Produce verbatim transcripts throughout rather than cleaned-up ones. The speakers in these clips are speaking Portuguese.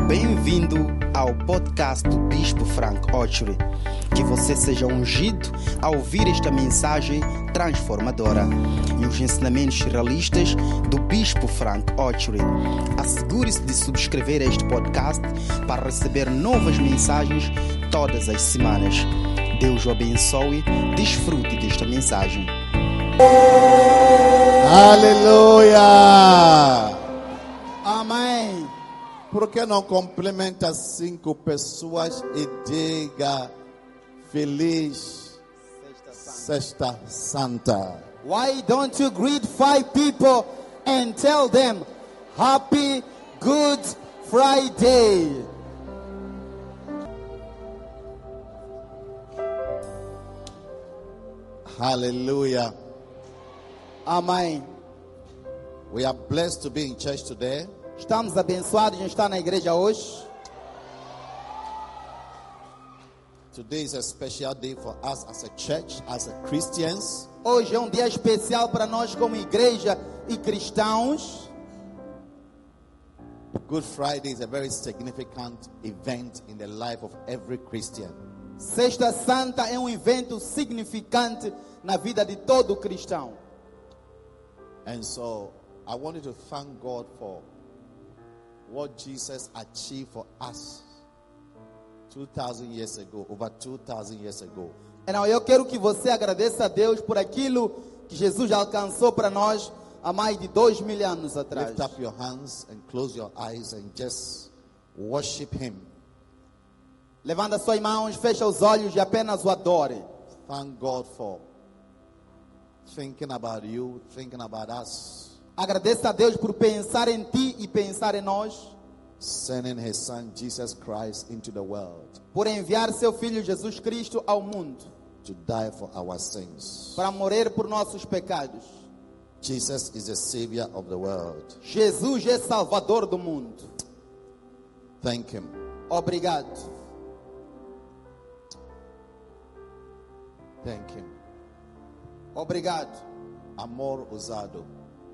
Bem-vindo ao podcast do Bispo Frank Ochery. Que você seja ungido ao ouvir esta mensagem transformadora e os ensinamentos realistas do Bispo Frank Ochery. Assegure-se de subscrever este podcast para receber novas mensagens todas as semanas. Deus o abençoe. Desfrute desta mensagem. Aleluia! Amém. Por que não complementa cinco pessoas e diga feliz Sexta Santa? Why don't you greet five people and tell them Happy Good Friday? Hallelujah. Amém. We are blessed to be in church today. Estamos abençoados em estar na igreja hoje. Today is a special day for us as a church, as a Christians. Hoje é um dia especial para nós como igreja e cristãos. Good Friday is a very significant event in the life of every Christian. Sexta Santa é um evento significante na vida de todo cristão. And so I wanted to thank God for what Jesus achieved for us two thousand years ago, over two thousand years ago. Então, eu quero que você agradeça a Deus por aquilo que Jesus alcançou para nós há mais de dois mil anos atrás. Lift up your hands and close your eyes and just worship Him. Levanta suas mãos, fecha os olhos e apenas o adore. Thank God for thinking about you, thinking about us. Agradeça a Deus por pensar em ti e pensar em nós. Sending His Son Jesus Christ into the world Por enviar seu Filho Jesus Cristo ao mundo. to die for our sins. Para morrer por nossos pecados. Jesus is the Savior of the world. Jesus é Salvador do mundo. Thank Him. Obrigado. Thank Him. Obrigado. Amor usado.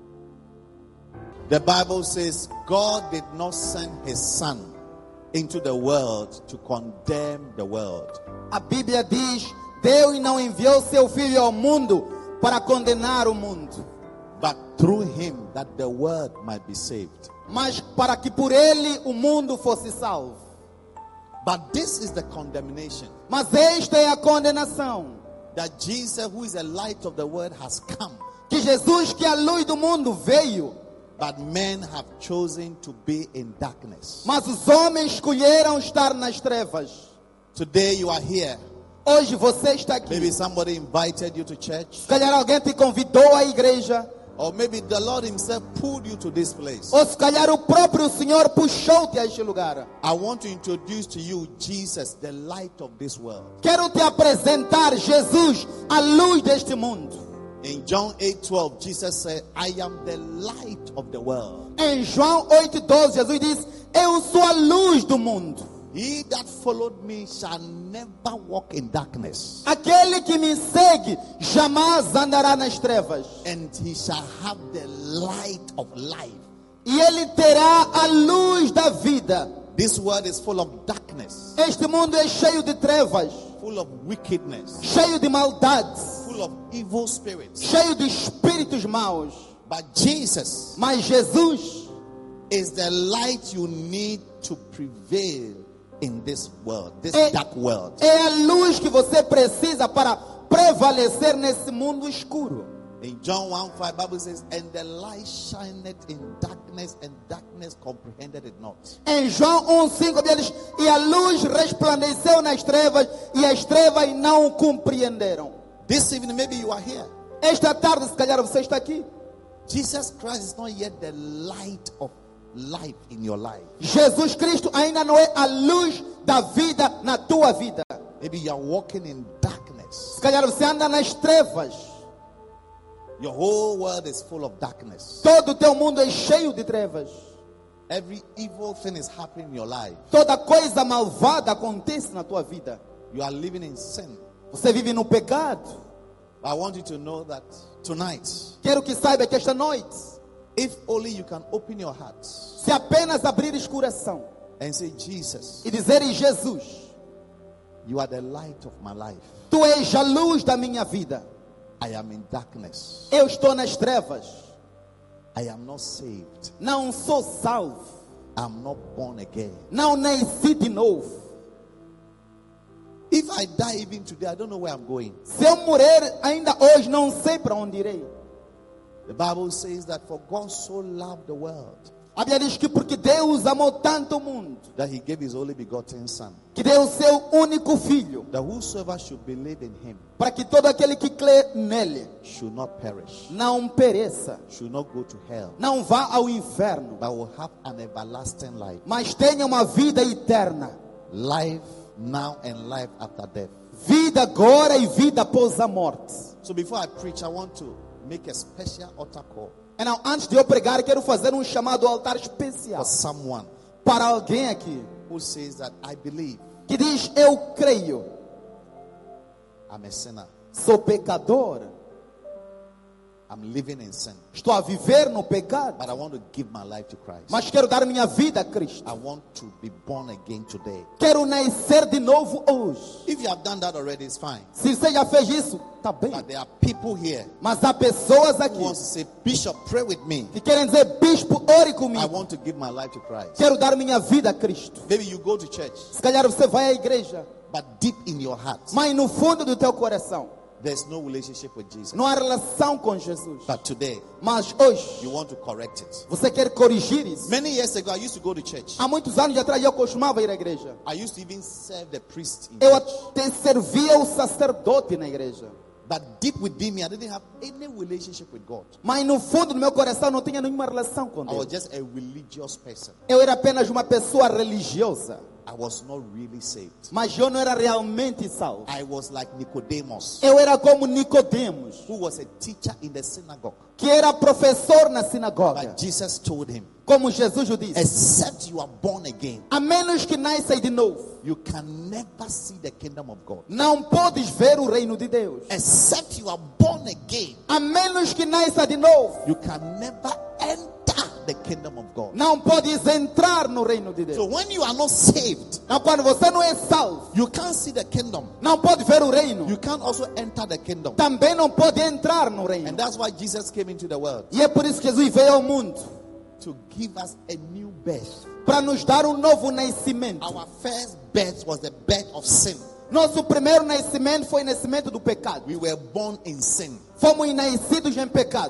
The Bible says God did not send His Son into the world to condemn the world. A Bíblia diz: Deus não enviou seu Filho ao mundo para condenar o mundo, But through Him that the world might be saved. mas para que por ele o mundo fosse salvo. But this is the condemnation. Mas esta é a condenação: That Jesus, who is the light of the world, has come. que Jesus, que é a luz do mundo, veio, But men have chosen to be in darkness. mas os homens escolheram estar nas trevas. Today you are here. Hoje você está aqui. Maybe somebody invited you to church. Se calhar alguém te convidou à igreja, Or maybe the Lord Himself pulled you to this place. ou se calhar o próprio Senhor puxou-te a este lugar. I want to introduce to you Jesus, the light of this world. Quero te apresentar Jesus, a luz deste mundo. In John eight twelve, Jesus said, I am the light of the world. Em João oito doze, Jesus diz: eu sou a luz do mundo. He that followed me shall never walk in darkness, Aquele que me segue jamais andará nas trevas, and he shall have the light of life. e ele terá a luz da vida. This world is full of darkness, Este mundo é cheio de trevas, full of wickedness, cheio de maldades, full of evil spirits. cheio de espíritos maus. But Jesus Mas Jesus is the light you need to prevail in this world, this É- dark world. é a luz que você precisa para prevalecer nesse mundo escuro. In John one five, Bible says, and the light shineth in darkness, and darkness comprehended it not. Em João um cinco, a Bíblia diz: e a luz resplandeceu nas trevas, e as trevas não o compreenderam. This evening, maybe you are here. Esta tarde, se calhar você está aqui. Jesus Christ is not yet the light of life in your life. Jesus Cristo ainda não é a luz da vida na tua vida. Maybe you are walking in darkness. Se calhar você anda nas trevas. Your whole world is full of darkness. Todo o teu mundo é cheio de trevas. Every evil thing is happening in your life. Toda coisa malvada acontece na tua vida. You are living in sin. Você vive no pecado. I want you to know that tonight, Quero que saiba que esta noite, if only you can open your heart se apenas abrires coração, and say, Jesus, e dizer: Jesus, you are the light of my life. tu és a luz da minha vida. I am in darkness. Eu estou nas trevas. I am not saved. Não sou salvo. I'm not born again. Não nasci de novo. If I die even today, I don't know where I'm going. Se eu morrer ainda hoje, não sei para onde irei. The Bible says that for God so loved the world A Bíblia diz que porque Deus amou tanto o mundo, that he gave his only begotten son, que deu o seu único filho, that whosoever should believe in him para que todo aquele que crê nele should not perish, não pereça, should not go to hell, não vá ao inferno, but will have an everlasting life. mas tenha uma vida eterna. Life now and life after death. Vida agora e vida após a morte. So before I preach, I want to make a special altar call Então, antes de eu pregar, quero fazer um chamado ao altar especial for someone para alguém aqui who says that I believe que diz: eu creio, I'm a sinner. sou pecador, I'm living in sin, estou a viver no pecado, but I want to give my life to Christ. mas quero dar minha vida a Cristo. I want to be born again today. Quero nascer de novo hoje. If you have done that already, it's fine. Se você já fez isso, tá bem. But there are people here Mas há pessoas who aqui wants to say, Bishop, pray with me. que querem dizer: bispo, ore I comigo. want to give my life to Christ. Quero dar minha vida a Cristo. Maybe you go to church, Se calhar você vai à igreja, but deep in your heart, mas no fundo do teu coração there's no relationship with Jesus. não há relação com Jesus. But today, Mas hoje you want to correct it. você quer corrigir isso. Many years ago, I used to go to church. Há muitos anos atrás eu costumava ir à igreja. I used to even serve the priest in Eu church. até servia o sacerdote na igreja. But deep within me, I didn't have any relationship with God. Mas no fundo do meu coração não tinha nenhuma relação com I was Deus. just a religious person. Eu era apenas uma pessoa religiosa. I was not really saved. Mas eu não era realmente salvo. I was like Nicodemus, Eu era como Nicodemos, who was a teacher in the synagogue. que era professor na sinagoga. But Jesus told him, Como Jesus o disse: except you are born again, a menos que nasça de novo, you can never see the kingdom of God. não podes ver o reino de Deus. Except you are born again, A menos que nasça de novo, you can never enter the kingdom of God. não podes entrar no reino de So Deus. when you are not saved, Então, quando você não é salvo, you can't see the kingdom. não pode ver o reino, You can't also enter the kingdom. também não pode entrar no reino. And that's why Jesus came into the world, E é por isso que Jesus veio ao mundo, to give us a new birth. para nos dar um novo nascimento. Our first birth was the birth of sin. Nosso primeiro nascimento foi o nascimento do pecado. We were born in sin. Fomos nascidos em pecado.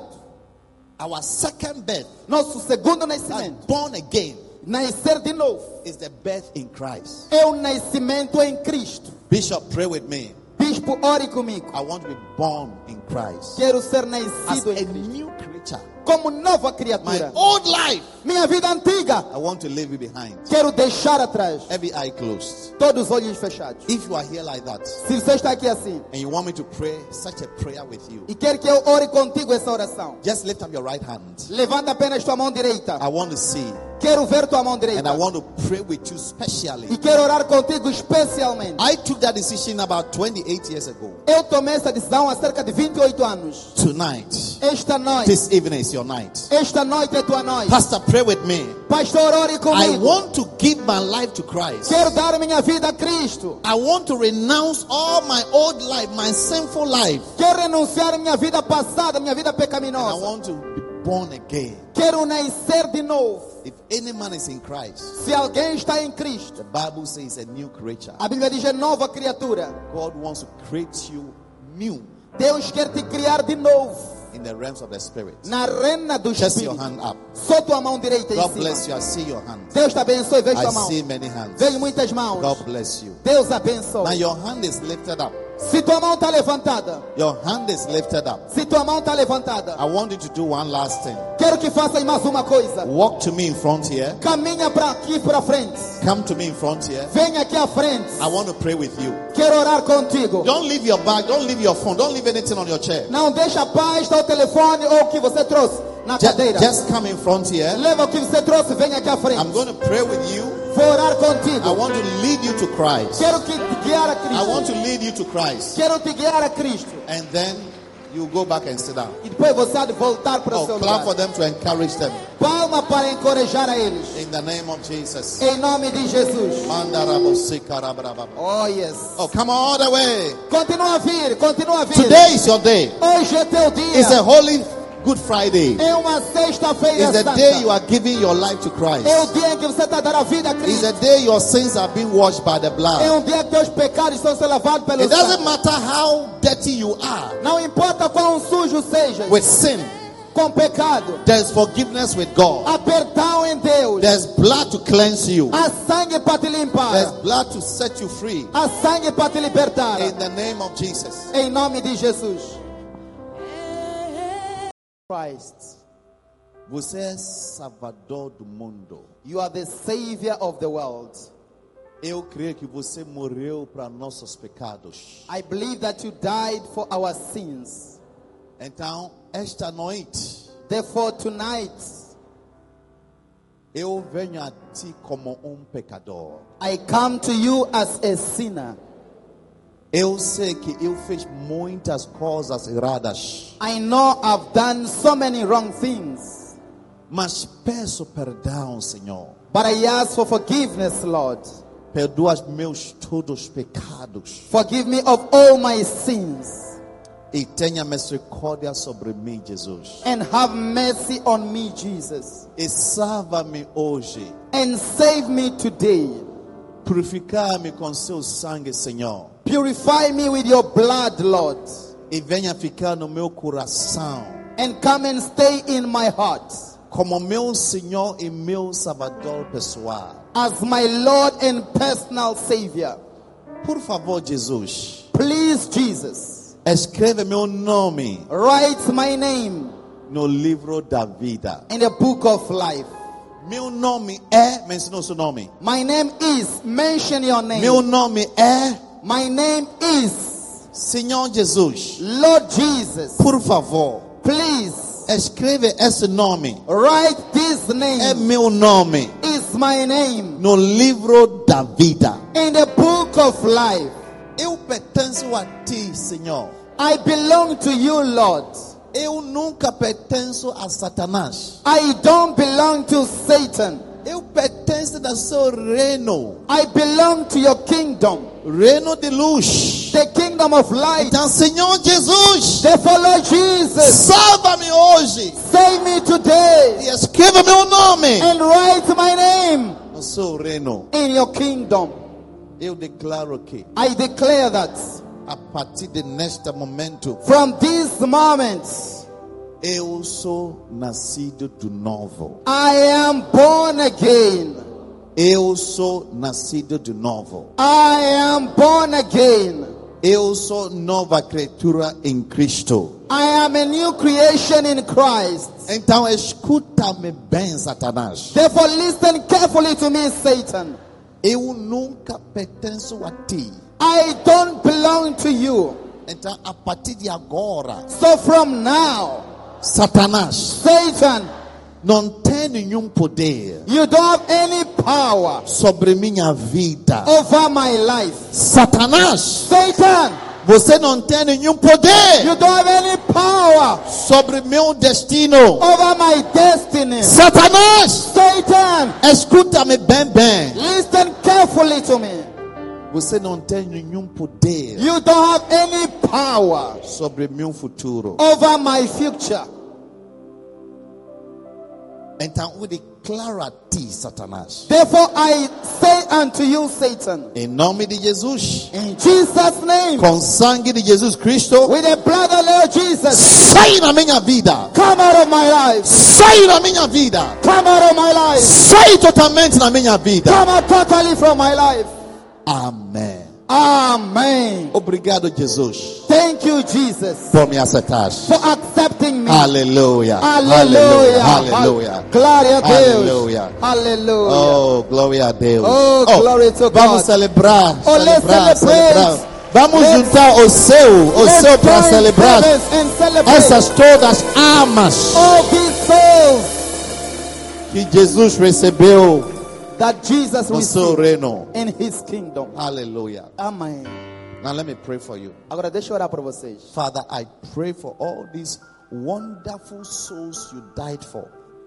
Our second birth, Nosso segundo that's nascimento, born again, nascer de novo, is the birth in Christ. é o nascimento em Cristo. Bishop, pray with me. Bispo, ore comigo. I want to be born in Christ Quero ser as nascido a em Cristo, new creature. como nova My criatura. old life, Minha vida antiga, I want to leave it behind. quero deixar atrás. Every eye closed. Todos os olhos fechados. If you are here like that, Se você está aqui assim and you want me to pray such a prayer with you, e quer que eu ore contigo essa oração, just lift up your right hand. levanta apenas tua mão direita. I want to see, Quero ver tua mão and direita. I want to pray with you E specially. quero orar contigo especialmente. I took that decision about twenty-eight years ago. Eu tomei essa decisão há cerca de vinte e oito anos. Tonight, Esta noite, this evening is your night. esta noite é tua noite. Pastor, pray with me. Pastor, ore I comigo. want to give my life to Christ. Quero dar minha vida a Cristo. I want to renounce all my old life, my sinful life. Quero renunciar à minha vida passada, minha vida And I pecaminosa. want to be born again. Quero nascer de novo. If any man is in Christ, Se alguém está em Cristo, the Bible says a new creature. a Bíblia diz é nova criatura. God wants to create you new Deus quer te criar de novo in the realms of the Spirit. na rena do Just your Espírito. hand up. Só tua mão direita em God cima. bless you. I see your hand. Deus te abençoe. Vejo I tua mão. see many hands. Vejo muitas mãos. God bless you. Deus Now abençoe. your hand is lifted up. Se tua mão está levantada, Your hand is lifted up. se tua mão está levantada, I want you to do one last thing. quero que faças mais uma coisa. Walk to me in front here. Caminha para aqui para frente. Come to me in front here. Venha aqui à frente. I want to pray with you. Quero orar contigo. Don't leave your bag. Don't leave your phone. Don't leave anything on your chair. Não deixa a pasta, o telefone ou o que você trouxe na Just, cadeira. just come in front here. Leva o que você trouxe, venha aqui à frente. I'm going to pray with you. Vou orar I contigo. want to lead you to Christ. Quero que te guiar a I want Cristo. to lead you to Christ. Quero te guiar a Cristo. And then you go back and sit down. E depois você há de voltar para o Oh, seu clap lugar. for them to encourage them. Palmas palma para encorajar a eles. In the name of Jesus. Em nome de Jesus. Mandarabosikarabra. Oh, yes. Oh, come on all the way. Continua a vir, continua a vir. Today is your day. Hoje é teu dia. It's a holy Good Friday. É uma sexta-feira It's the santa. day you are giving your life to Christ. É o dia em que você está dando a vida a It's Cristo. the day your sins are being washed by the É blood. um dia que teus pecados estão sendo lavados pelo It doesn't sangue. matter how dirty you are Não importa quão sujo seja, with sin. com pecado. There's forgiveness with God. Há perdão em Deus. There's blood to cleanse you. Há sangue para te limpar. There's blood to set you free. Há sangue para te libertar. In the name of Jesus. Em nome de Jesus. Christ, Você é salvador do mundo. you are the savior of the world. Eu creio que você morreu para nossos pecados. I believe that you died for our sins. Então, esta noite, Therefore tonight, eu venho a ti como um pecador. I come to you as a sinner. Eu sei que eu fiz muitas coisas erradas, I know I've done so many wrong things, mas peço perdão, Senhor. but I ask for forgiveness, Lord. Perdoa os meus todos os pecados Forgive me of all my sins e tenha misericórdia sobre mim, Jesus. and have mercy on me, Jesus. E salva-me hoje. And save me today. Purificar-me com seu sangue, Senhor. Purify me with your blood, Lord. E venha ficar no meu coração And come and stay in my heart como meu Senhor e meu Salvador pessoal. as my Lord and personal Savior. Por favor, Jesus, Please, Jesus, escreve meu nome write my name no livro da vida. in the book of life. Meu nome é, mencionou seu nome. My name is, mention your name. Meu nome é My name is Senhor Jesus. Lord Jesus. Por favor, Please escreve esse nome. write this É name. meu nome Is my name no livro da vida. in the book of life. Eu pertenço a ti, Senhor. I belong to you, Lord. Eu nunca pertenço a Satanás. I don't belong to Satan. Eu pertenço ao seu reino. I belong to your kingdom, Reino de luz. the kingdom of light. Então, Senhor Jesus, Therefore, Lord Jesus, salva-me hoje. save me today E escreva meu nome and write my name no seu reino. in your kingdom. Eu declaro que, I declare that a partir de neste momento, from this moment, eu sou nascido de novo. I am born again. Eu sou nascido de novo. I am born again. Eu sou nova criatura em Cristo. I am a new creation in Christ. Então escuta-me bem, Satanás. Therefore, listen carefully to me, Satan. Eu nunca pertenço a ti. I don't belong to you. Então, a partir de agora, So from now, Satanás Satan, não tem nenhum poder you don't have any power sobre minha vida. over my life. Satanás, Satan, você não tem nenhum poder you don't have any power sobre meu destino. over my destiny. Satanás, Satan, escuta-me bem, bem. listen carefully to me. Você não tem nenhum poder You don't have any power sobre meu futuro. over my future. Então eu declaro a ti, Satanás, Therefore, I say unto you, Satan, em nome de Jesus, in Jesus' name, com sangue de Jesus Cristo, with the blood of Lord Jesus, sai na minha vida. come out of my life. Sai na minha vida. Come out of my life. Sai totalmente na minha vida. Come out totally from my life. Amém. Amen. Obrigado, Jesus, Thank you, Jesus, por me aceitar. for accepting me. Aleluia. Aleluia. Aleluia. Glória a Deus. Aleluia. Aleluia. Oh, glória a Deus. Oh, glory to vamos God. celebrar. Oh, let's celebrar, celebrate. celebrar. Vamos Let's- juntar o seu, o Let's seu para join celebrar service and celebrate essas todas almas all these souls que Jesus recebeu that Jesus no seu received reino. in his kingdom. Hallelujah. Amém. Now let me pray for you. Agora deixa eu orar para vocês. Father, I pray for all these wonderful souls you died for.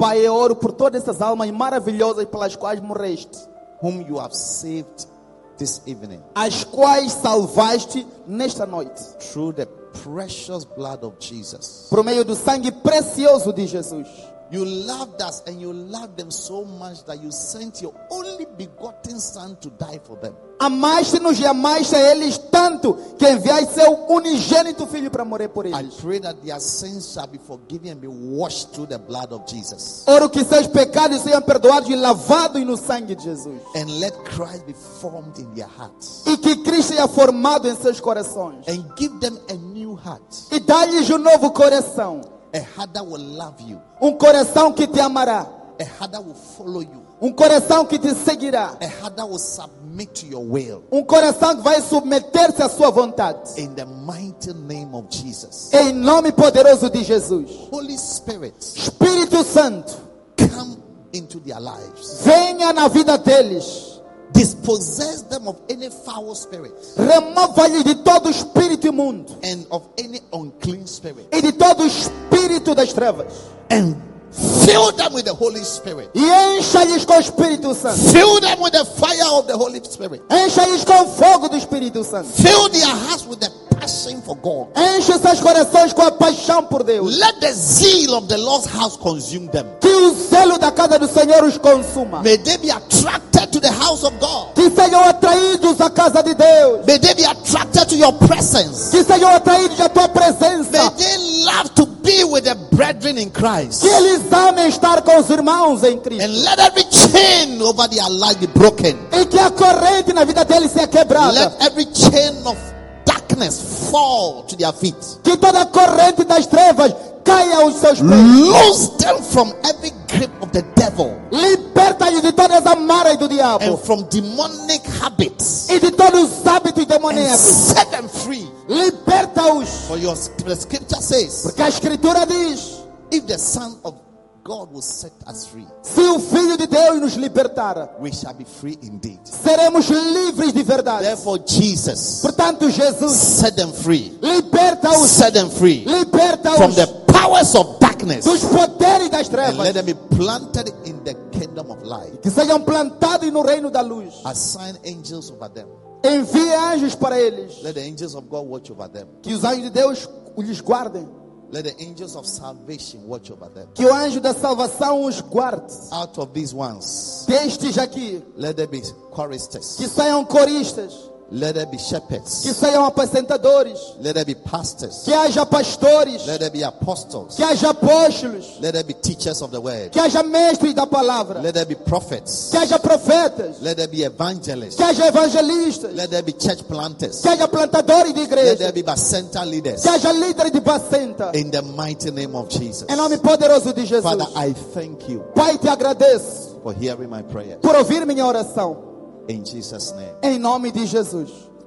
Pai, eu oro por todas essas almas maravilhosas pelas quais morreste, whom you have saved this evening, as quais salvaste nesta noite, through the precious blood of Jesus. por meio do sangue precioso de Jesus. You loved us and you loved them so much that you sent your only begotten Son to die for them. Amaste-nos e amaste a eles tanto que enviaste seu unigênito filho para morrer por I eles. pray that their sins shall be forgiven and be washed through the blood of Jesus. Oro que seus pecados sejam perdoados e lavados no sangue de Jesus. And let Christ be formed in their hearts. E que Cristo seja formado em seus corações. And give them a new heart. E dá-lhes um novo coração. A heart that will love you. Um coração que te amará. A heart that will follow you. Um coração que te seguirá. A heart that will submit to your will. Um coração que vai submeter-se à sua vontade. In the mighty name of Jesus. Em nome poderoso de Jesus. Holy Spirit, Espírito Santo, come into their lives. venha na vida deles. Dispossess them of any foul spirit Remova-lhes de todo espírito imundo. and of any unclean spirit. E de todo espírito das trevas. And fill them with the Holy Spirit. E encha-lhes com o Espírito Santo. Fill them with the fire of the Holy Spirit. Encha-lhes com o fogo do Espírito Santo. Fill their hearts with the passion for God. Enche seus corações com a paixão por Deus. Let the zeal of the Lord's house consume them. Que o zelo da casa do Senhor os consuma. May they be attracted to the house of God. Que sejam atraídos à casa de Deus. May they be attracted to your presence. Que sejam atraídos à tua May presença. they love to be with the brethren in Christ. Que eles amem estar com os irmãos em Cristo. And let every chain over their life be broken. E que a corrente na vida deles seja quebrada. Let every chain of darkness fall to their feet. Que toda a corrente das trevas caia aos seus pés. Loose them from every grip of the devil Liberta-lhes de todas as amarras do diabo. and from demonic habits. E de todos os hábitos And demoníacos. set them free. Liberta-os. For your the scripture says, Porque a Escritura diz: if the Son of God will set us free, se o Filho de Deus nos libertar, we shall be free indeed. seremos livres de verdade. Therefore, Jesus, Portanto, Jesus, set them free. liberta-os. Set them free from Liberta-os the powers of darkness. dos poderes das And let trevas. them be planted in the kingdom of light. Que sejam plantados no reino da luz. Assign angels over them. Envie anjos para eles. Let the angels of God watch over them. Que os anjos de Deus lhes guardem. Let the angels of salvation watch over them. Que o anjo da salvação os guarde. Out of these ones, Destes aqui. let there be Que choristers. sejam coristas. Let there be Que shepherds. sejam apacentadores. Let there be pastors. Que haja pastores. Let there be apostles. Que haja apóstolos. Let there be teachers of the word. Que haja mestres da palavra. Let there be prophets. Que haja profetas. Let there be evangelists. Que haja evangelistas. Let there be church planters. Que haja plantadores de Let there igreja. be bacenta leaders. Que haja líderes de bacenta. In the mighty name of Jesus. Em nome poderoso de Jesus. Father, I thank you Pai, te agradeço for hearing my prayer. por ouvir minha oração. In Jesus' name. Em nome de Jesus.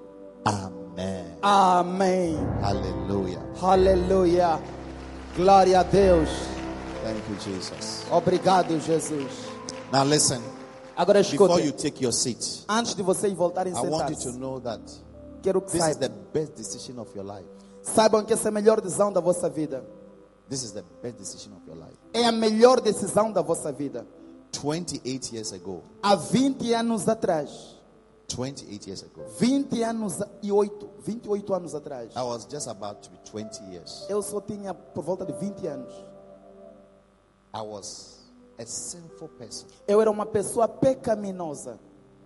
Amen. Amém. Hallelujah. Aleluia. Glória a Deus. Thank you, Jesus. Obrigado, Jesus. Now listen. Agora Before you escute. take your seat, Antes de vocês voltarem a I want you to sentar-se, know that quero que this is the saibam. best decision of your life. Saibam que essa é a melhor decisão da vossa vida. This is the best decision of your life. É a melhor decisão da vossa vida. twenty-eight years ago, Há vinte anos atrás. twenty-eight years ago, vinte anos e oito. vinte e oito anos atrás. I was just about to be twenty years. Eu só tinha por volta de vinte anos. I was a sinful person. Eu era uma pessoa pecaminosa.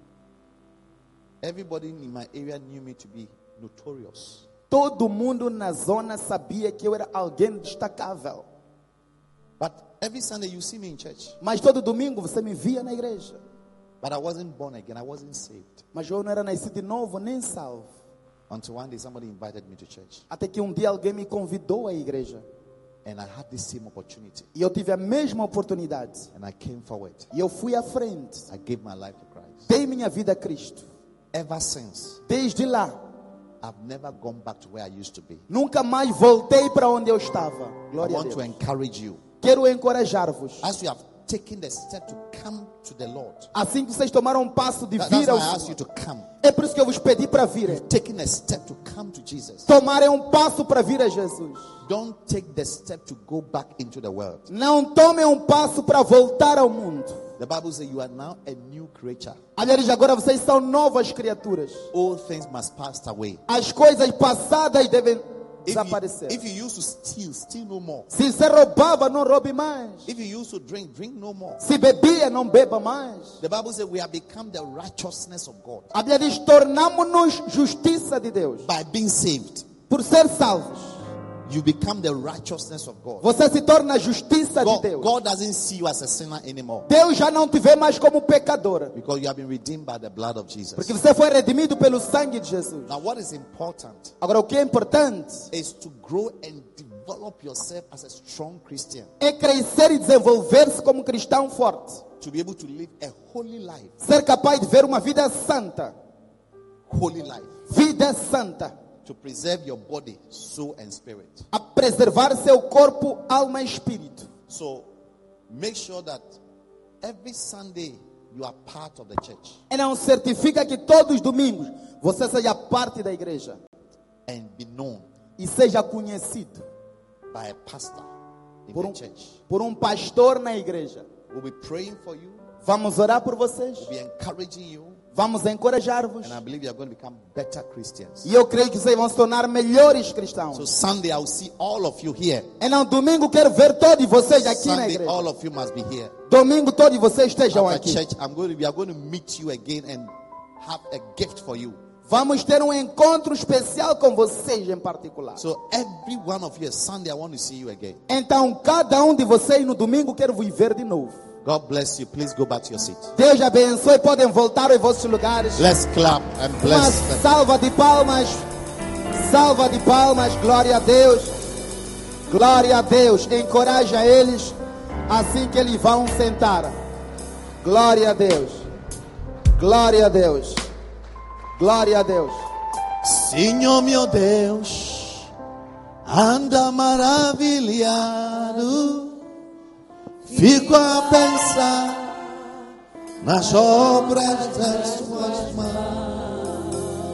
Everybody in my area knew me to be notorious. Todo mundo na zona sabia que eu era alguém destacável. But every Sunday you see me in church. Mas todo domingo você me via na igreja. But I wasn't born again. I wasn't saved. Mas eu não era nascido de novo nem salvo. Until one day somebody invited me to church. Até que um dia alguém me convidou à igreja. And I had this same opportunity. E eu tive a mesma oportunidade. And I came forward. E eu fui à frente. I gave my life to Christ. Dei minha vida a Cristo. Ever since, Desde lá, I've never gone back to where I used to be. nunca mais voltei para onde eu estava. I Glória a want to Deus. encourage you. Quero encorajar-vos. As you have taken the step to come to the Lord. Assim que vocês tomaram um passo de That- vir that's ao why I asked you Senhor. to come. É por isso que eu vos pedi para virem. Taking a step to come to Jesus. Tomarem um passo para vir a Jesus. Don't take the step to go back into the world. Não tomem um passo para voltar ao mundo. The Bible says you are now a new creature. Aliás, agora vocês são novas criaturas. All things must pass away. As coisas passadas devem If you, desaparecer. if you used to steal, steal no more. Se você roubava, não roube mais. If you used to drink, drink no more. Se bebia, não beba mais. The Bible says we have become the righteousness of God A Bíblia diz: tornamos-nos justiça de Deus. by being saved. Por ser salvos, You become the righteousness of God. você se torna a justiça de God, Deus. God doesn't see you as a sinner anymore Deus já não te vê mais como pecadora, because you have been redeemed by the blood of Jesus. porque você foi redimido pelo sangue de Jesus. Now, what is important Agora, o que é importante is to grow and develop yourself as a strong Christian, é crescer e desenvolver-se como cristão forte. to be able to live a holy life. Ser capaz de ver uma vida santa. Holy life. Vida santa. To preserve your body, soul, and spirit. A preservar seu corpo, alma e espírito. So, make sure that every Sunday you are part of the church E não certifica que todos os domingos você seja parte da igreja and be known e seja conhecido by a pastor in por the um, church. por um pastor na igreja. We'll be praying for you, Vamos orar por vocês. we'll be encouraging you, Vamos encorajar-vos. and I believe you are going to become better Christians. E eu creio que vocês vão se tornar melhores cristãos. So Sunday, I will see all of you here. E não, domingo quero ver todos vocês aqui na Sunday, igreja. all of you must be here. Domingo todos vocês estejam After aqui. church, I'm going to, we are going to meet you again and have a gift for you. Vamos ter um encontro especial com vocês em particular. So every one of you, Sunday, I want to see you again. Então, cada um de vocês no domingo quero vos ver de novo. God bless you. Please go back to your seat. Deus abençoe. Podem voltar aos vossos lugares. Let's clap and Uma bless them. salva de palmas. Salva de palmas. Glória a Deus. Glória a Deus. Encoraja eles assim que eles vão sentar. Glória a Deus. Glória a Deus. Glória a Deus. Senhor meu Deus, anda maravilhado. Fico a pensar nas obras das tuas mãos.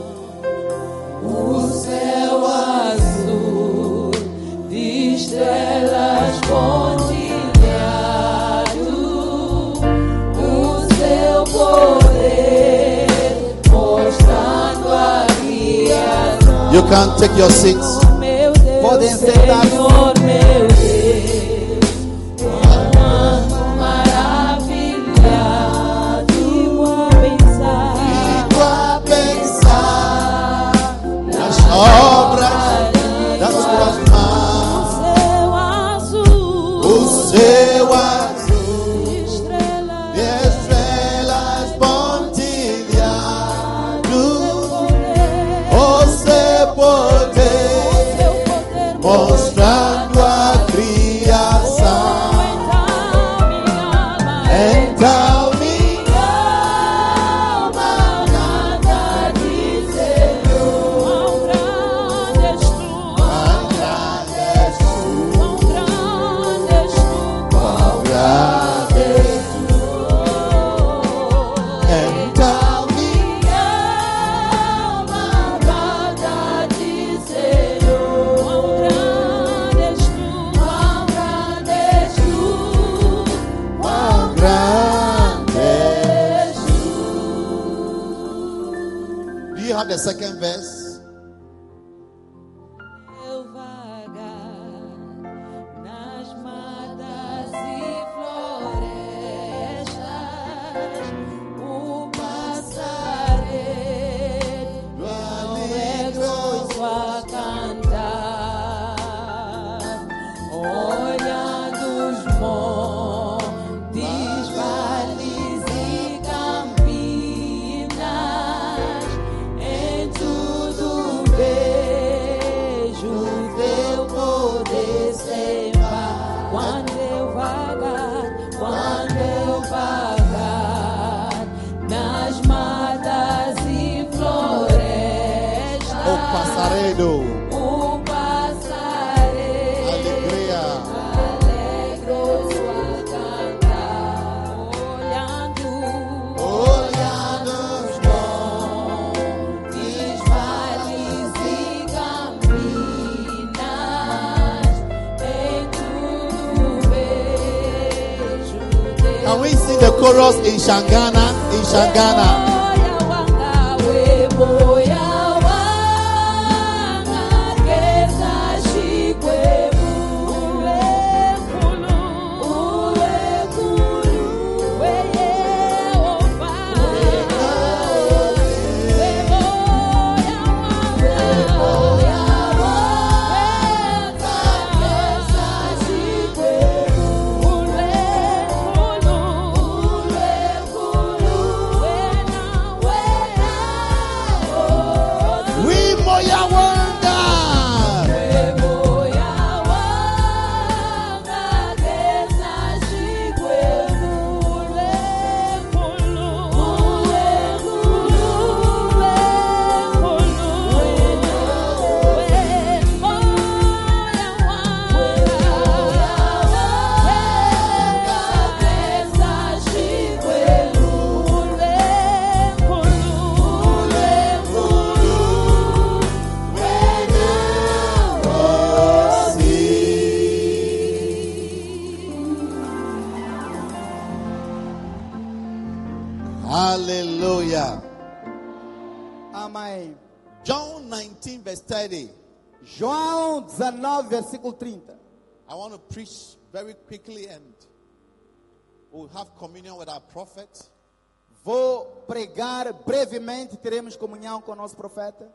O céu azul de estrelas pontilhado, o seu poder mostrando a criação. You can take your seats. Meu Deus, Podem sentar. Senhor, meu Deus, quando maravilhado, fico a pensar. Fico a pensar nas obras das tuas mãos. O céu azul, O céu azul estrelas, de estrelas pontilhado. O seu poder seu poder mostrando a criação. então minha alma Então minha nada dizer. Quão grande és tu, alma agradeço. quão grande és tu, quão grande és tu. Então Minha alma nada dizer. Quão grande és tu, quão grande és tu, quão grande és tu. do you have the second verse? Eu vagar nas matas e florestas, o passaredo alegroso a cantar, olhando os montes, vales e campinas, em tudo vejo teu poder sem par. Quando eu vagar, quando eu vagar nas matas e florestas, O passaredo, o passaredo alegria. alegroso a cantar, chorus in Shangana, in Shangana. Hallelujah. Amém. John nineteen, verse thirty. João dezenove, versículo trinta. I want to preach very quickly and we'll have communion with our prophet. Vou pregar brevemente, teremos comunhão com o nosso profeta.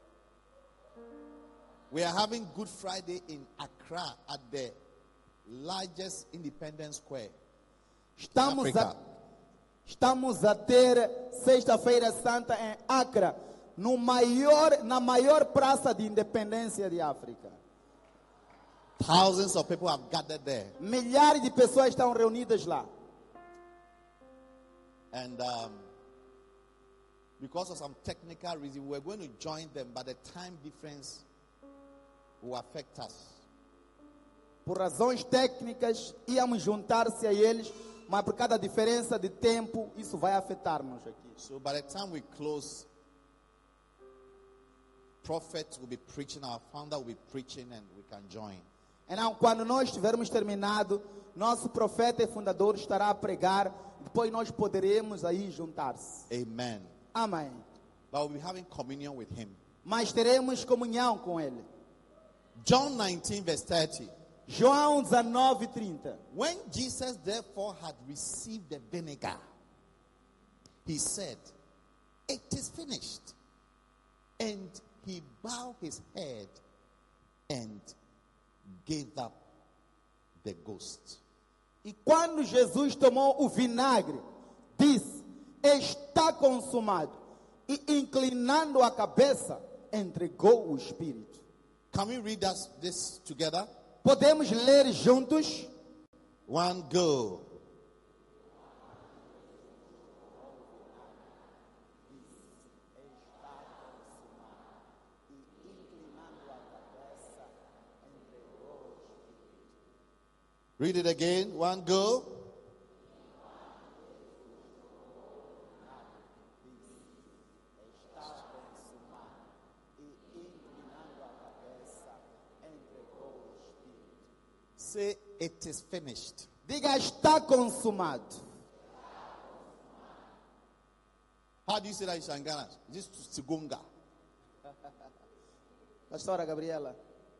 We are having Good Friday in Accra at the largest Independence Square. Estamos a, Africa. estamos a ter Sexta-feira Santa em Accra, no maior, na maior praça de independência de África. Thousands of people have gathered there. Milhares de pessoas estão reunidas lá. And um, because of some technical reason, we're going to join them, but the time difference will affect us. Por razões técnicas, íamos juntar-se a eles, mas por causa da diferença de tempo, isso vai afetar-nos aqui. So by the time we close, prophet will be preaching, our founder will be preaching, and we can join. Então, quando nós tivermos terminado, nosso profeta e fundador estará a pregar, depois nós poderemos aí juntar-se. Amen. Amém. But we'll be having communion with him. Mas teremos comunhão com ele. John nineteen, verse thirty. João dezenove, trinta. When Jesus therefore had received the vinegar, he said, "It is finished." And he bowed his head and gave up the ghost. E quando Jesus tomou o vinagre, disse: está consumado. E inclinando a cabeça, entregou o espírito. Can we read us this together? Podemos ler juntos? One go. Read it again. One go. Say, it is finished. Diga: está consumado. How do you say that in Shangana? Is this Sigunga? Pastora Gabriela,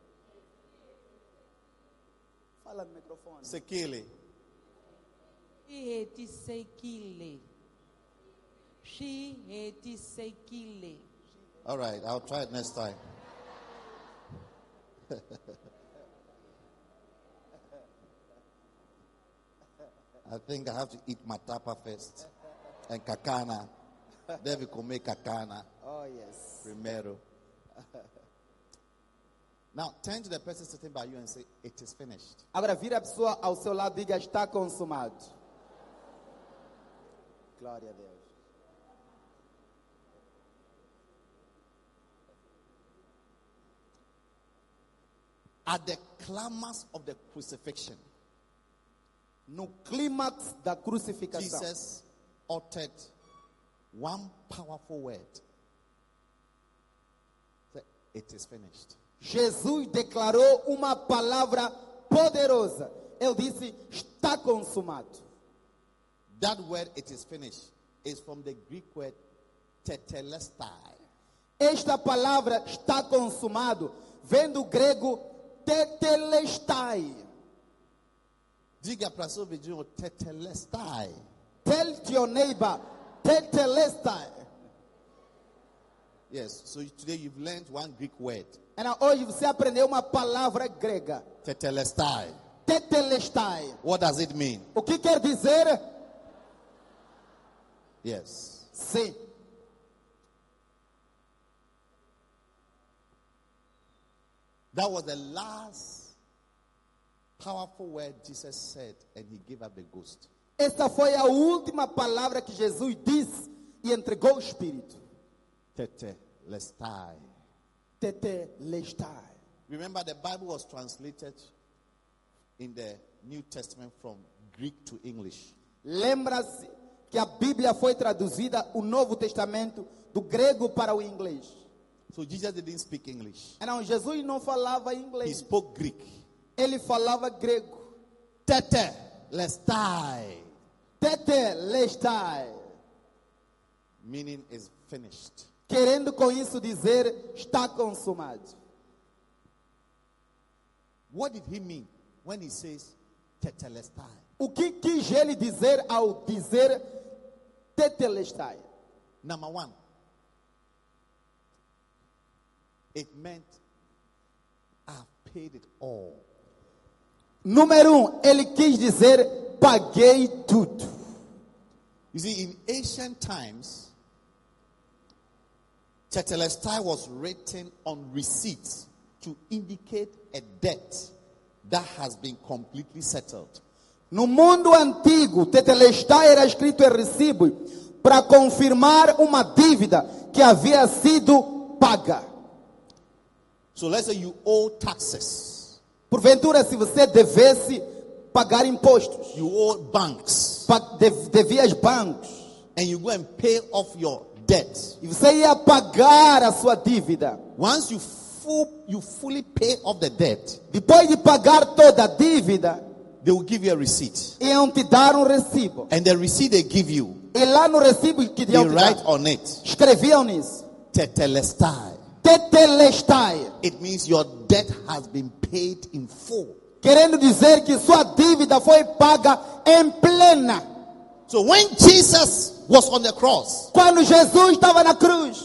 fala no microfone. Sekele. Eti sekile. She eti sekile. All right, I'll try it next time. I think I have to eat matapa first. And kakana. Then we can make kakana. Oh, yes. Primero. Now, turn to the person sitting by you and say, it is finished. Agora vira a pessoa ao seu lado e diga: está consumado. Glória a Deus. At the climax of the crucifixion, No clímax da crucificação, Jesus uttered one powerful word. Say, it is finished. Jesus declarou uma palavra poderosa. Ele disse: está consumado. That word, it is finished, is from the Greek word tetelestai. Esta palavra está consumado, vem do grego tetelestai. Diga para seu vizinho, tetelestai. Tell to your neighbor, tetelestai. Yes, so today you've learned one Greek word. E now, hoje você aprendeu uma palavra grega. Tetelestai. Tetelestai. What does it mean? O que quer dizer? Yes. Sim. That was the last powerful word Jesus said, and he gave up the ghost. Essa foi a última palavra que Jesus disse e entregou o Espírito. Tetelestai. Tetelestai. Remember, the Bible was translated in the New Testament from Greek to English. Lembra-se que a Bíblia foi traduzida, o Novo Testamento, do grego para o inglês. So Jesus didn't speak English. Não, Jesus não falava He inglês. spoke Greek. Ele falava grego. Tetelestai. Tetelestai. Meaning is finished. Querendo com isso dizer, está consumado. What did he mean when he says tetelestai? O que quis ele dizer ao dizer tetelestai? Number one, it meant I've paid it all. Número um, ele quis dizer, paguei tudo. You see, in ancient times, tetelestai was written on receipts to indicate a debt that has been completely settled. No mundo antigo, tetelestai era escrito em recibo para confirmar uma dívida que havia sido paga. So let's say you owe taxes. Porventura, se você devesse pagar impostos, You owe banks. pa- dev- devias bancos, And you go and pay off your debt. e você ia pagar a sua dívida. Once you full, you fully pay off the debt, Depois de pagar toda a dívida, they will give you a receipt. iam te dar um recibo. And the receipt they give you, E lá no recibo que they iam te write dar, on it, escreviam nisso. tetelestai. Tetelestai. It means your debt has been paid in full. Querendo dizer que sua dívida foi paga em plena. So when Jesus was on the cross, Quando Jesus estava na cruz,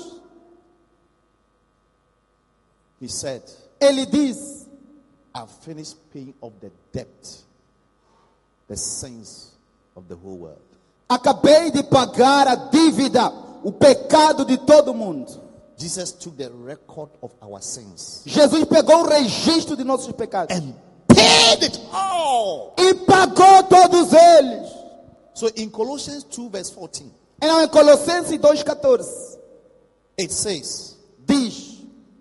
he said, ele disse, I've finished paying off the debt, the sins of the whole world. acabei de pagar a dívida, o pecado de todo mundo. Jesus took the record of our sins Jesus pegou o registro de nossos pecados and paid it all. e pagou todos eles. So in Colossians two verse fourteen, Então, em Colossenses dois, catorze, it says, diz,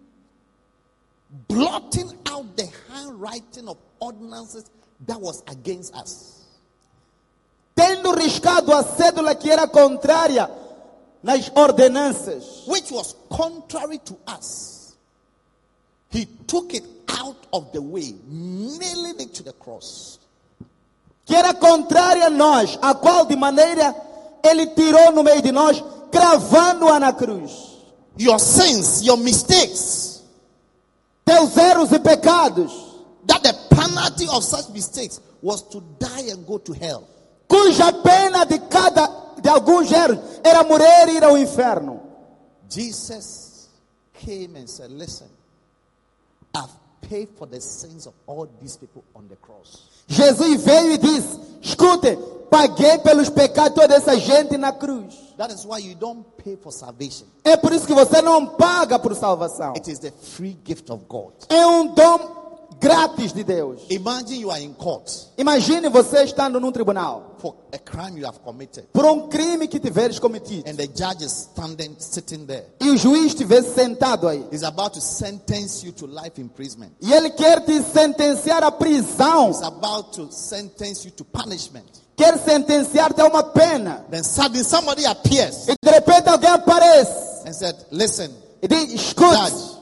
blotting out the handwriting of ordinances that was against us. tendo riscado a cédula que era contrária nas ordenanças, Which was contrary to us. He took it out of the way, nailing it to the cross. que era contrária a nós, a qual de maneira ele tirou no meio de nós, cravando-a na cruz. Your sins, your mistakes, Teus erros e pecados, that the penalty of such mistakes was to die and go to hell. cuja pena de cada de alguns erros era morrer e ir ao inferno. Jesus came and said, listen, I've paid for the sins of all these people on the cross. Jesus veio e disse, escute, paguei pelos pecados de toda essa gente na cruz. That is why you don't pay for salvation. É por isso que você não paga por salvação. It is the free gift of God. É um dom grátis de Deus. Imagine you are in court Imagine você estando num tribunal for a crime you have committed, por um crime que tiveres cometido. and the judge is standing, sitting there. E o juiz estivesse sentado aí. He's about to sentence you to life imprisonment. E ele quer te sentenciar à prisão. He's about to sentence you to punishment. Quer sentenciar-te a uma pena. Then suddenly somebody appears E de repente alguém aparece. and said, listen, E diz, escute, judge,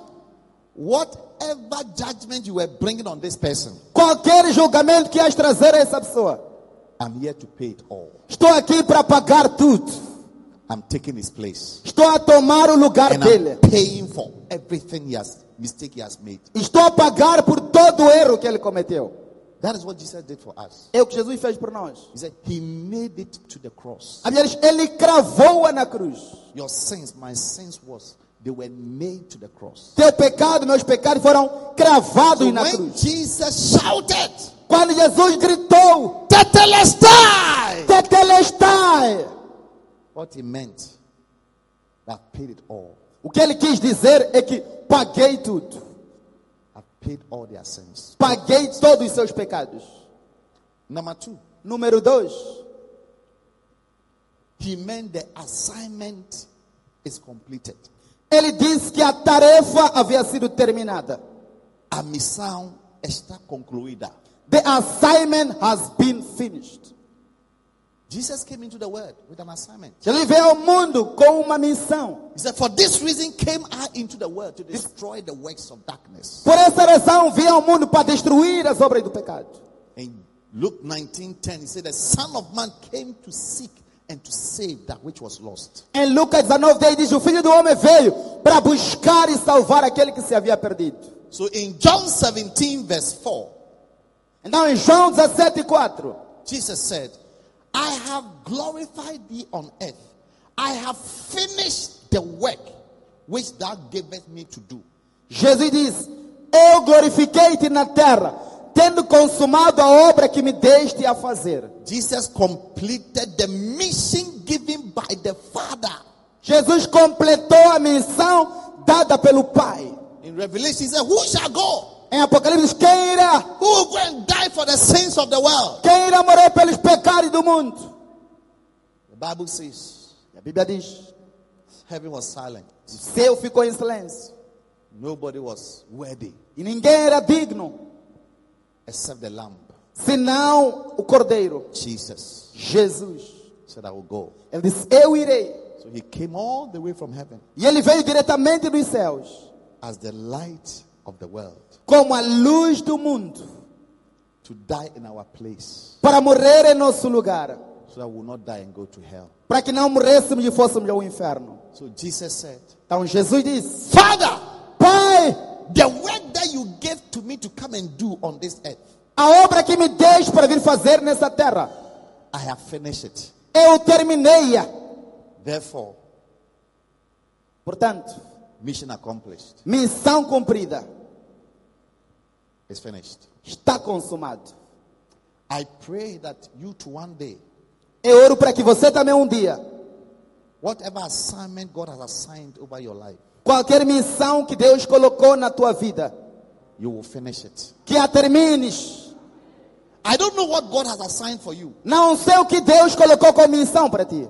whatever judgment you were bringing on this person, qualquer julgamento que has trazer a essa pessoa, I'm here to pay it all. Estou aqui para pagar tudo. I'm taking his place. Estou a tomar o lugar And dele. I'm paying for everything he has, mistake he has made. Estou a pagar por todo o erro que ele cometeu. That is what Jesus did for us. É o que Jesus fez por nós. He said he made it to the cross. Ele cravou-a na cruz. Your sins, my sins was, they were made to the cross. Teu pecado, meus pecados foram cravados So na when cruz. Jesus shouted, Quando Jesus gritou, Tetelestai! Tetelestai, What he meant, I've paid it all. o que ele quis dizer é que paguei tudo. I've paid all their sins. Paguei todos os seus pecados. Number two, Número dois, he meant the assignment is completed. ele disse que a tarefa havia sido terminada. A missão está concluída. The assignment has been finished. Jesus came into the world with an assignment. Ele veio ao mundo com uma missão. He said, for this reason came I into the world to destroy the works of darkness. Por essa razão veio ao mundo para destruir as obras do pecado. In Luke nineteen ten, he said, the Son of Man came to seek and to save that which was lost. Em Lucas dezenove, dez diz, o Filho do Homem veio para buscar e salvar aquele que se havia perdido. So in John seventeen verse four, Então em João dezessete, quatro, Jesus said, I have glorified thee on earth. I have finished the work which thou gavest me to do. Jesus diz, eu glorifiquei-te na terra, tendo consumado a obra que me deste a fazer. Jesus completed the mission given by the Father. Jesus completou a missão dada pelo Pai. In Revelation, he said, who shall go? Em Apocalipse, quem irá? Who will go and die for the sins of the world? Quem irá morrer pelos pecados do mundo? The Bible says, A Bíblia diz, heaven was silent. o céu ficou em silêncio. Nobody was worthy E ninguém era digno, except the Lamb. senão o Cordeiro, Jesus Jesus. said, I will go. Ele disse, eu irei. So he came all the way from heaven E ele veio diretamente dos céus, as the light of the world como a luz do mundo, to die in our place para morrer em nosso lugar, so that we will not die and go to hell. para que não morrêssemos e fôssemos ao inferno. So Jesus said, Então Jesus disse, Father, Pai, the work that you gave to me to come and do on this earth, a obra que me deste para vir fazer nessa terra, I have finished it. eu terminei-a. Therefore, Portanto, mission accomplished. missão cumprida, It's finished. está consumado. I pray that you to one day, Eu oro para que você também um dia, whatever assignment God has assigned over your life, qualquer missão que Deus colocou na tua vida, you will finish it. que a termines. I don't know what God has assigned for you. Não sei o que Deus colocou como missão para ti.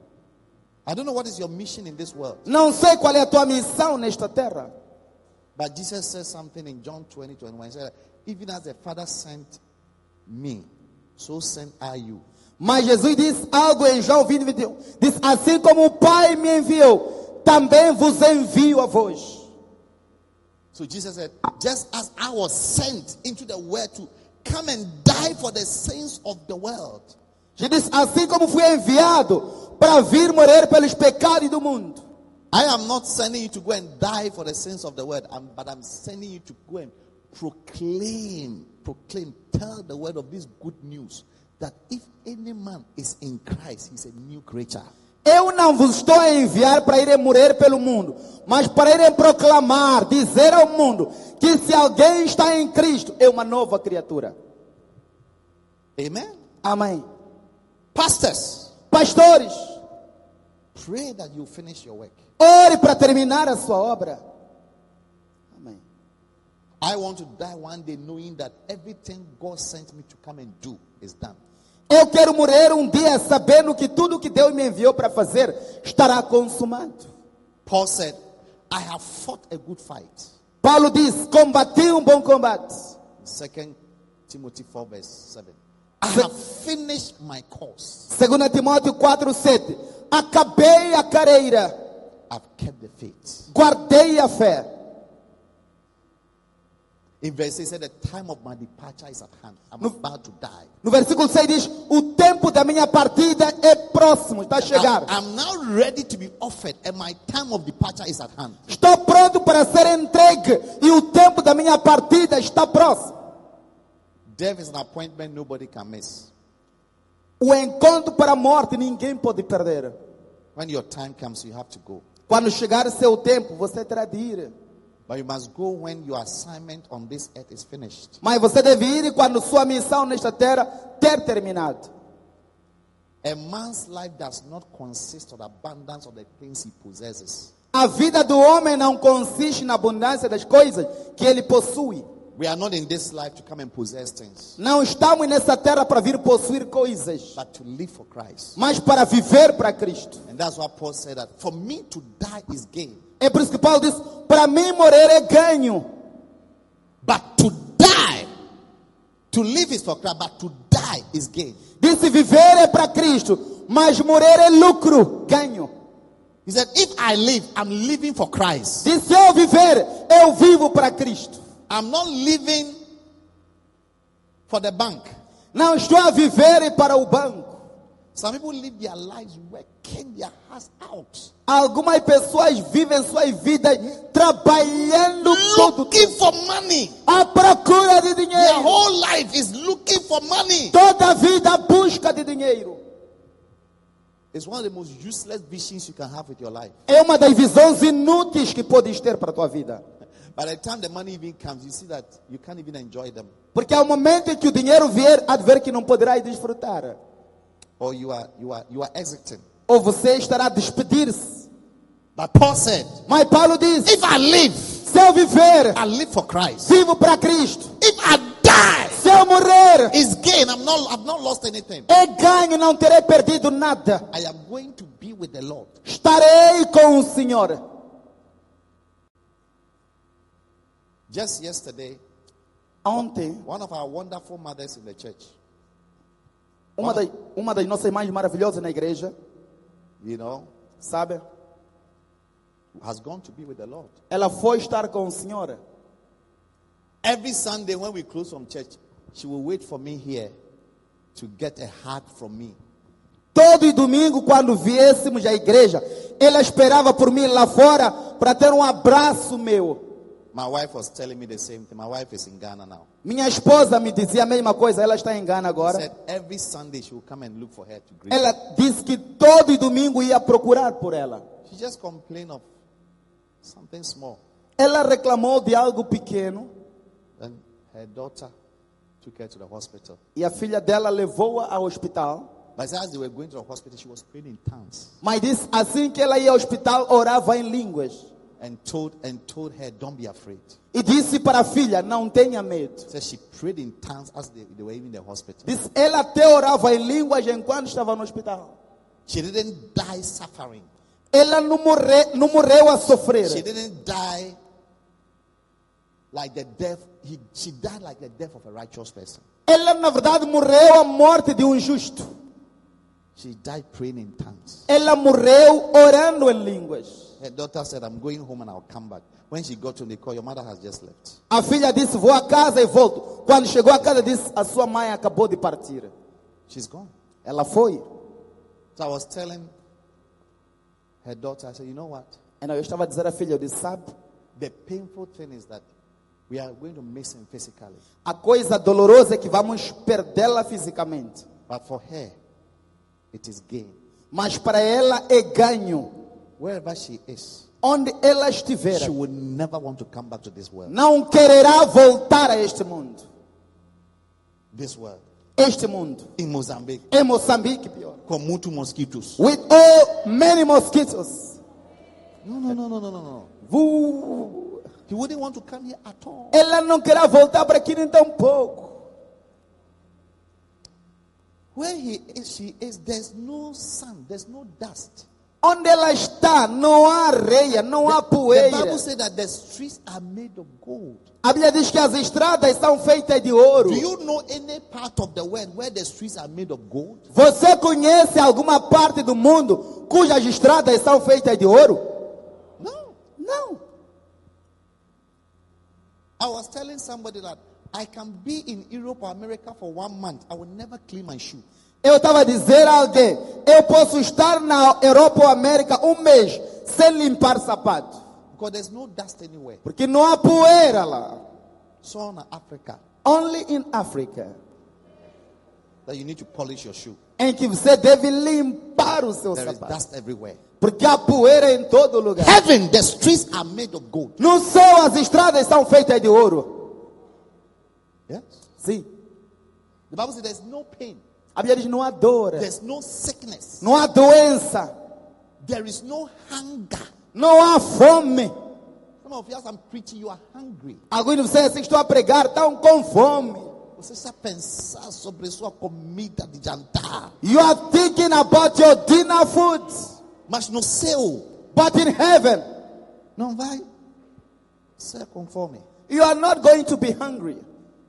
I don't know what is your mission in this world. Não sei qual é a tua missão nesta terra. But Jesus says something in John twenty, twenty-one. He said, even as the Father sent me, so sent I you. Mas Jesus disse algo em João vinte, vinte e um. Diz, assim como o Pai me enviou, também vos envio a vós. So Jesus said, just as I was sent into the world to come and die for the sins of the world, Jesus disse, assim como fui enviado para vir morrer pelos pecados do mundo. I am not sending you to go and die for the sins of the world, I'm, but I'm sending you to go and proclaim, proclaim, tell the word of this good news, that if any man is in Christ, he's a new creature. Eu não vos estou a enviar para irem morrer pelo mundo, mas para irem proclamar, dizer ao mundo, que se alguém está em Cristo, é uma nova criatura. Amen? Amém. Pastors, Pastores, pray that you finish your work. ore para terminar a sua obra. Amém. I want to die one day knowing that everything God sent me to come and do is done. Eu quero morrer um dia sabendo que tudo que Deus me enviou para fazer estará consumado. Paul said, I have fought a good fight. Paulo diz, combati um bom combate. Second Timothy four verse seven. I have finished my course. Segundo Timóteo quatro, sete. Acabei a carreira, I've kept the faith. guardei a fé. In verse six, it said, the time of my departure is at hand. I'm about to die. No versículo seis diz: o tempo da minha partida é próximo, está a chegar. I'm, I'm now ready to be offered, and my time of departure is at hand. Estou pronto para ser entregue e o tempo da minha partida está próximo. Death is an appointment nobody can miss. O encontro para a morte ninguém pode perder. When your time comes, you have to go. Quando chegar seu tempo, você terá de ir. But you must go when your assignment on this earth is finished. Mas você deve ir quando sua missão nesta terra ter terminado. A man's life does not consist of the abundance of the things he possesses. A vida do homem não consiste na abundância das coisas que ele possui. We are not in this life to come and possess things, Não estamos nessa terra para vir possuir coisas, but to live for Christ. mas para viver para Cristo. And that's why Paul said that for me to die is gain. É por isso que Paulo diz: para mim morrer é ganho. But to die, to live is for Christ, but to die is gain. Disse: viver é para Cristo, mas morrer é lucro, ganho. He said, if I live, I'm living for Christ. Disse: eu viver, eu vivo para Cristo. I'm not living for the bank. Não estou a viver para o banco. Some people live their lives working their hearts out, Algumas pessoas vivem suas vidas trabalhando todo looking for money. à procura de Their dinheiro. whole life is looking for money. Toda a vida à busca de dinheiro. It's one of the most useless visions you can have with your life. É uma das visões inúteis que podes ter para a tua vida. By the time the money even comes, you see that you can't even enjoy them. Porque ao momento em que o dinheiro vier, há de ver que não poderás desfrutar. Or you are you are you are exiting. Ou você estará a despedir-se. But Paul said, Mas Paulo diz: if I live, se eu viver, I live for Christ. vivo para Cristo. If I die, Se eu morrer, it's gain. I'm not I've not lost anything. é ganho, não terei perdido nada. I am going to be with the Lord. Estarei com o Senhor. Just yesterday, Ontem, one of our wonderful mothers in the church, uma das, uma das nossas mães maravilhosas na igreja, you know, sabe? has gone to be with the Lord. Ela foi estar com o Senhor. Every Sunday when we close from church, she will wait for me here to get a hug from me. Todo domingo, quando viéssemos à igreja, ela esperava por mim lá fora para ter um abraço meu. My wife was telling me the same thing. My wife is in Ghana now. Minha esposa me dizia a mesma coisa, ela está em Gana She agora. said every Sunday she will come and look for her to greet Ela her. disse que todo domingo ia procurar por ela. She just complained of something small. Ela reclamou de algo pequeno Then her daughter took her to the hospital. e a filha dela levou-a ao hospital. But as they were going to the hospital, she was praying in tongues Mas disse, assim que ela ia ao hospital, orava em línguas. and told and told her, "Don't be afraid." E disse para a filha: não tenha medo. So she prayed in tongues as they, they were in the hospital. Disse, ela até orava em línguas enquanto estava no hospital. She didn't die suffering. Ela não, morre, não morreu a sofrer. She didn't die like the death. He, she died like the death of a righteous person. Ela, na verdade, morreu a morte de um justo. She died praying in tongues. Ela morreu orando em línguas. Her daughter said, "I'm going home and I'll come back." When she got home, they called, "Your mother has just left." A filha disse, vou a casa e volto. Quando chegou a casa, disse, a sua mãe acabou de partir. She's gone. Ela foi. So I was telling her daughter, I said, "You know what? Então, eu estava a dizer à filha, eu disse, sabe, The painful thing is that we are going to miss him physically. a coisa dolorosa é que vamos perdê-la fisicamente. But for her, it is gain. Mas para ela é ganho. Wherever she is, Onde ela estiver, she will never want to come back to this world. não quererá voltar a este mundo. This world. Este mundo. In Mozambique, Em Moçambique, pior. com muito mosquitos. With all many mosquitoes. No, no, no, no, no, no, no. Vu- He wouldn't want to come here at all. Ela não querá voltar para aqui nem tão pouco. Where he is, she is, there's no sun, there's no dust. Onde ela está, não há areia, não há The poeira. Bible says that the streets are made of gold. A Bíblia diz que as estradas são feitas de ouro. Do you know any part of the world where the streets are made of gold? Você conhece alguma parte do mundo cujas estradas são feitas de ouro? No. Não. I was telling somebody that I can be in Europe or America for one month. I will never clean my shoe. Eu estava a dizer a alguém, eu posso estar na Europa ou América um mês sem limpar sapato. Because there's no dust anywhere. Porque não há poeira lá. So in Africa, Only in Africa. that you need to polish your shoe. Em que você deve limpar o seu There is sapato. dust everywhere. Porque há poeira em todo lugar. Heaven, the streets are made of gold. No céu as estradas são feitas de ouro. Yes. Sim. The Bible says there's no pain. A Bíblia diz não há dor. There's no sickness. Não há doença. There is no hunger. Não há fome. Some of you, as I'm preaching, you are hungry. Alguns de vocês assim, estou a pregar, estão com fome. Você está a pensar sobre sua comida de jantar. You are thinking about your dinner food. Mas no céu, But in heaven, não vai ser conforme. you are not going to be hungry.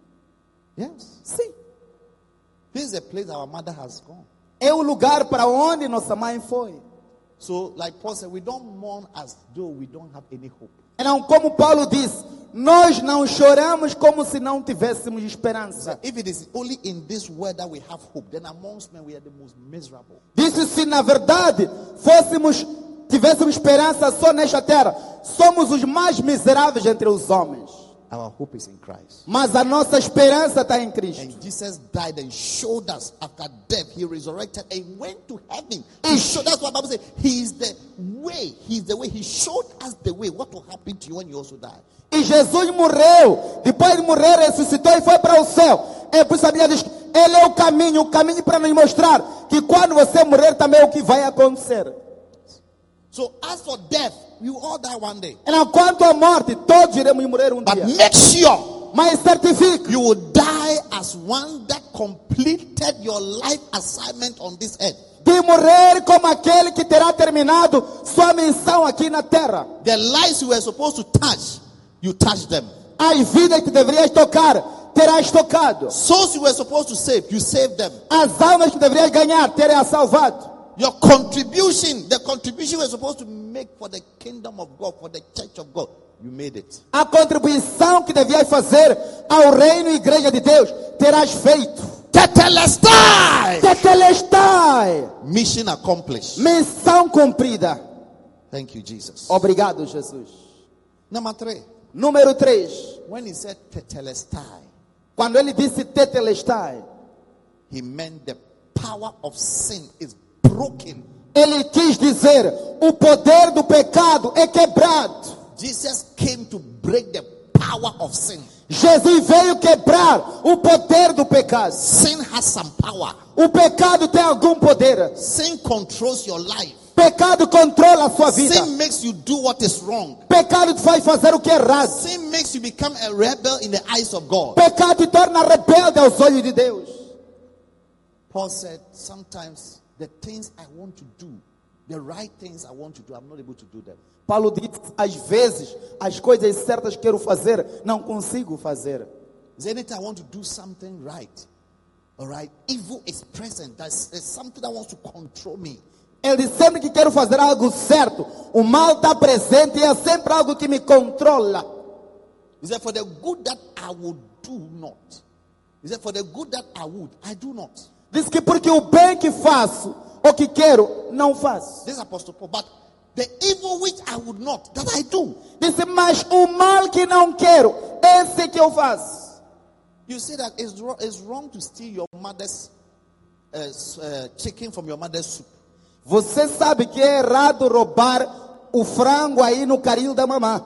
Yes. Sim. This is a place our mother has gone. É o lugar para onde nossa mãe foi. So, like Paul said, we don't mourn as though we don't have any hope. Então, como Paulo disse, nós não choramos como se não tivéssemos esperança. If it is only in this world that we have hope, then amongst men we are the most miserable. Disse se na verdade fôssemos, tivéssemos esperança só nesta terra, somos os mais miseráveis entre os homens. Our hope is in Christ. Mas a nossa esperança está em Cristo. And Jesus died and showed us after death. He resurrected and went to heaven. He showed, that's what the Bible says. He is the way. He is the way. He showed us the way. What will happen to you when you also die? E Jesus morreu, depois de morrer ressuscitou e foi para o céu. É por isso a Bíblia diz que Ele é o caminho, o caminho para nos mostrar que quando você morrer também é o que vai acontecer. So as for death, we will all die one day. Então, quanto à morte, todos iremos morrer um But dia. make sure Mas certifique, you will die as one that completed your life assignment on this earth. de morrer como aquele que terá terminado sua missão aqui na terra. The lives you were supposed to touch, you touched them. As vidas que deverias tocar, terás tocado. Souls you were supposed to save, you saved them. As almas que deverias ganhar, terás salvado. Your contribution, the contribution you were supposed to make for the kingdom of God, for the church of God, you made it. A contribuição que devias fazer ao reino e igreja de Deus, terás feito. Tetelestai! Tetelestai! Mission accomplished. Missão cumprida. Thank you, Jesus. Obrigado, Jesus. Number three, Número três. when he said tetelestai, Quando ele disse tetelestai, he meant the power of sin is broken. ele quis dizer, o poder do pecado é quebrado. Jesus came to break the power of sin. Jesus veio quebrar o poder do pecado. Sin has some power. O pecado tem algum poder. Sin controls your life. Pecado controla a sua vida. Sin makes you do what is wrong. Pecado te faz fazer o que é errado. Sin makes you become a rebel in the eyes of God. Pecado te torna rebelde aos olhos de Deus. Paul said, sometimes the things I want to do, the right things I want to do, I'm not able to do them. Paulo diz, às vezes, as coisas certas que quero fazer, não consigo fazer. Is there anytime I want to do something right? All right, evil is present. There's, there's something that wants to control me. Ele diz, sempre que quero fazer algo certo, o mal está presente e é sempre algo que me controla. He said, for the good that I would do not. He said, for the good that I would, I do not. Diz que porque o bem que faço, ou que quero, não faço. This is Apostle Paul. But the evil which I would not, that I do. Disse, mas o mal que não quero, esse que eu faço. You say that it's, wrong, it's wrong to steal your mother's uh, uh, chicken from your mother's soup. Você sabe que é errado roubar o frango aí no caril da mamã.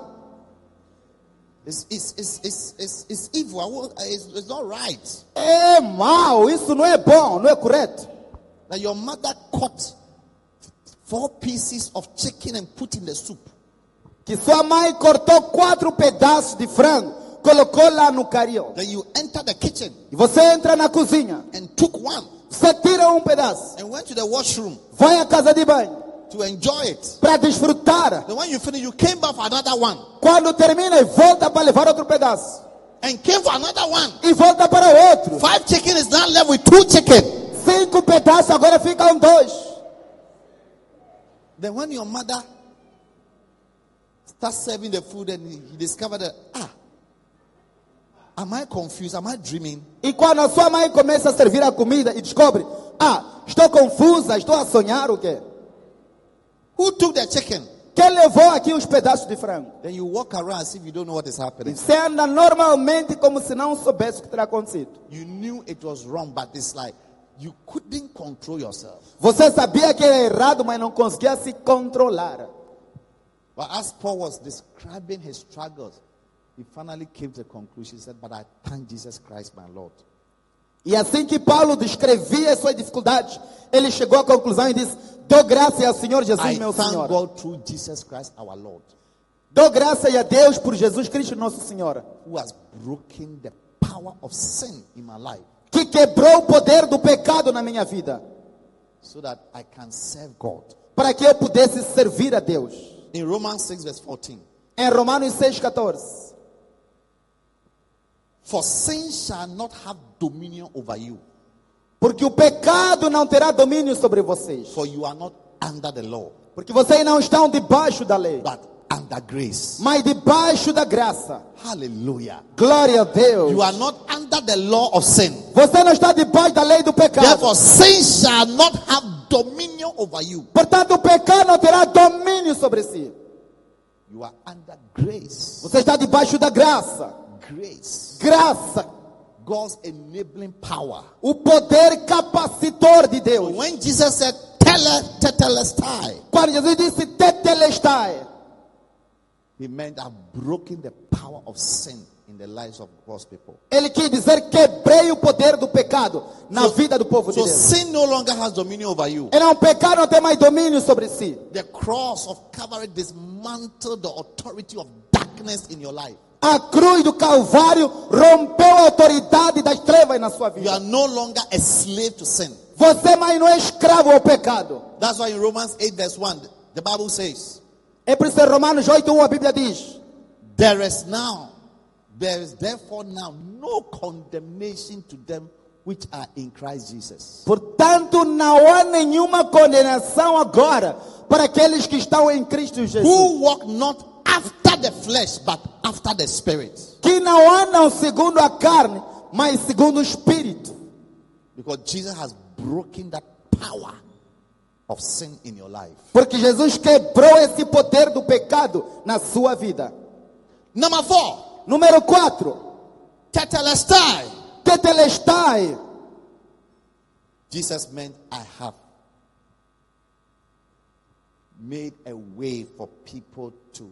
It's, it's, it's, it's, it's, it's evil. I won't, it's, it's not right. É mal, isso não é bom, não é correto. That your mother cut four pieces of chicken and put in the soup. Que sua mãe cortou quatro pedaços de frango, colocou lá no caril. Then you enter the kitchen E você entra na cozinha, and took one você tira um pedaço, and went to the washroom vai à casa de banho to enjoy it. para desfrutar. Then when you finish, you came back for another one Quando termina, e volta para levar outro pedaço. and came for another one. E volta para outro. Five chicken is now left with two chicken. Cinco pedaços, agora ficam dois. Then when your mother starts serving the food and you discover that, ah, am I confused? Am I dreaming? E quando a sua mãe começa a servir a comida e descobre, ah, estou confusa, estou a sonhar o quê? Who took the chicken? Quem levou aqui os pedaços de frango? Then you walk around as if you don't know what is happening. Você anda normalmente como se não soubesse o que terá acontecido. You knew it was wrong, but it's like you couldn't control yourself. Você sabia que era errado, mas não conseguia se controlar. But as Paul was describing his struggles, he finally came to the conclusion. He said, but I thank Jesus Christ, my Lord. E assim que Paulo descrevia as suas dificuldades, ele chegou à conclusão e disse, dou graça ao Senhor Jesus, I meu thank Senhor. God through Jesus Christ, our Lord, Dou graça a Deus por Jesus Cristo, nosso Senhor, who has broken the power of sin in my life, que quebrou o poder do pecado na minha vida, so that I can serve God. para que eu pudesse servir a Deus. In Romans six verse fourteen, Em Romanos seis, catorze. for sin shall not have dominion over you, Porque o pecado não terá domínio sobre vocês. for you are not under the law, Porque vocês não estão debaixo da lei, but under grace. mas debaixo da graça. Hallelujah. Glória a Deus. You are not under the law of sin. Você não está debaixo da lei do pecado. Therefore, sin shall not have dominion over you. Portanto, o pecado não terá domínio sobre si. You are under grace. Você está debaixo da graça. Grace. Graça. God's enabling power. O poder capacitor de So Deus. when Jesus said, "Tele tetelestai," Quando Jesus disse tetelestai, he meant I've broken the power of sin in the lives of God's people. ele quis dizer quebrei o poder do pecado na vida do povo de So Deus. sin no longer has dominion over you. Então o pecado não tem mais domínio sobre si. The cross of Calvary dismantled the authority of darkness in your life. A cruz do Calvário rompeu a autoridade das trevas na sua You vida. are no longer a slave to sin. Você mais não é escravo ao pecado. That's why in Romans eight verse one, the Bible says, É por isso em Romanos oito, um a Bíblia diz: there is now, there is therefore now no condemnation to them which are in Christ Jesus. portanto, não há nenhuma condenação agora para aqueles que estão em Cristo Jesus, Who walk not after the flesh, but after the Spirit. que não andam segundo a carne, mas segundo o Espírito. Because Jesus has broken that power of sin in your life. Porque Jesus quebrou esse poder do pecado na sua vida. Number four, Número quatro, tetelestai. tetelestai. Jesus meant I have made a way for people to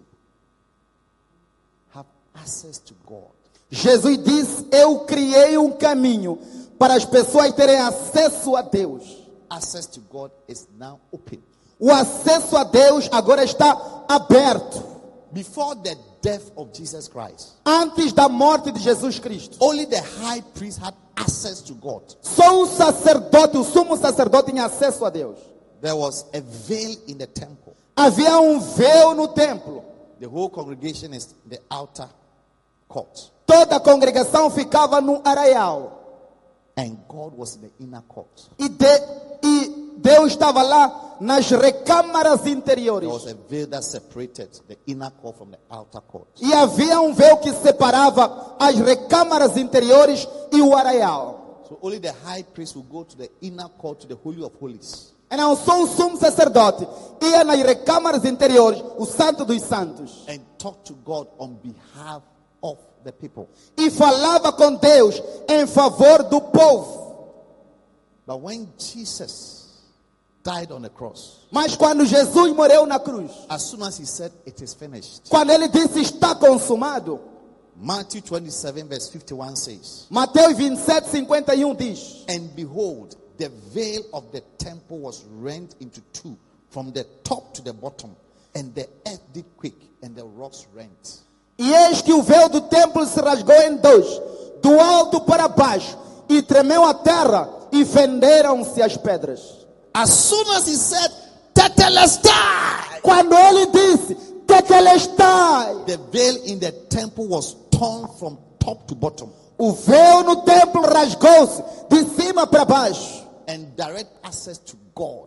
have access to God. Jesus disse, eu criei um caminho para as pessoas terem acesso a Deus. Access to God is now open. O acesso a Deus agora está aberto. Before the death of Jesus Christ, Antes da morte de Jesus Cristo, only the high priest had access to God. só o sacerdote, o sumo sacerdote tinha acesso a Deus. There was a veil in the temple. Havia um véu no templo. The whole congregation is in the outer court. Toda a congregação ficava no arraial. And God was in the inner court. E, de, e Deus estava lá nas recâmaras There interiores. was a veil that separated the inner court from the outer court. E havia um véu que separava as recâmaras interiores e o arraial. So only the high priest will go to the inner court, to the Holy of Holies. Então só o sumo sacerdote ia nas recâmaras interiores, o Santo dos Santos, And talk to God on behalf of the people. e falava com Deus em favor do povo. But when Jesus died on the cross, Mas quando Jesus morreu na cruz, as soon as he said it is finished, quando ele disse está consumado, Matthew twenty-seven verse fifty-one says, Mateus vinte e sete, cinquenta e um diz: and behold, the veil of the temple was rent into two from the top to the bottom, and the earth did quake, and the rocks rent. E eis que o véu do templo se rasgou em dois, do alto para baixo, e tremeu a terra, e fenderam-se as pedras. As soon as he said, tetelestai, Quando ele disse, tetelestai, the veil in the temple was torn from top to bottom, o véu no templo rasgou-se, de cima para baixo, and direct access to God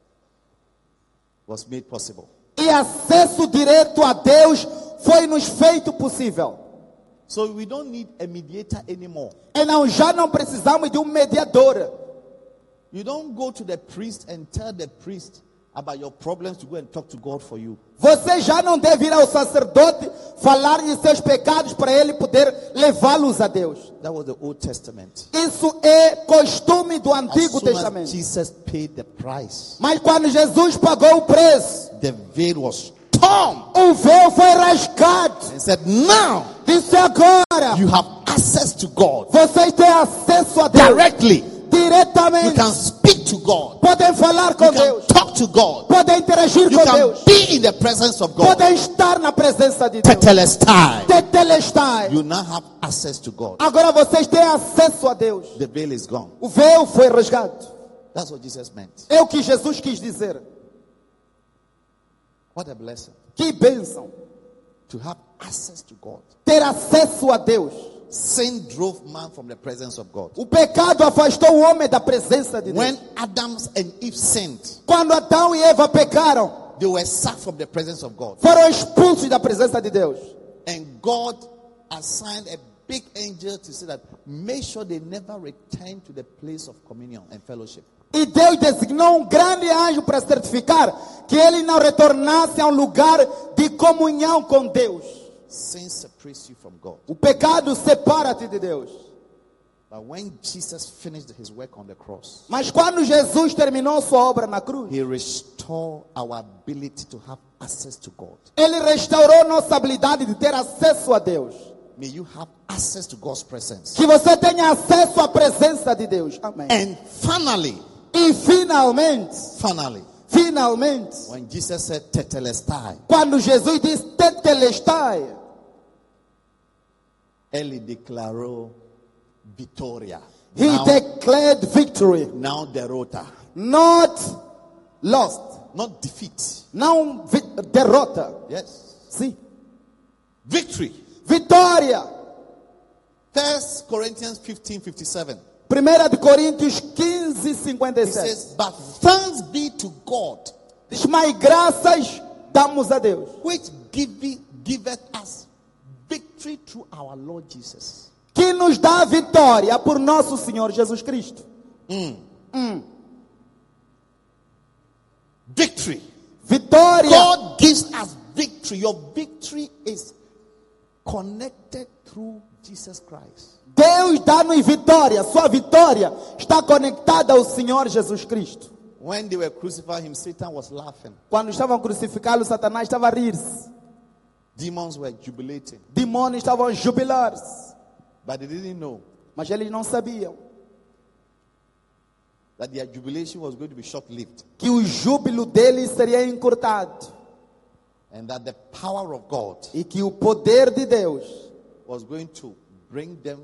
was made possible. e acesso direto a Deus foi nos feito possível. So we don't need a mediator anymore. E não, já não precisamos de um mediador. You don't go to the priest and tell the priest about your problems to go and talk to God for you. Você já não deve ir ao sacerdote falar de seus pecados para ele poder levá-los a Deus. That was the Old Testament. Isso é costume do As Antigo soon as Testamento. Jesus paid the price, Mas quando Jesus pagou o preço, the veil was torn o véu foi rasgado. and said, now Disse agora, you have access to God vocês têm acesso a Deus directly. You diretamente. can speak to God. Podem falar com You can Deus. talk to God. Podem interagir You com can Deus. be in the presence of God. Podem estar na presença de Deus. Tetelestai. Tetelestai. You now have access to God. Agora vocês têm acesso a Deus. The veil is gone. O véu foi rasgado. That's what Jesus meant. É o que Jesus quis dizer. What a blessing. Que bênção. To have access to God. Ter acesso a Deus. Sin drove man from the presence of God. O pecado afastou o homem da presença de Deus. When Adam and Eve sinned, Quando Adão e Eva pecaram, they were sacked from the presence of God. foram expulsos da presença de Deus. And God assigned a big angel to say that make sure they never return to the place of communion and fellowship. E Deus designou um grande anjo para certificar que ele não retornasse a um lugar de comunhão com Deus. Sin separates you from God. O pecado separa-te de Deus. But when Jesus finished his work on the cross, Mas quando Jesus terminou sua obra na cruz, he restored our ability to have access to God. ele restaurou nossa habilidade de ter acesso a Deus. May you have access to God's presence. Que você tenha acesso à presença de Deus. Amém. And finally, E finalmente, finally, finalmente, when Jesus said tetelestai, quando Jesus disse tetelestai, ele declarou vitória. he Now, declared victory, now derrota. not lost, Not defeat. não vi- derrota. Yes. Sim. Victory. Vitória. First Corinthians fifteen fifty-seven. primeira de Coríntios quinze, cinquenta e It sete. says, but thanks be to God, Diz, mas graças damos a Deus, which give, giveth us victory through our Lord Jesus. que nos dá a vitória por nosso Senhor Jesus Cristo. Victory. Vitória. God gives us victory. Your victory is connected through Jesus Christ. Deus dá-nos vitória. Sua vitória está conectada ao Senhor Jesus Cristo. When they were crucifying him, Satan was laughing. Quando estavam crucificá-lo, Satanás estava a rir-se. Demons were jubilating. Demônios estavam a jubilar-se. But they didn't know Mas eles não sabiam that their jubilation was going to be short-lived. que o júbilo deles seria encurtado. And that the power of God E que o poder de Deus was going to bring them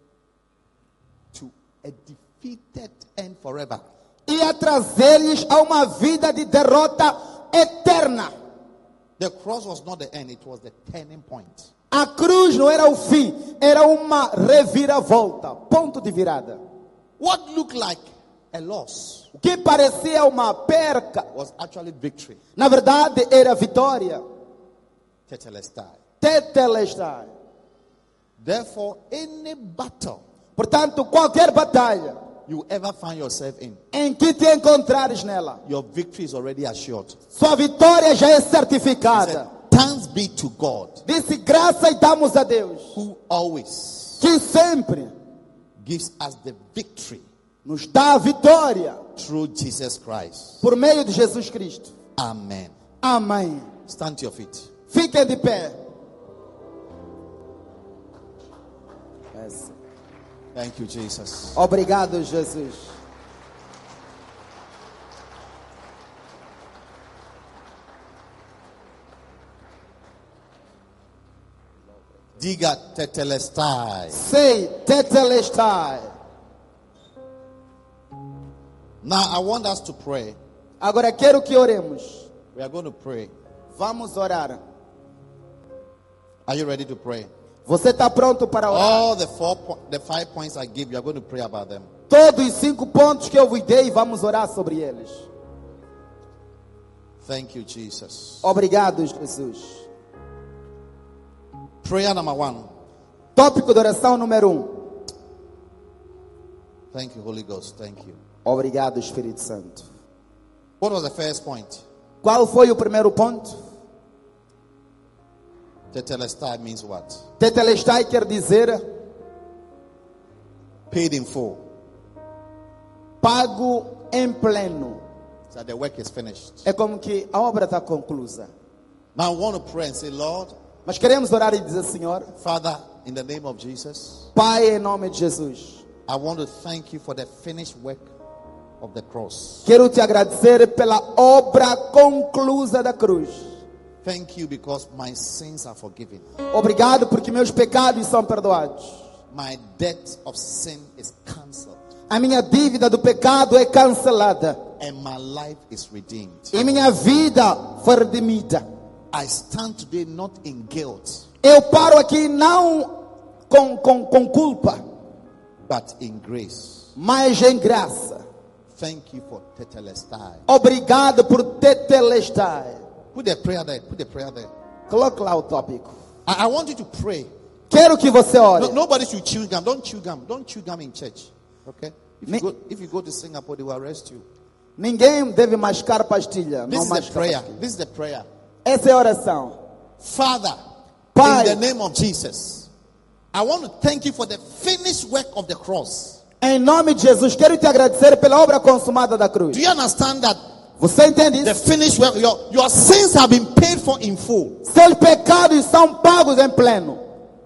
to a defeated end forever. ia trazer-lhes a uma vida de derrota eterna. The cross was not the end, it was the turning point. A cruz não era o fim, era uma reviravolta, ponto de virada. What looked like a loss O que parecia uma perca, was actually victory. na verdade era vitória. Tetelestai. Tetelestai. Therefore, any battle Portanto, qualquer batalha you ever find yourself in, em que te encontrares nela, your victory is already assured. sua vitória já é He said, certificada. thanks be to God, Disse graça e damos a Deus, who always que sempre gives us the victory nos dá a vitória through Jesus Christ. por meio de Jesus Cristo. Amen. Amém. Stand to your feet. Fiquem de pé. Thank you, Jesus. Obrigado, Jesus. Diga tetelestai. Sei, tetelestai. Now I want us to pray. Agora quero que oremos. We are going to pray. Vamos orar. Are you ready to pray? Você está pronto para orar? All the four, po- the five points I give you, are going to pray about them. Todos os cinco pontos que eu vos dei, vamos orar sobre eles. Thank you, Jesus. Obrigado, Jesus. Prayer number one. Tópico de oração número um. Thank you, Holy Ghost. Thank you. Obrigado, Espírito Santo. What was the first point? Qual foi o primeiro ponto? Tetelestai means what? Tetelestai quer dizer Paid in full. pago em pleno. So the work is finished. É como que a obra está conclusa. Now I want to pray and say, Lord, Mas queremos orar e dizer, Senhor, Father, in the name of Jesus, Pai, em nome de Jesus, I want to thank you for the finished work of the cross. quero te agradecer pela obra conclusa da cruz. Thank you because my sins are forgiven. Obrigado porque meus pecados são perdoados. My debt of sin is cancelled. A minha dívida do pecado é cancelada. And my life is redeemed. E minha vida foi redimida. I stand today not in guilt, Eu paro aqui não com, com, com culpa, but in grace. mas em graça. Thank you for Tetelestai. Obrigado por tetelestai. Put the prayer there. Put the prayer there. Coloque lá o tópico. I, I want you to pray. Quero que você ore. No, nobody should chew gum. Don't chew gum. Don't chew gum in church. Okay? If Me- you, go, if you go to Singapore, they will arrest you. Ninguém deve mascar pastilha. This Não is the mascar prayer. pastilha. This is the prayer. Essa é a oração. Father, Pai. in the name of Jesus, I want to thank you for the finished work of the cross. Em nome de Jesus, quero te agradecer pela obra consumada da cruz. Do you understand that Você entende the isso? finished work, your, your sins have been paid for in full? Seus pecados são pagos em pleno.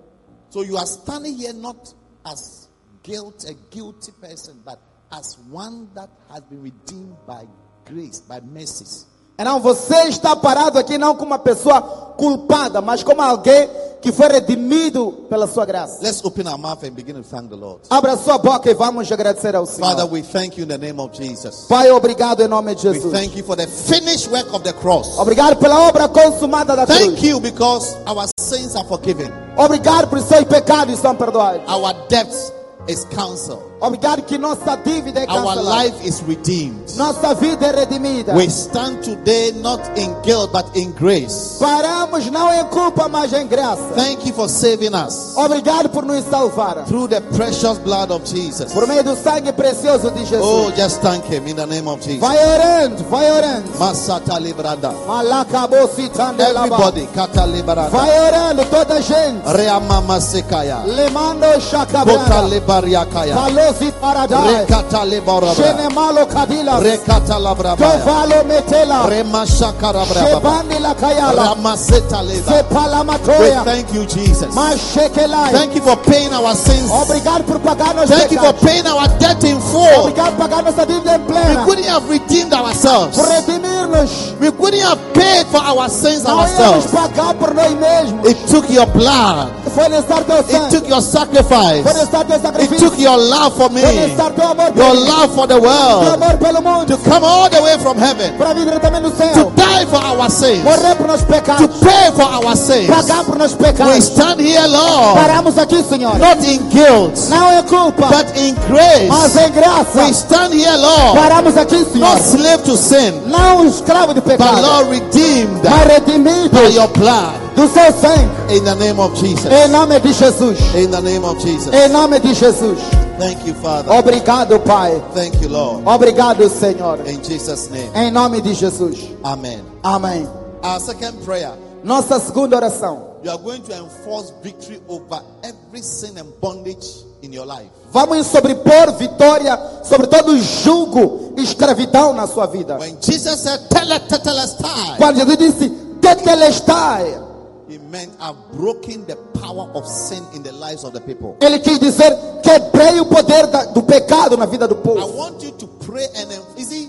So you are standing here not as guilt, a guilty person, but as one that has been redeemed by grace, by mercies. Não, você está parado aqui não como uma pessoa culpada, mas como alguém que foi redimido pela sua graça. Let's open our mouth and begin to thank the Lord. Abra sua boca e vamos agradecer ao Senhor. Father, we thank you in the name of Jesus. Pai, obrigado em nome de We Jesus. thank you for the finished work of the cross. Obrigado pela obra consumada da cruz. Thank you because our sins are forgiven. Obrigado por seus pecados são perdoados. Our debts is cancelled. Obrigado que nossa dívida é Our cancelada. life is redeemed. Nossa vida é redimida. We stand today not in guilt but in grace. Paramos não em culpa, mas em graça. Thank you for saving us Obrigado por nos salvar. through the precious blood of Jesus. Por meio do sangue precioso de Jesus. Oh, just thank him in the name of Jesus. Vai orando, vai orando. Masata librada. Malacabocitandela. Everybody, kata librada. Vai orando toda a gente. Reamama sekaya. Lemando Kota chacabranda. libariakaya. Valosi paradai. Rekata libarabra. Shenemalo kadila. Rekata labrabaya. Tovalo metela. Remashakarabrababa. Shebandi la kayala. Ramaseta leza. We Sepalamatoya. thank you, Jesus. Mashekelai. Thank you for paying our sins. Obrigado por pagar nos Thank you for pecados. paying our debt in full. Obrigado por pagar nossa dívida em We plena. couldn't have redeemed ourselves. Por redimir-nos. We couldn't have paid for our sins Não íamos ourselves. pagar por nós mesmos. It took your blood. Foi necessário teu It sangue. took your sacrifice. Foi necessário teu It sacrifício. took your love for me. Foi necessário teu amor Your por mim. love for the Teu world. amor pelo mundo. To come all the way from heaven. Para vir diretamente no To céu. die for our sins. Morrer por nossos To pecados. pay for our sins. Pagar por nossos We pecados. stand here, Lord, Paramos aqui, Senhor. not in guilt, Não é culpa, but in mas grace. em graça. We stand here, Lord, Paramos aqui, Senhor. not slave to sin, Não escravo de but pecado, Lord redeemed mas redimido by your blood. do seu sangue. In the name of Jesus. Em nome de Jesus. In the name of Jesus. Em nome de Jesus. Thank you, Father. Obrigado, Pai. Thank you, Lord. Obrigado, Senhor. In Jesus' name. Em nome de Jesus. Amen. Amém. Our second prayer. Nossa segunda oração. You are going to enforce victory over every sin and bondage in your life. Vamos sobrepor vitória sobre todo julgo e escravidão na sua vida. When Jesus said, "Teletetelestai," Quando Jesus disse, tetelestai, he meant I've broken the power of sin in the lives of the people. ele quis dizer, quebrei o poder da, do pecado na vida do I povo. want you to pray and then, you see,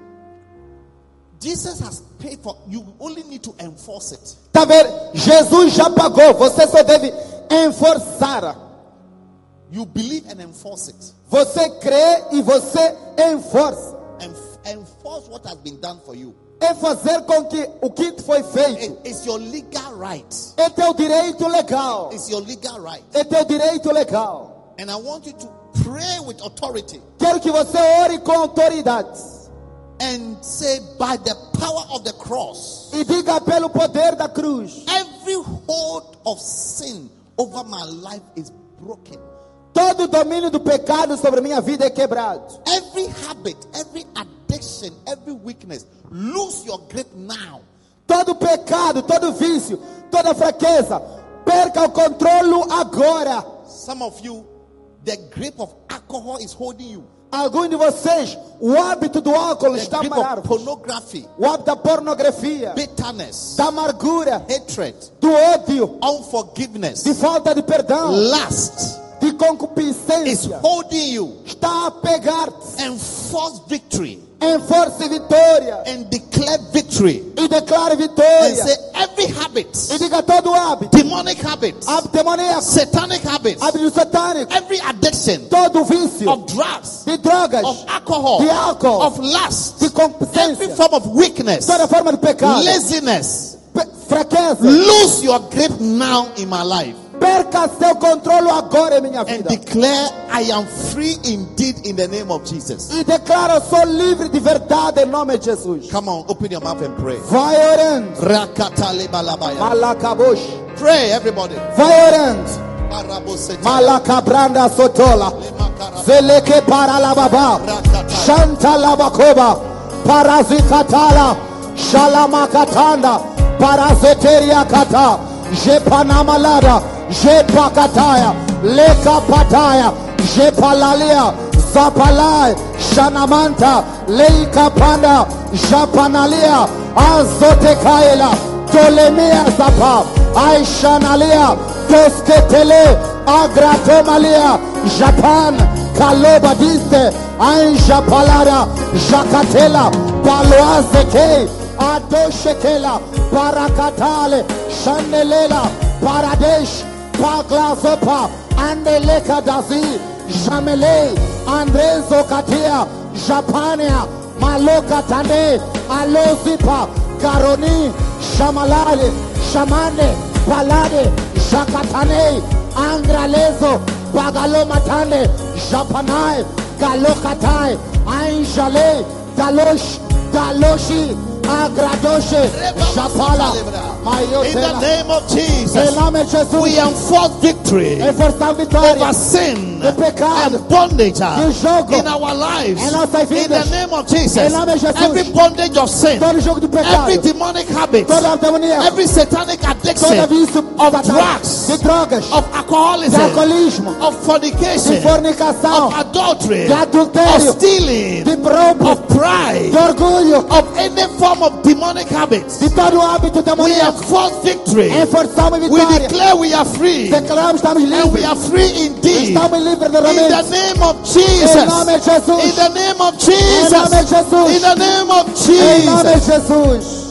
Jesus has paid for, you only need to enforce it. Tá vendo? Jesus já pagou, você só deve enforçar. You believe and enforce it. Você crê e você enforça. Enf- enforce what has been done for you. É fazer com que o que foi It- feito. it's your legal right. É teu direito legal. It's your legal right. É teu direito legal. And I want you to pray with authority Quero que você ore com autoridade. and say, by the power of the cross, E diga pelo poder da cruz. every hold of sin over my life is broken. Todo o domínio do pecado sobre minha vida é quebrado. Every habit, every addiction, every weakness, lose your grip now. Todo pecado, todo vício, toda fraqueza, perca o controle agora. Some of you, the grip of alcohol is holding you. Alguns de vocês, o hábito do álcool The está grip of amarrado. pornography, O hábito da pornografia, bitterness, da amargura, hatred, do ódio, unforgiveness, de falta de perdão, lust de is concupiscência, holding you. está a pegar-te. Enforce victory Enforce vitória and declare victory. e declare And vitória. say every habit, E diga todo hábito, demonic habit, hábito demoníaco, satanic habit, hábito satânico, every addiction todo vício of drugs, de drogas, of alcohol, de álcool, of lust, de every concupiscência, form of weakness, toda forma de pecado, laziness, pe- fraqueza, lose your grip now in my life perca seu controle agora em minha and vida. declare I am free indeed in the name of Jesus. E declara, sou livre de verdade em nome de Jesus. Come on, open your mouth and pray. Vai orando. Rakatalebalabaya. Malacabush. Pray, everybody. Vai orando. Araboseta. Malacabranda sotola. Lemakara- Zeleke para la baba. Shanta la bakoba. Parazikatala. Shalamakatanda. Parazeteria kata. Jepanamalada. Jepakataya. Leka pataya. Jepalalia. Zapalai. Shanamanta. Leika panda. Japanalia. Azotekaila. Tolemia zapa. Aishanalia. Tosketele. Agratomalia. Japan. Kaloba diste. Ainjapalada. Jakatela. Paloazeke. Adoshekela. Parakatale. Shanelela. Paradesh. Paglazopa. Andeleka dazi. Jamele. Andrezo katia. Japania. Maloka tande. Alozipa. Garoni. Shamalale. Shamane. Palade. Jakatane. Angralezo. Bagalomatane. Japanai. Galokatai. Ainjale. Dalosh. Daloshi. Agradoshe. Japala. In the Mayotela. name of Em Jesus, nome de Jesus. we enforce victory Enforçar vitória. over sin De pecado. and bondage uh, De jogo. in our lives. Em nossas In the vidas. name of Jesus, Em nome de Jesus. every bondage of sin, Todo jogo de pecado. every demonic habit, Toda demonia. every satanic Toda addiction vício of satânico. drugs, De drogas. of De alcoholism, alcoolismo. of De fornication, fornicação. of adultery, De of adultério. stealing, De roubo. of pride, De orgulho. of any form of demonic habits. De todo hábito We demoníaco. enforce victory. Enforçamos We vitória. declare we are free. Declaramos estamos And we livres. are free indeed. Estamos livres In the verdadeiramente. name of Em Jesus. nome de Jesus. In the name of Em nome de Jesus. Jesus. In the name of Em nome de Jesus. Jesus.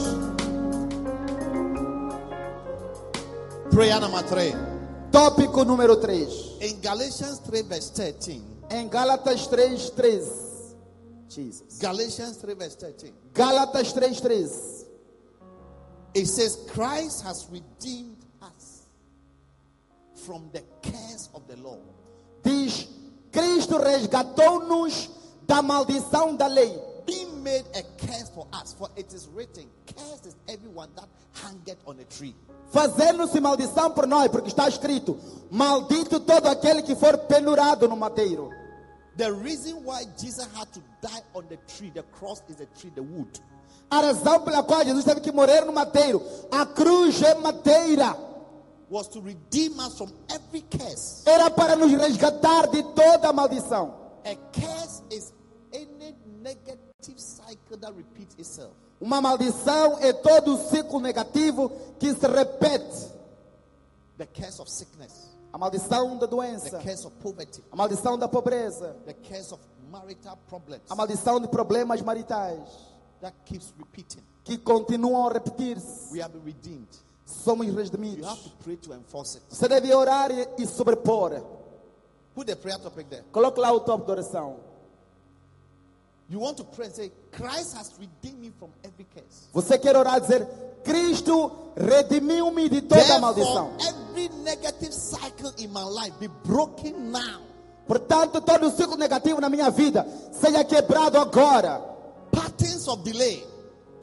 Prayer number three. Tópico número três. In Galatians three verse thirteen. Em Gálatas três, treze. Jesus. Galatians three verse thirteen. Gálatas três, treze. It says Christ has redeemed us from the curse of the law. Diz, Cristo resgatou-nos da maldição da lei. Being made a curse for us. For it is written, cursed is everyone that hangeth on a tree. Fazendo-se maldição por nós, porque está escrito, maldito todo aquele que for pendurado no madeiro. The reason why Jesus had to die on the tree, the cross is a tree, the wood. A razão pela qual Jesus teve que morrer no madeiro, a cruz é madeira, Was to redeem us from every curse. era para nos resgatar de toda a maldição. A curse is any negative cycle that repeats itself. Uma maldição é todo o ciclo negativo que se repete. The curse of sickness, A maldição da the doença, curse of poverty, a maldição da pobreza, the curse of marital problems a maldição de problemas maritais, that keeps repeating. que continuam a repetir-se. We have been redeemed. Somos You redimidos. have to pray to enforce it. Você deve orar e, e sobrepor. Put the prayer topic there. Coloque lá o topo da oração. You want to pray and say, Christ has redeemed me from every curse. Você quer orar e dizer, Cristo redimiu-me de toda a Therefore, maldição. every negative cycle in my life be broken now. Portanto, todo o ciclo negativo na minha vida seja quebrado agora. Patterns of delay,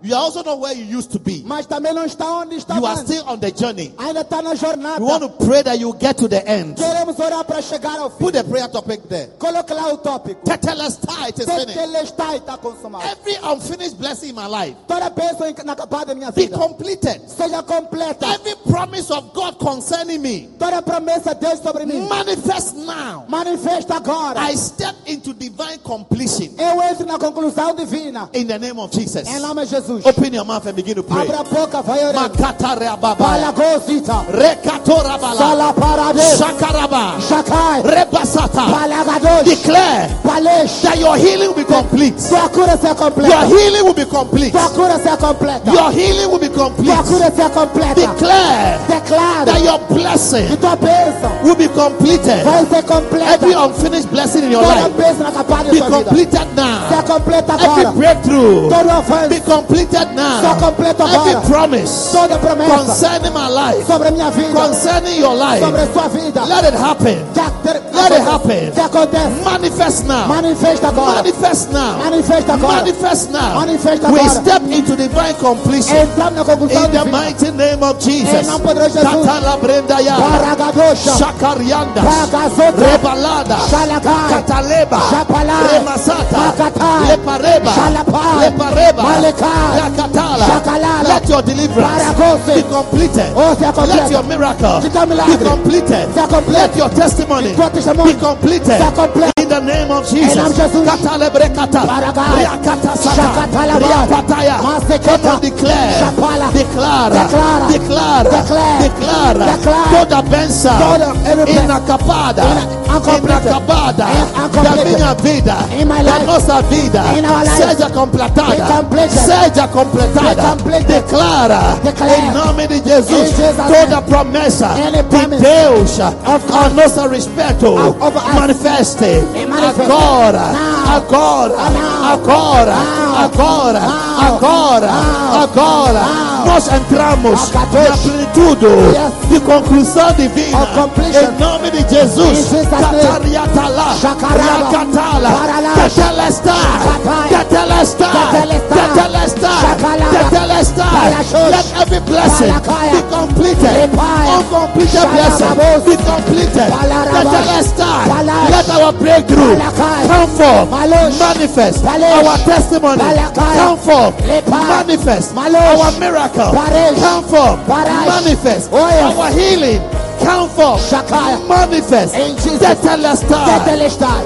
You are also not where you used to be. mas também não está onde está You are antes. still on the journey. Ainda está na jornada. We want to pray that you get to the end. Queremos orar para chegar ao fim. Put the prayer topic there. Coloque lá o tópico. Tetelestai, it is finished. Tetelestai está consumado. Every unfinished blessing in my life Toda bênção inacapada da minha be vida completed. seja completa. Every promise of God concerning me Toda promessa de Deus sobre mim manifest now. manifesta agora. I step into divine completion Eu entro na conclusão divina. in the name of Jesus. Em nome de Jesus. Open your mouth and begin to pray. Abra a boca, vai orando. Makata reababa. Palagosita. Rekatorabala. Salaparade. Shakaraba. Shakai. Rebasata. Palagados. Declare Palesh. that your healing will be complete. Tua cura seja Your completa. healing will be complete. Tua cura seja completa. Your healing will be Tua complete. cura seja completa. Declare Declara that your que blessing tua bênção will be completed. vai ser completa. Every unfinished blessing in your Toda life bênção inacapada be em tua vida completed now. seja completa Every agora. breakthrough Todo avanço be completed seja now. completo Every agora. promise Toda promessa concerning my life, sobre a minha vida, concerning your life, sobre a sua vida, let it happen. que, ater- Let it happen. que acontece. Manifest now. Manifesta agora. Manifest now. Manifesta agora. Manifest now. Manifesta We agora. step into divine completion Entramos na conclusão in the divina. mighty name of Jesus. Em nome poderoso de Jesus. Katala Brendaya. Paragadosha. Shakarianda. Pagazota. Rebalada. Shalakai. Kataleba. Shapalai. Remasata. Makatai. Lepareba. Shalapai. Lepareba. Malekai. Yakatala. Shakalala. Let your deliverance Paragosi. be completed. Oh, sea completa. Let your miracle Que teu be milagre completed. sea completo. Let your testimony Que tua testemunho be completed. sea completo. In the name of Jesus. Em nome de Jesus. Katalebrekata. Paragai. Riakata sata. Shakatalaba. Riapataya. Maseketa. Come on, declare. Shapala. Declara. Declara. Declara. Declare. Declara. Declare. Toda benção Toda- every blessing. inacabada. Ina- uncompleted. Inacabada. In- Da uncompleted. minha vida. In my Da life. nossa vida. In our life. Seja completada. Be completed. Seja completada. Be completed. Declara. Declare. Em nome de Jesus. In Jesus' Toda name. promessa Any de promise Deus of a nosso respeito Of- of us. manifeste Be manifested. agora, Now. agora, Now. agora, Now. agora, Now. agora, Now. agora. Now. Nós entramos Akadosh. na plenitude Yes. de conclusão divina. Of completion. Em nome de Jesus. In Jesus' name. Catariatala, Shakaraba. Riacatala, Paralash. Tetelestai, Shakatai. Tetelestai, Tetelestai. Tetelestai, Shakalaba. Tetelestai. Parashosh. Let every blessing Palakaya. be completed. Repaya. Uncompleted blessing Shalababos. be completed. Palarabash. Tetelestai. Palash. Let our breakthrough Palakai. come forth, Malosh. manifest. Palesh. Our testimony Palakaya. come forth, Lepai. manifest. Malosh. Our miracle Paresh. come forth, Parash. manifest. Oh, yes. Our healing come forth, Shakaya. manifest. In Jesus. Tetelestai. Tetelestai.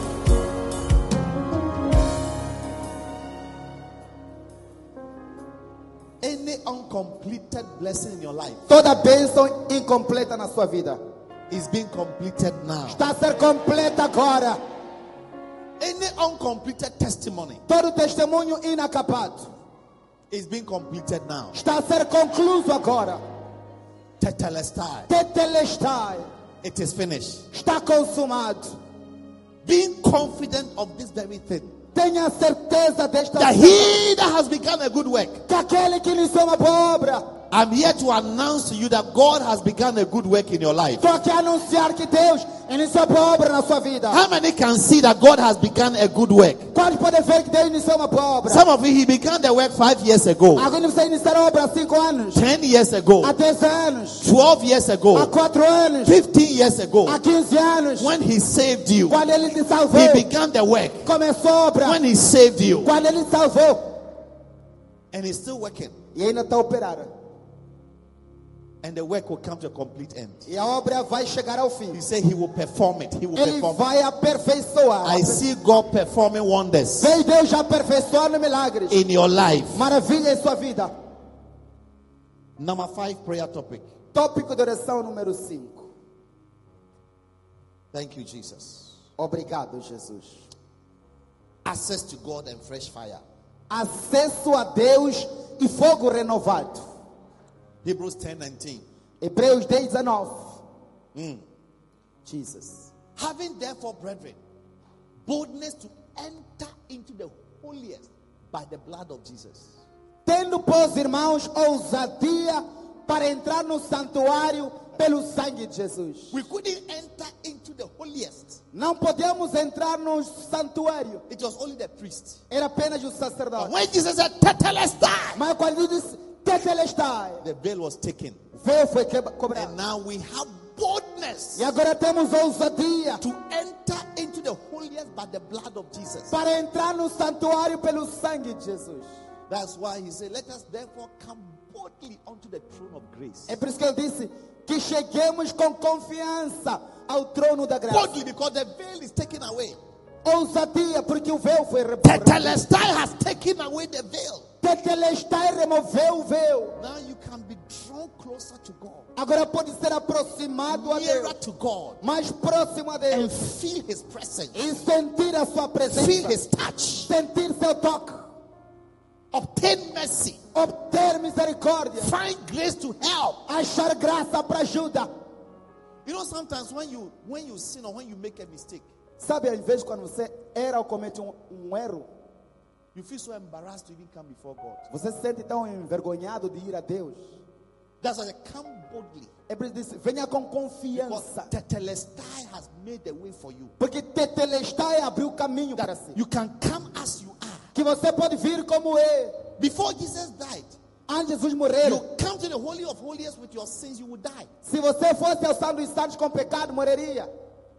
Any uncompleted blessing in your life Toda bênção incompleta na sua vida is being completed now. está a ser completa agora. Any uncompleted testimony Todo testemunho inacabado is being completed now. está a ser concluído agora. Tetelestai. Tetelestai. It is finished. Está consumado. Being confident of this very thing, Tenha certeza desta that he that has begun a good work, que aquele que iniciou uma boa obra. I'm here to announce to you that God has begun a good work in your life. Só que anunciar que Deus iniciou boa obra na sua vida. How many can see that God has begun a good work? Quantos podem ver que Deus iniciou uma boa obra? Some of you, he began the work five years ago, Alguns você iniciaram a obra há cinco anos, ten years ago, há dez anos, twelve years há ago, quatro anos, fifteen years ago. há quinze anos. When he saved you, Quando Ele te he salvou, began the work. começou a obra. When he saved you, Quando Ele te salvou, and he's still working, e ainda está a operar. and the work will come to a complete end. E a obra vai chegar ao fim. He said he will perform it. He will Ele perform it. vai aperfeiçoar. I see God performing wonders Veio Deus já aperfeiçoando milagres. in your life. Maravilha em sua vida. Number five prayer topic. Tópico de oração número cinco. Thank you, Jesus. Obrigado, Jesus. Access to God and fresh fire. Acesso a Deus e fogo renovado. Hebrews ten nineteen. Hebreus dez, dezenove. Mm. Jesus. Having therefore, brethren, boldness to enter into the holiest by the blood of Jesus. Tendo, pois, irmãos, ousadia para entrar no santuário pelo sangue de Jesus. We couldn't enter into the holiest holiest. Não podemos entrar no santuário. It was only the priest. Era apenas o But sacerdote. when Jesus said, Tetelestai, Mas quando ele disse, Tetelestai, the veil was taken. o véu foi quebra- cobrado. And now we have boldness E agora temos ousadia to enter into the holiest by the blood of Jesus. para entrar no santuário pelo sangue de Jesus. That's why he said, let us therefore come boldly unto the throne of grace. É por isso que ele disse que cheguemos com confiança ao trono da graça. Boldly, because the veil is taken away. Ousadia, porque o véu foi removido. Tetelestai has taken away the veil. Tetelestai removeu o véu. Now you can be drawn closer to God, Agora pode ser aproximado a nearer Deus, to God, mais próximo a and Deus, feel His presence, e sentir a sua feel presença, His touch, sentir seu toque, obtain mercy, obter misericórdia, find grace to help. achar graça para ajuda. You know, sometimes when you when you sin or when you make a mistake, Sabe, às vezes quando você erra ou comete um, um erro, you feel so embarrassed to even come before God. você se sente tão envergonhado de ir a Deus. That's why I come boldly, É por isso que diz, venha com because confiança, Tetelestai has made the way for you. porque Tetelestai abriu o caminho para That si. you can come as you are. Que você pode vir como é. Before Jesus died, Antes de Jesus morrer, you come to the Holy of Holies with your sins, you will die. se você fosse ao Santo dos Santos com pecado, morreria.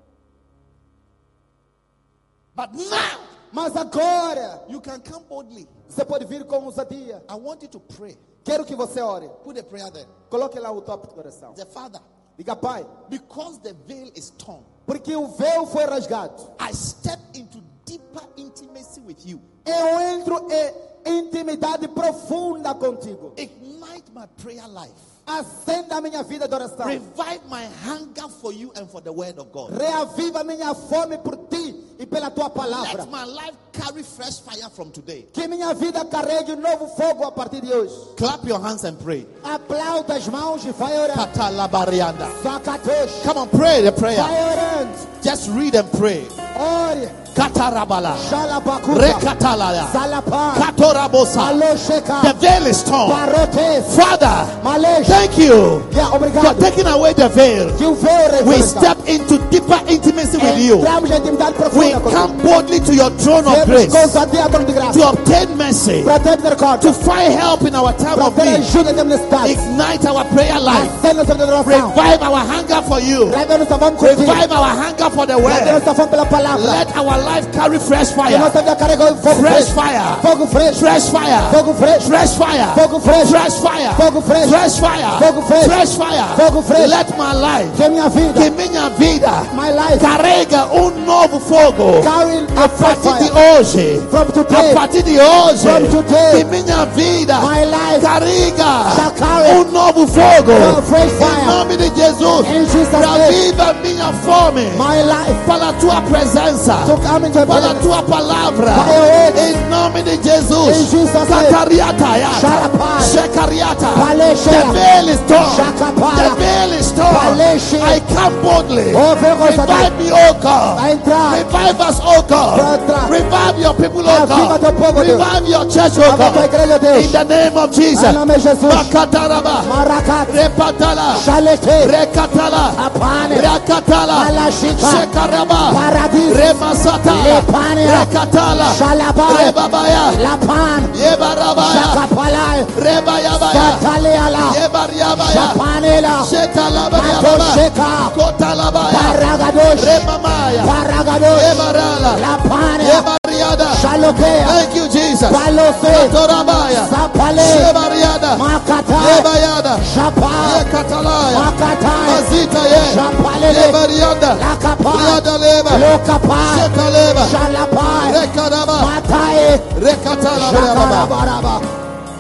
But now, Mas agora, you can come boldly. você pode vir com ousadia. I want you to pray. Quero que você ore. Put a prayer there. Coloque lá o tópico de oração. The Father, Diga, Pai, because the veil is torn, porque o véu foi rasgado. I step into deeper intimacy with you. Eu entro em intimidade profunda contigo. Ignite my prayer life. Acenda a minha vida de oração. Revive my hunger for you and for the word of God. Reaviva a minha fome por ti e pela tua palavra. Let my life carry fresh fire from today. Que minha vida carregue um novo fogo a partir de hoje. Clap your hands and pray. Aplauda as mãos e vai orar. Katalabarianda. Sacatosh. Come on, pray the prayer. Vai orando. Just read and pray. Ore. Katarabala. Shalabakuta. Rekatalaya. Salapa. Katorabosa. Alosheka. The veil is torn. Parotes. Father, Malesh. thank you Yeah, for obrigado. taking away the veil. Que o véu We reversa. step into deeper intimacy with you. Entramos em intimidade We profunda contigo. come boldly to your throne of Viemos grace com ousadia ao trono de graça. to obtain mercy, Para ter misericórdia. to find help in our time Para of ter need. ajuda em necessidade. Ignite our prayer life. Acenda nossa vida de oração. Revive our hunger for you. Revive nossa fome contigo. Revive our hunger for the Revive word. nossa fome pela palavra. Let our life carry fresh Que fire. nossa vida carregue fogo Fresh fresco. fire. Fogo fresco. Fresh fire. Fogo fresco. Fresh fire. Fogo fresco. Fresh fire. Fogo fresco. Fresh fire. Fogo fresco. Fresh fire. Fogo fresco. Let my life, Que minha vida. que minha vida My life. carrega um novo fogo. Carry A a fresh partir de fire. hoje, From a today. partir de hoje, From today. que minha vida My life. carrega Shall carry um novo fogo. a fresh Em fire. nome de Jesus, In Jesus' name. reviva minha fome My life. para a tua presença, To come into para a presence. tua palavra. By your word. Em nome de In Jesus, Jesus' name. Catariata yata, Sharapai. Shekariata. Paleshea. The veil is torn. Shakapala. The veil is torn. Paleshea. I come boldly. Oh, very good. Revive me, oh God. Vai entrar. Revive us, oh God. Vai entrar. Revive your people, oh Aviva God. teu povo, Deus. Revive your church, oh Aviva tua igreja, God. Deus. In the name of Jesus. Em nome de Jesus. Makataraba. Marakat. Repatala. Shalete. Rekatala. Apane. Rakatala. Malashika. Shekaraba. Paradis. Remasata. Lepania. Rekatala. Shalabai. Rebabaya. Lapan. Yebarabaya. Shakapalai. Rebayabaya. Sataliala. Yebariabaya. Shapanela. Shetalabaya. Matosheka. Kotalabaya. Paragadosh. Remamaya. Paragadosh. Yebarala. Lapania. Yebariada. Shalokea. Thank you, Jesus. Palose. Torabaya. Sapale. Shebariada. Makata. Yebayada. Shapa. Yekatalaya. Makatai. Mazita ye. Shapalele. Yebariada. Lakapa. Riada leba. Lokapa. Shekaleba. Shalapai. Rekaraba. Matai. Rekatala. Shakarabaraba.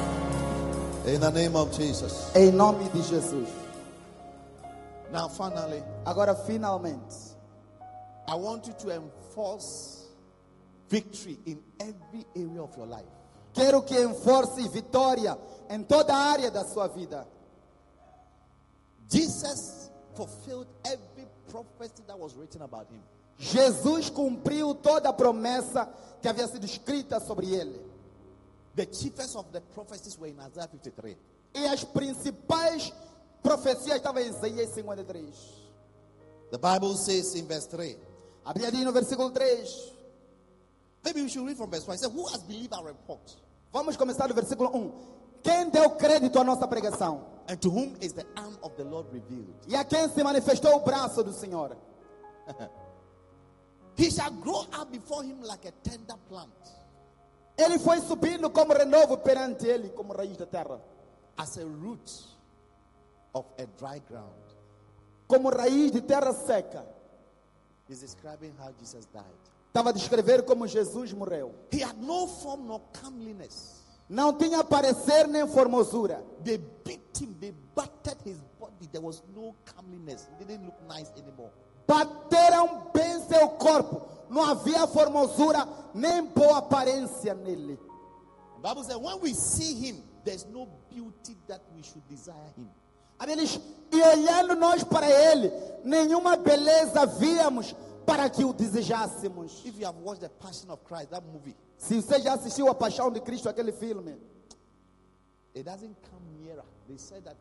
In the name of Jesus. Em nome de Jesus. Now finally, Agora finalmente, I want you to enforce victory in every area of your life. quero que enforce vitória em toda a área da sua vida. Jesus fulfilled every prophecy that was written about him. Jesus cumpriu toda a promessa que havia sido escrita sobre ele. The chiefest of the prophecies were in Isaiah fifty-three. E as principais profecias estavam em Isaías cinquenta e três. The Bible says in verse three, A Bíblia diz no versículo três. Maybe we should read from verse one. It says, who has believed our report? Vamos começar do versículo um. Quem deu crédito à nossa pregação? And to whom is the arm of the Lord revealed? E a quem se manifestou o braço do Senhor? He shall grow up before him like a tender plant, Ele foi subindo como renovo perante ele, como raiz da terra. as a root of a dry ground. Como raiz de terra seca. He's describing how Jesus died. Estava a descrever como Jesus morreu. He had no form nor comeliness. Não tinha parecer nem formosura. They beat him, they battered his body. There was no comeliness. He didn't look nice anymore. Bateram bem seu corpo. Não havia formosura nem boa aparência nele. The Bible says when we see him, there's no beauty that we should desire him. A Bíblia diz, e olhando nós para ele, nenhuma beleza víamos para que o desejássemos. If you have watched The Passion of Christ, that movie, Se você já assistiu A Paixão de Cristo, aquele filme, it doesn't come nearer. They said that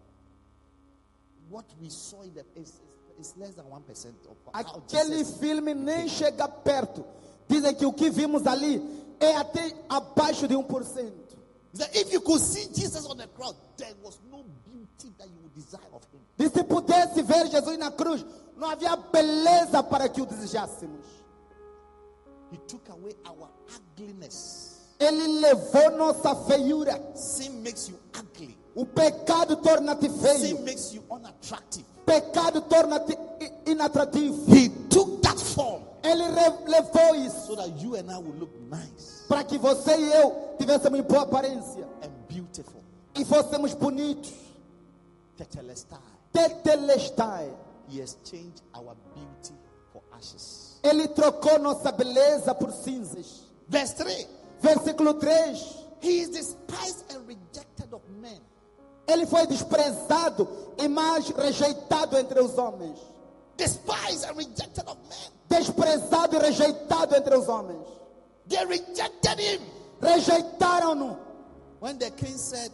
what we saw in the is, is, is less than one percent of how aquele Jesus. filme nem chega perto. Dizem que o que vimos ali é até abaixo de um por cento. He said, if you could see Jesus on the cross, there was no beauty that you would desire of him. E se pudesse ver Jesus na cruz, não havia beleza para que o desejássemos. He took away our ugliness. Ele levou nossa feiura. Sin makes you ugly. O pecado torna-te Sin feio. makes you unattractive. Pecado torna-te i- inatrativo. He took that form Ele re- levou isso so that you and I would look nice para que você e eu tivéssemos boa aparência and beautiful. e fôssemos bonitos. Tetelestai. Tetelestai. He has changed our beauty for ashes. Ele trocou nossa beleza por cinzas. Verse three. Versículo três. He is despised and rejected of men. Ele foi desprezado e mais rejeitado entre os homens. Despised and rejected of men. Desprezado e rejeitado entre os homens. They rejected him. Rejeitaram-no. When the king said,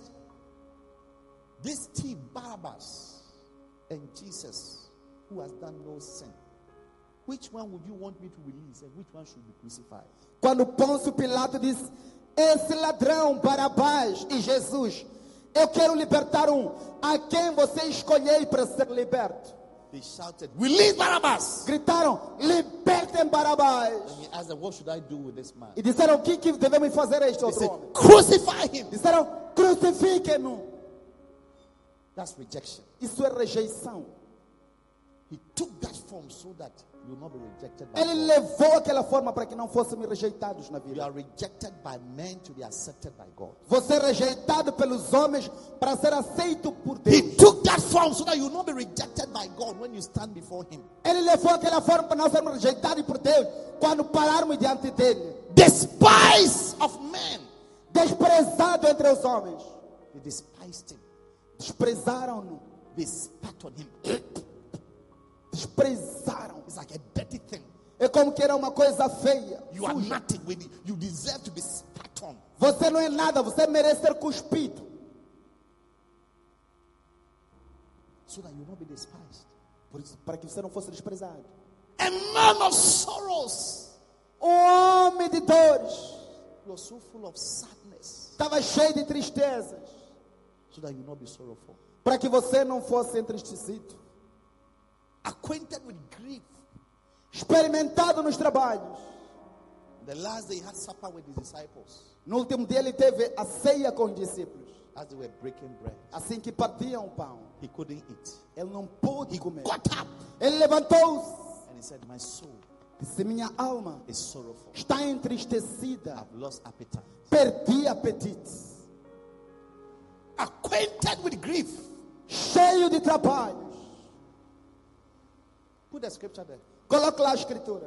this thief Barabbas and Jesus, who has done no sin, which one would you want me to release and which one should be crucified? Quando Pôncio Pilato disse, esse ladrão Barabás e Jesus, eu quero libertar um. A quem você escolheu para ser liberto? They shouted, release Barabbas. Gritaram, libertem Barabás. And he asked them, what should I do with this man? E disseram, o que, que devemos fazer a este They outro said, homem? crucify him. Disseram, crucifiquem-no. That's rejection. Isso é rejeição. He took that form so that you will not be rejected by Ele God. levou aquela forma para que não fôssemos rejeitados na You vida. are rejected by men to be accepted by God. Você é rejeitado pelos homens para ser aceito por He Deus. took that form so that you will not be rejected by God when you stand before him. Ele levou aquela forma para não sermos rejeitados por Deus quando pararmos diante dele. Despised of men. Desprezado entre os homens. They despised him. Desprezaram-no. They spat on him. Desprezaram. It's like a dirty thing. É como que era uma coisa feia. You are suja. nothing. When you deserve to be spat on. Você não é nada, você merece ser cuspido. So that you will not be despised. Por isso, para que você não fosse desprezado. A man of sorrows. Um homem de dores. You are so full of sadness. Estava cheio de tristezas. So that you will not be sorrowful. Para que você não fosse entristecido. Acquainted with grief. Experimentado nos trabalhos. The last day he had supper with his disciples. No último dia ele teve a ceia com os discípulos. As they were breaking bread. Assim que partiam o pão. He couldn't eat. Ele não pôde He comer. got up Ele levantou-se. and he said, my soul Disse, minha alma is sorrowful. está entristecida. I've lost appetite. Perdi apetite. Acquainted with grief. Cheio de trabalhos. Put the scripture there. Coloque lá a escritura.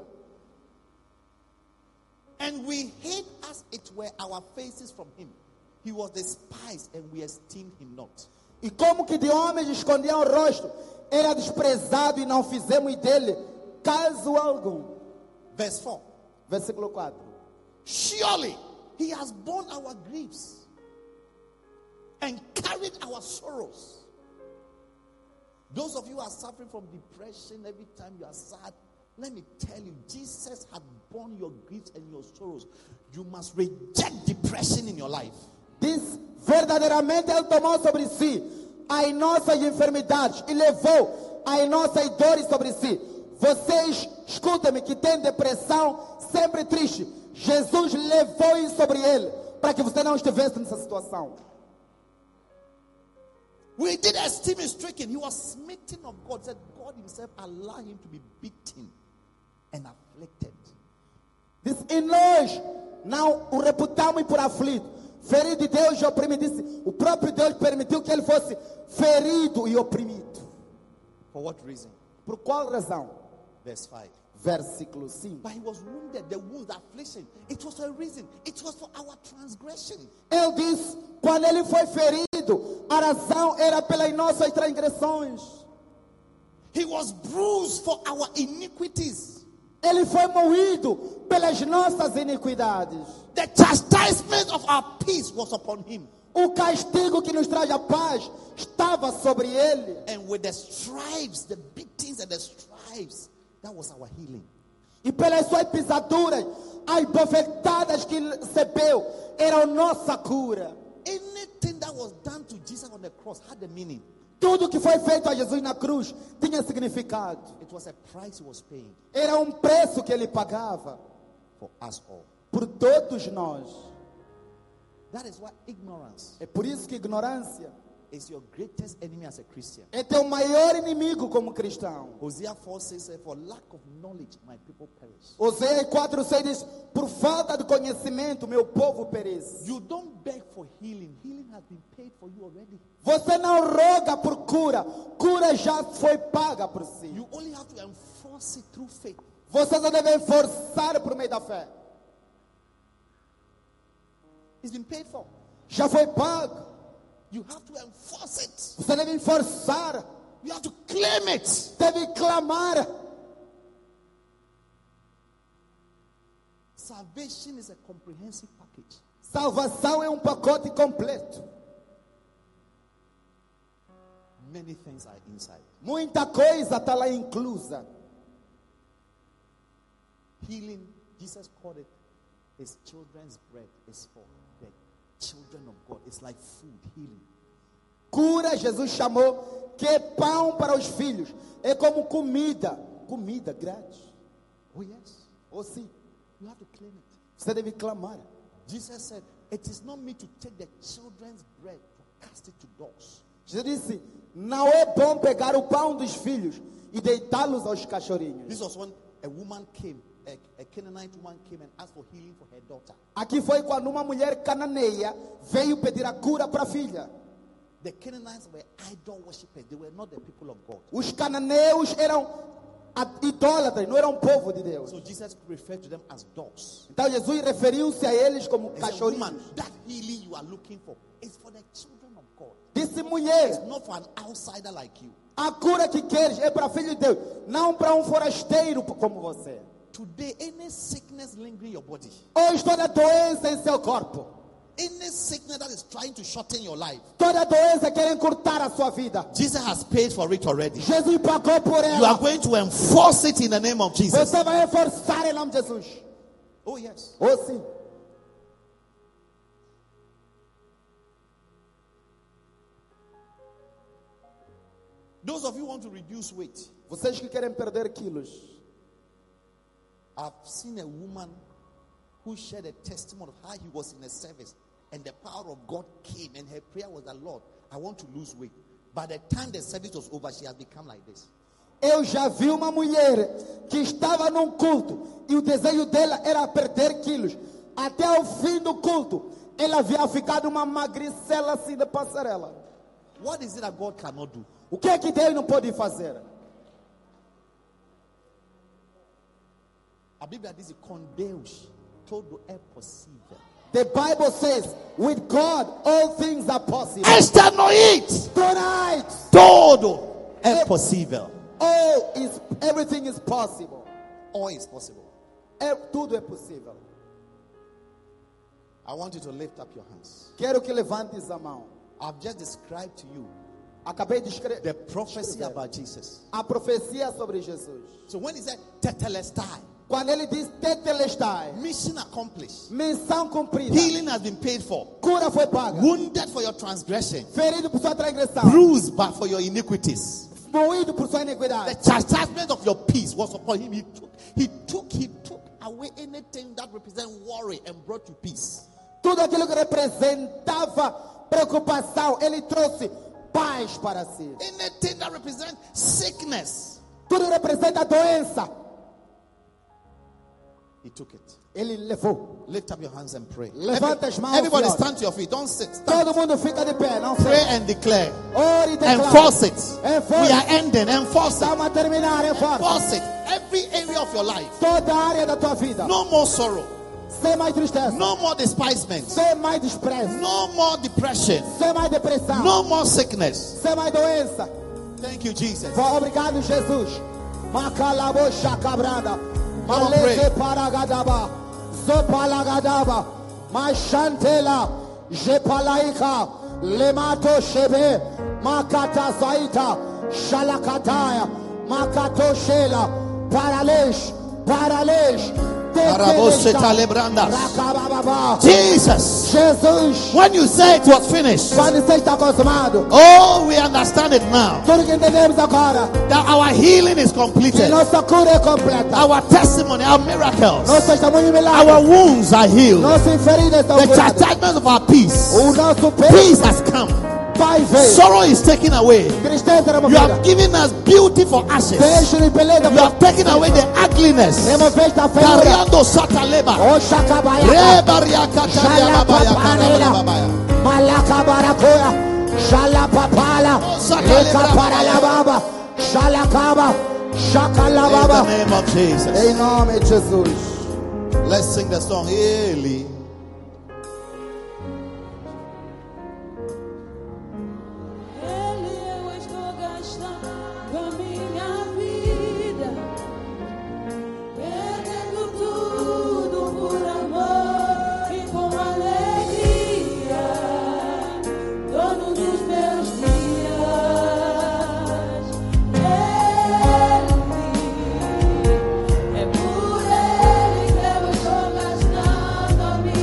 And we hid as it were our faces from him. He was despised and we esteemed him not. E como que de homens escondiam o rosto, era desprezado e não fizemos dele caso algum. Verse four. Versículo quatro. Surely he has borne our griefs and carried our sorrows. Those of you who are suffering from depression, every time you are sad, Let me tell you, Jesus had borne your griefs and your sorrows. You must reject depression in your life. Diz, verdadeiramente Ele tomou sobre si as nossas enfermidades e levou as nossas dores sobre si. Vocês, escutem-me, que têm depressão, sempre triste. Jesus levou isso sobre Ele, para que você não estivesse nessa situação. We did esteem him stricken. He was smitten of God. Said God himself allowed him to be beaten and afflicted. Diz, e nós não o reputamos por aflito, ferido de Deus e oprimido. Disse, o próprio Deus permitiu que ele fosse ferido e oprimido. For what reason? Por qual razão? Verse five. Versículo cinco. But he was wounded, the wound, the affliction. It was a reason. It was for our transgression. Ele diz, quando ele foi ferido, a razão era pelas nossas transgressões. He was bruised for our iniquities. Ele foi moído pelas nossas iniquidades. The chastisement of our peace was upon him. O castigo que nos traz a paz estava sobre ele. And with the stripes, the beatings and the stripes, that was our healing. E pelas suas pisaduras, as bofetadas que ele recebeu, eram nossa cura. Anything that was done to Jesus on the cross had a meaning. Tudo que foi feito a Jesus na cruz tinha significado. It was a price he was paying Era um preço que ele pagava for us all. por todos nós. That is why ignorance É por isso que ignorância is your greatest enemy as a Christian. é teu maior inimigo como cristão. Hosea four says, for lack of knowledge, my people perish. Oséias quatro seis diz, por falta de conhecimento, meu povo perece. You don't beg for healing. Healing has been paid for you already. Você não roga por cura. Cura já foi paga por si. You only have to enforce it through faith. Você só deve forçar por meio da fé. It's been paid for. Já foi pago. You have to enforce it. Você deve forçar. You have to claim it. Deve clamar. Salvation is a comprehensive package. Salvação é um pacote completo. Many things are inside. Muita coisa está lá inclusa. Healing, Jesus called it his children's bread. Is for the children of God. It's like food, healing. Cura, Jesus chamou, que é pão para os filhos. É como comida. Comida grátis. Oh yes. Ou sim, You have to claim it. você deve clamar. Jesus said, it is not me to take the children's bread to cast it to dogs. Jesus disse, não é bom pegar o pão dos filhos e deitá-los aos cachorrinhos. This was when a woman came, a, a Canaanite woman came and asked for healing for her daughter. Aqui foi quando uma mulher cananeia veio pedir a cura para a filha. The Canaanites were idol worshippers. They were not the people of God. Os cananeus eram idólatras, não eram povo de Deus. So Jesus referred to them as dogs. Então Jesus referiu-se a eles como He said, cachorrinhos. woman, that healing you are looking for is for the children of God. Disse mulher, It's not for an outsider like you. a cura que queres é para filho de Deus, não para um forasteiro como você. Today, any sickness lingering in your body, Hoje toda doença em seu corpo, any sickness that is trying to shorten your life, toda doença quer encurtar a sua vida. Jesus has paid for it already. Jesus pagou por You are ela. going to enforce it in the name of Jesus. Você vai reforçar em nome de Jesus. Oh yes. Ou sim. Those of you who want to reduce weight, Vocês que querem perder quilos. I've seen a woman who shared a testimony of how he was in a service and the power of God came and her prayer was that, Lord, I want to lose weight. By the time the service was over, she has become like this. Eu já vi uma mulher que estava num culto e o desejo dela era perder quilos. Até o fim do culto, ela havia ficado uma magricela assim de passarela. What is it that God cannot do? O que é que Deus não pode fazer? A Bíblia diz, com Deus tudo é possível. The Bible says, with God, all things are possible. Esta noite, Tonight, tudo é possível. all is, everything is possible. All is possible. É, tudo é possível. I want you to lift up your hands. Quero que levantes a mão. I've just described to you Acabei de escrever the prophecy about Jesus. a profecia sobre Jesus. So when he said tetelestai, Quando ele diz tetelestai, mission accomplished, missão cumprida, healing has been paid for, cura foi paga, wounded for your transgression, ferido por sua transgressão, bruised but for your iniquities. moído por sua The iniquidade. chastisement of your peace was upon him. He took, he took, he took away anything that represents worry and brought you peace. Tudo aquilo que representava preocupação, ele trouxe paz para si. Anything that represents sickness, Tudo representa doença, he took it. ele levou. Lift up your hands and pray. Levanta as mãos, Everybody Senhor. stand to your feet. Don't sit. Stand. Todo mundo fica de pé, não Pray sei. and declare. Ore e declara. Enforce it. Enforce. We are ending. Enforce it. Estamos a terminar, enforce. Enforce it. Every area of your life. Toda a área da tua vida. No more sorrow. Sem mais tristeza. No more despisement. Sem mais desprezo. No more depression. Sem mais depressão. No more sickness. Sem mais doença. Thank you, Jesus. Obrigado, Jesus. Macalabo chacabrada. Come on, Malese paragadaba. Zopalagadaba. Machantela. Jepalaika. Lemato shebe. Makata zaita. Shalakataya. Makato shela. Paralesh. Paralesh. Jesus, Jesus, when you say it was finished, quando você está consumado, oh, we understand it now. tudo que entendemos agora, That our healing is que completed. nossa cura é completa, Our testimony, our miracles, nosso testemunho our milagre, wounds are healed. nossas feridas estão The curadas, chastisement of our peace, o nosso peace peso has come. vai ver, Sorrow is taken away. tristeza You removida, have given us beauty for ashes. beijo de beleza, You have taken away the ugliness. removeste a feiura, Cariando sataleba. o chacabaiaca, Rebariakatariababaya. malaca baracoia, xalapapala, leca paralababa, xalacaba, In chacalababa, the name of Jesus. em nome de Jesus. Let's sing the song. Eli. Ele eu estou gastando a minha vida, perdendo tudo por amor e com alegria, dono dos meus dias. Ele, é por ele que eu estou gastando a minha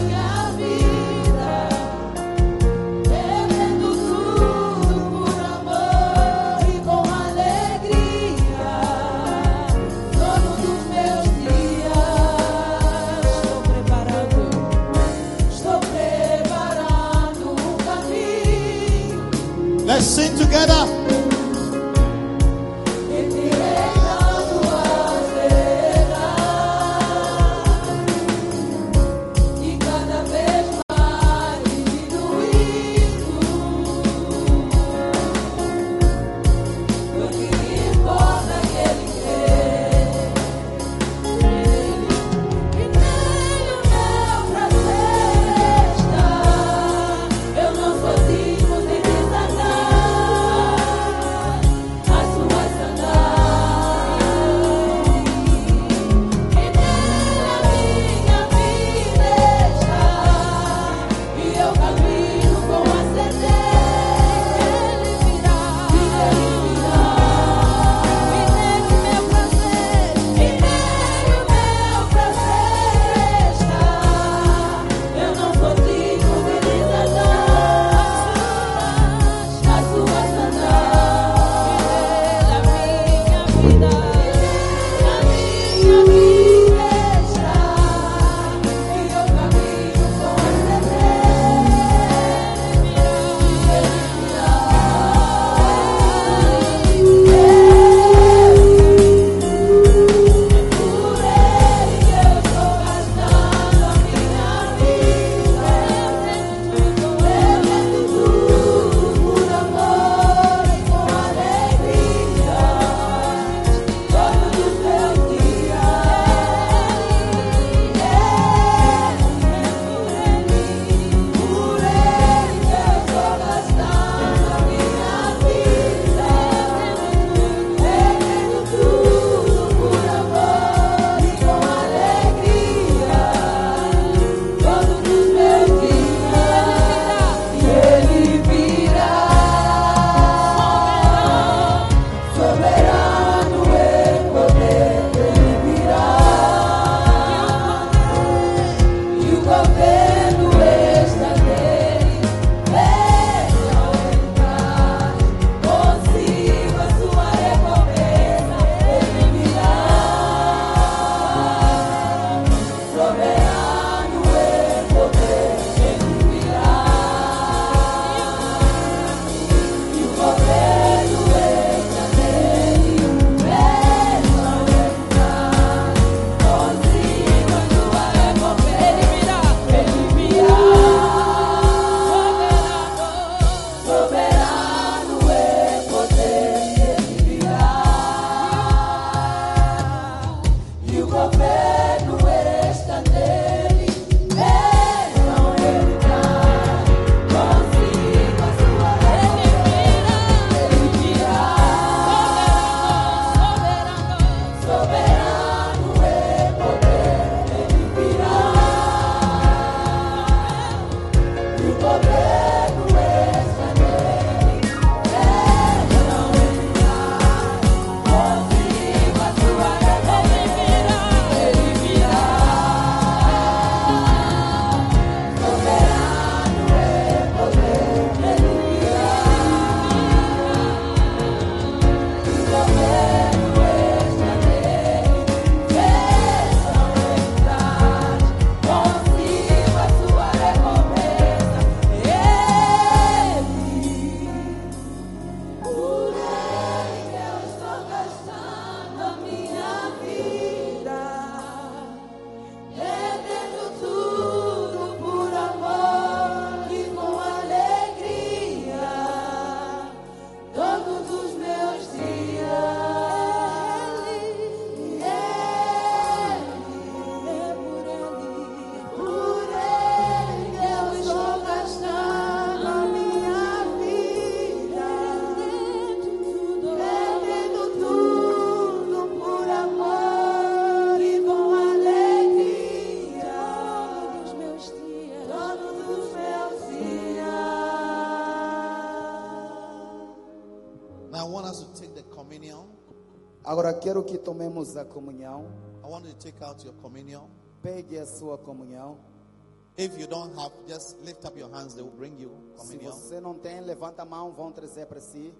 Agora quero que tomemos a comunhão. I want you to take out your communion. Pegue a sua comunhão. If you don't have, just lift up your hands. They will bring you Se communion. você não tem, levanta a mão, vão trazer para si.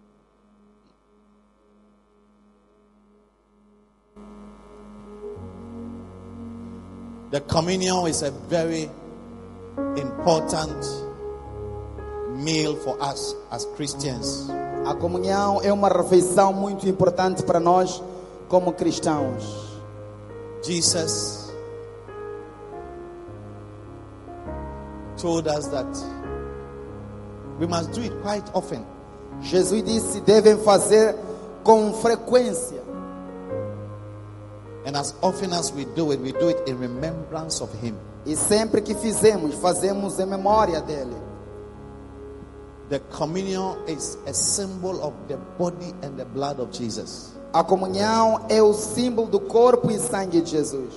The communion is a very important meal for us as Christians. A comunhão é uma refeição muito importante para nós como cristãos. Jesus told us that we must do it quite often. Jesus disse: devem fazer com frequência. And as often as we do it, we do it in remembrance of Him. E sempre que fizemos, fazemos em memória dele. The communion is a symbol of the body and the blood of Jesus. A comunhão é o símbolo do corpo e sangue de Jesus.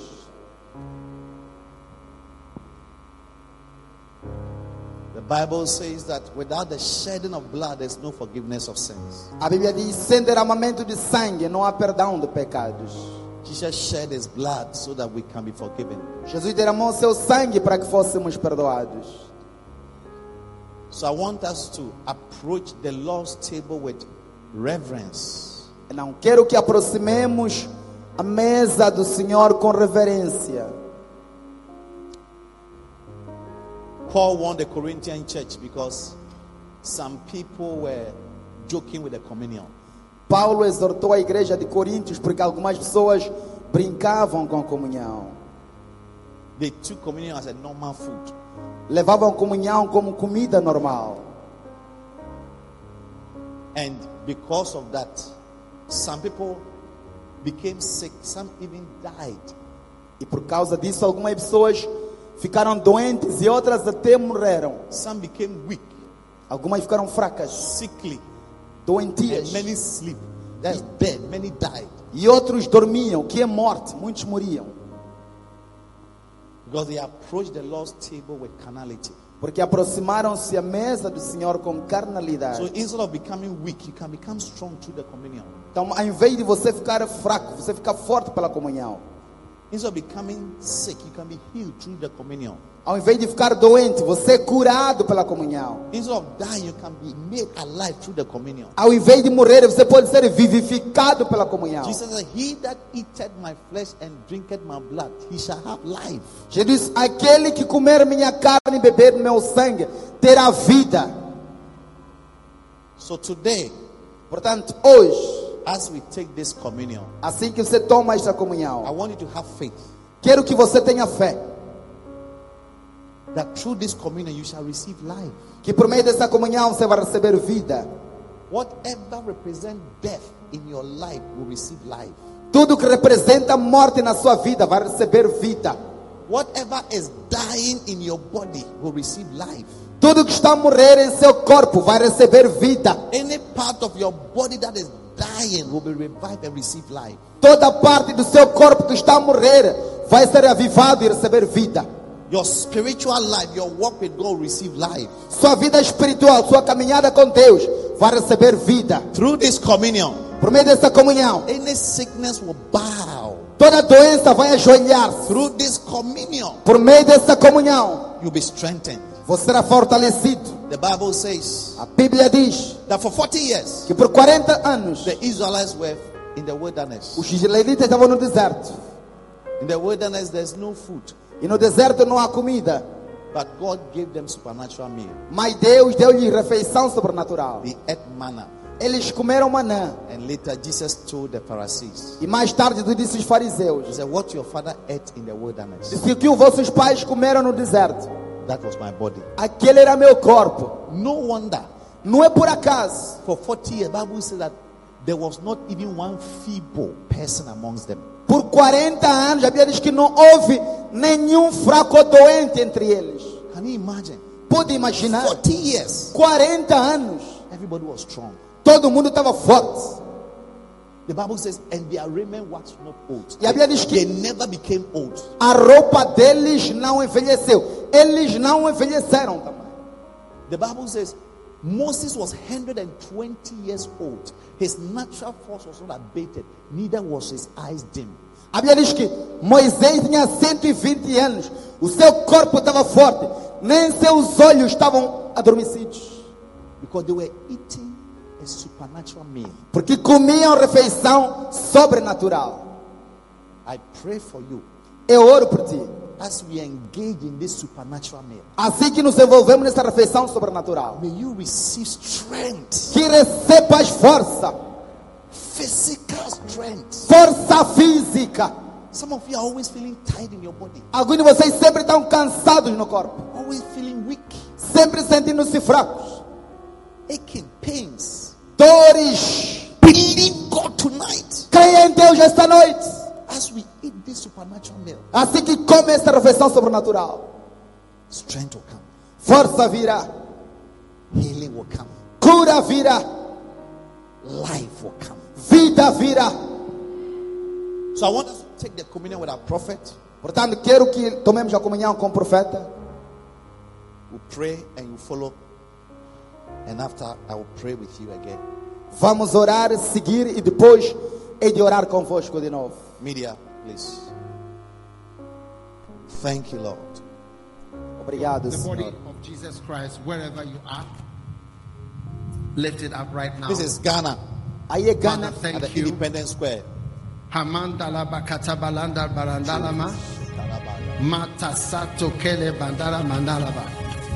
The Bible says that without the shedding of blood, there's no forgiveness of sins. A Bíblia diz: sem derramamento de sangue não há perdão de pecados. Jesus shed His blood so that we can be forgiven. Jesus derramou seu sangue para que fôssemos perdoados. So I want us to approach the Lord's table with reverence. Não quero que aproximemos a mesa do Senhor com reverência. Paul warned the Corinthian church because some people were joking with the communion. Paulo exortou a igreja de Coríntios porque algumas pessoas brincavam com a comunhão. They took communion as a normal food. Levavam comunhão como comida normal. And because of that, some people became sick, some even died. E por causa disso, algumas pessoas ficaram doentes e outras até morreram. Some became weak, Algumas ficaram fracas, sickly, doentias. and many sleep. That's dead, many died. E outros dormiam, que é morte. Muitos morriam. Because they approached the Lord's table with carnality. Porque aproximaram-se à mesa do Senhor com So carnalidade. instead of becoming weak, you can become strong through the communion. Então, ao invés de você ficar fraco, você fica forte pela comunhão. Instead of becoming sick, you can be healed through the communion. Ao invés de ficar doente, você é curado pela comunhão. Instead of dying, you can be made alive through the communion. Ao invés de morrer, você pode ser vivificado pela comunhão. Jesus said, "He that eateth my flesh and drinketh my blood, he shall have life." Jesus, aquele que comer minha carne e beber meu sangue, terá vida. So today, Portanto, hoje, as we take this communion, assim que você toma esta I comunhão, want you to have faith quero que você tenha fé. that through this communion you shall receive life. Que por meio dessa comunhão você vai receber vida. Whatever represents death in your life will receive life. Tudo que representa morte na sua vida vai receber vida. Whatever is dying in your body will receive life. Tudo que está a morrer em seu corpo vai receber vida. Any part of your body that is dying will be revived and receive life. Toda parte do seu corpo que está a morrer vai ser avivado e receber vida. Your spiritual life, your walk with God will receive life. Sua vida espiritual, sua caminhada com Deus vai receber vida. Through this communion, Por meio dessa comunhão, any sickness will bow. toda doença vai ajoelhar-se. Through this communion, Por meio dessa comunhão, you'll be strengthened. você será fortalecido. The Bible says A Bíblia diz that for forty years, que por quarenta anos the Israelites were in the wilderness. os israelitas estavam no deserto. In the wilderness, there's no food, E no deserto não há comida. but God gave them supernatural meal. Mas Deus deu-lhes refeição sobrenatural. They ate manna. Eles comeram manã. And later, Jesus told the Pharisees, E mais tarde Jesus disse aos He fariseus: said, "What your father ate in the wilderness, disse o que os vossos pais comeram no deserto, that was my body." aquele era meu corpo. No wonder, Não é por acaso. for forty years, the Bible says that there was not even one feeble person amongst them. Por quarenta anos, a Bíblia diz que não houve nenhum fraco ou doente entre eles. Can you imagine? Pode imaginar? forty years, quarenta anos. everybody was strong. Todo mundo estava forte. The Bible says, and their raiment was not old. E a Bíblia diz que They never became old. a roupa deles não envelheceu. Eles não envelheceram também. The Bible says, Moses was one hundred twenty years old. His natural force was not abated, neither was his eyes dim. A Bíblia diz que Moisés tinha cento e vinte anos. O seu corpo estava forte, nem seus olhos estavam adormecidos. Because they were eating a supernatural meal. Porque comiam refeição sobrenatural. I pray for you Eu oro por ti. as we engage in this supernatural meal. Assim que nos envolvemos nessa refeição sobrenatural, May you receive strength, que recebas força, physical strength. força física. Some of you are always feeling tired in your body, Alguns de vocês sempre estão cansados no corpo, always feeling weak, sempre sentindo-se fracos, aching, pains. dores. Believe God tonight Creia em Deus esta noite. as we eat this supernatural meal. Assim que come esta refeição sobrenatural, Strength will come, força virá, healing will come, cura virá, life will come. vida virá. So I want us to take the communion with our prophet. Portanto, quero que tomemos a comunhão com o profeta. We'll pray and you follow. And after, I will pray with you again. Vamos orar, seguir e depois hei de orar convosco de novo. Media, please. Thank you, Lord. Obrigado, The body Senhor. of Jesus Christ, wherever you are, lift it up right now. This is Ghana Aí é Father, Gana. at thank the you. Independence Square. Hamandala bakata balanda barandalama. Matasato kele bandara mandalaba.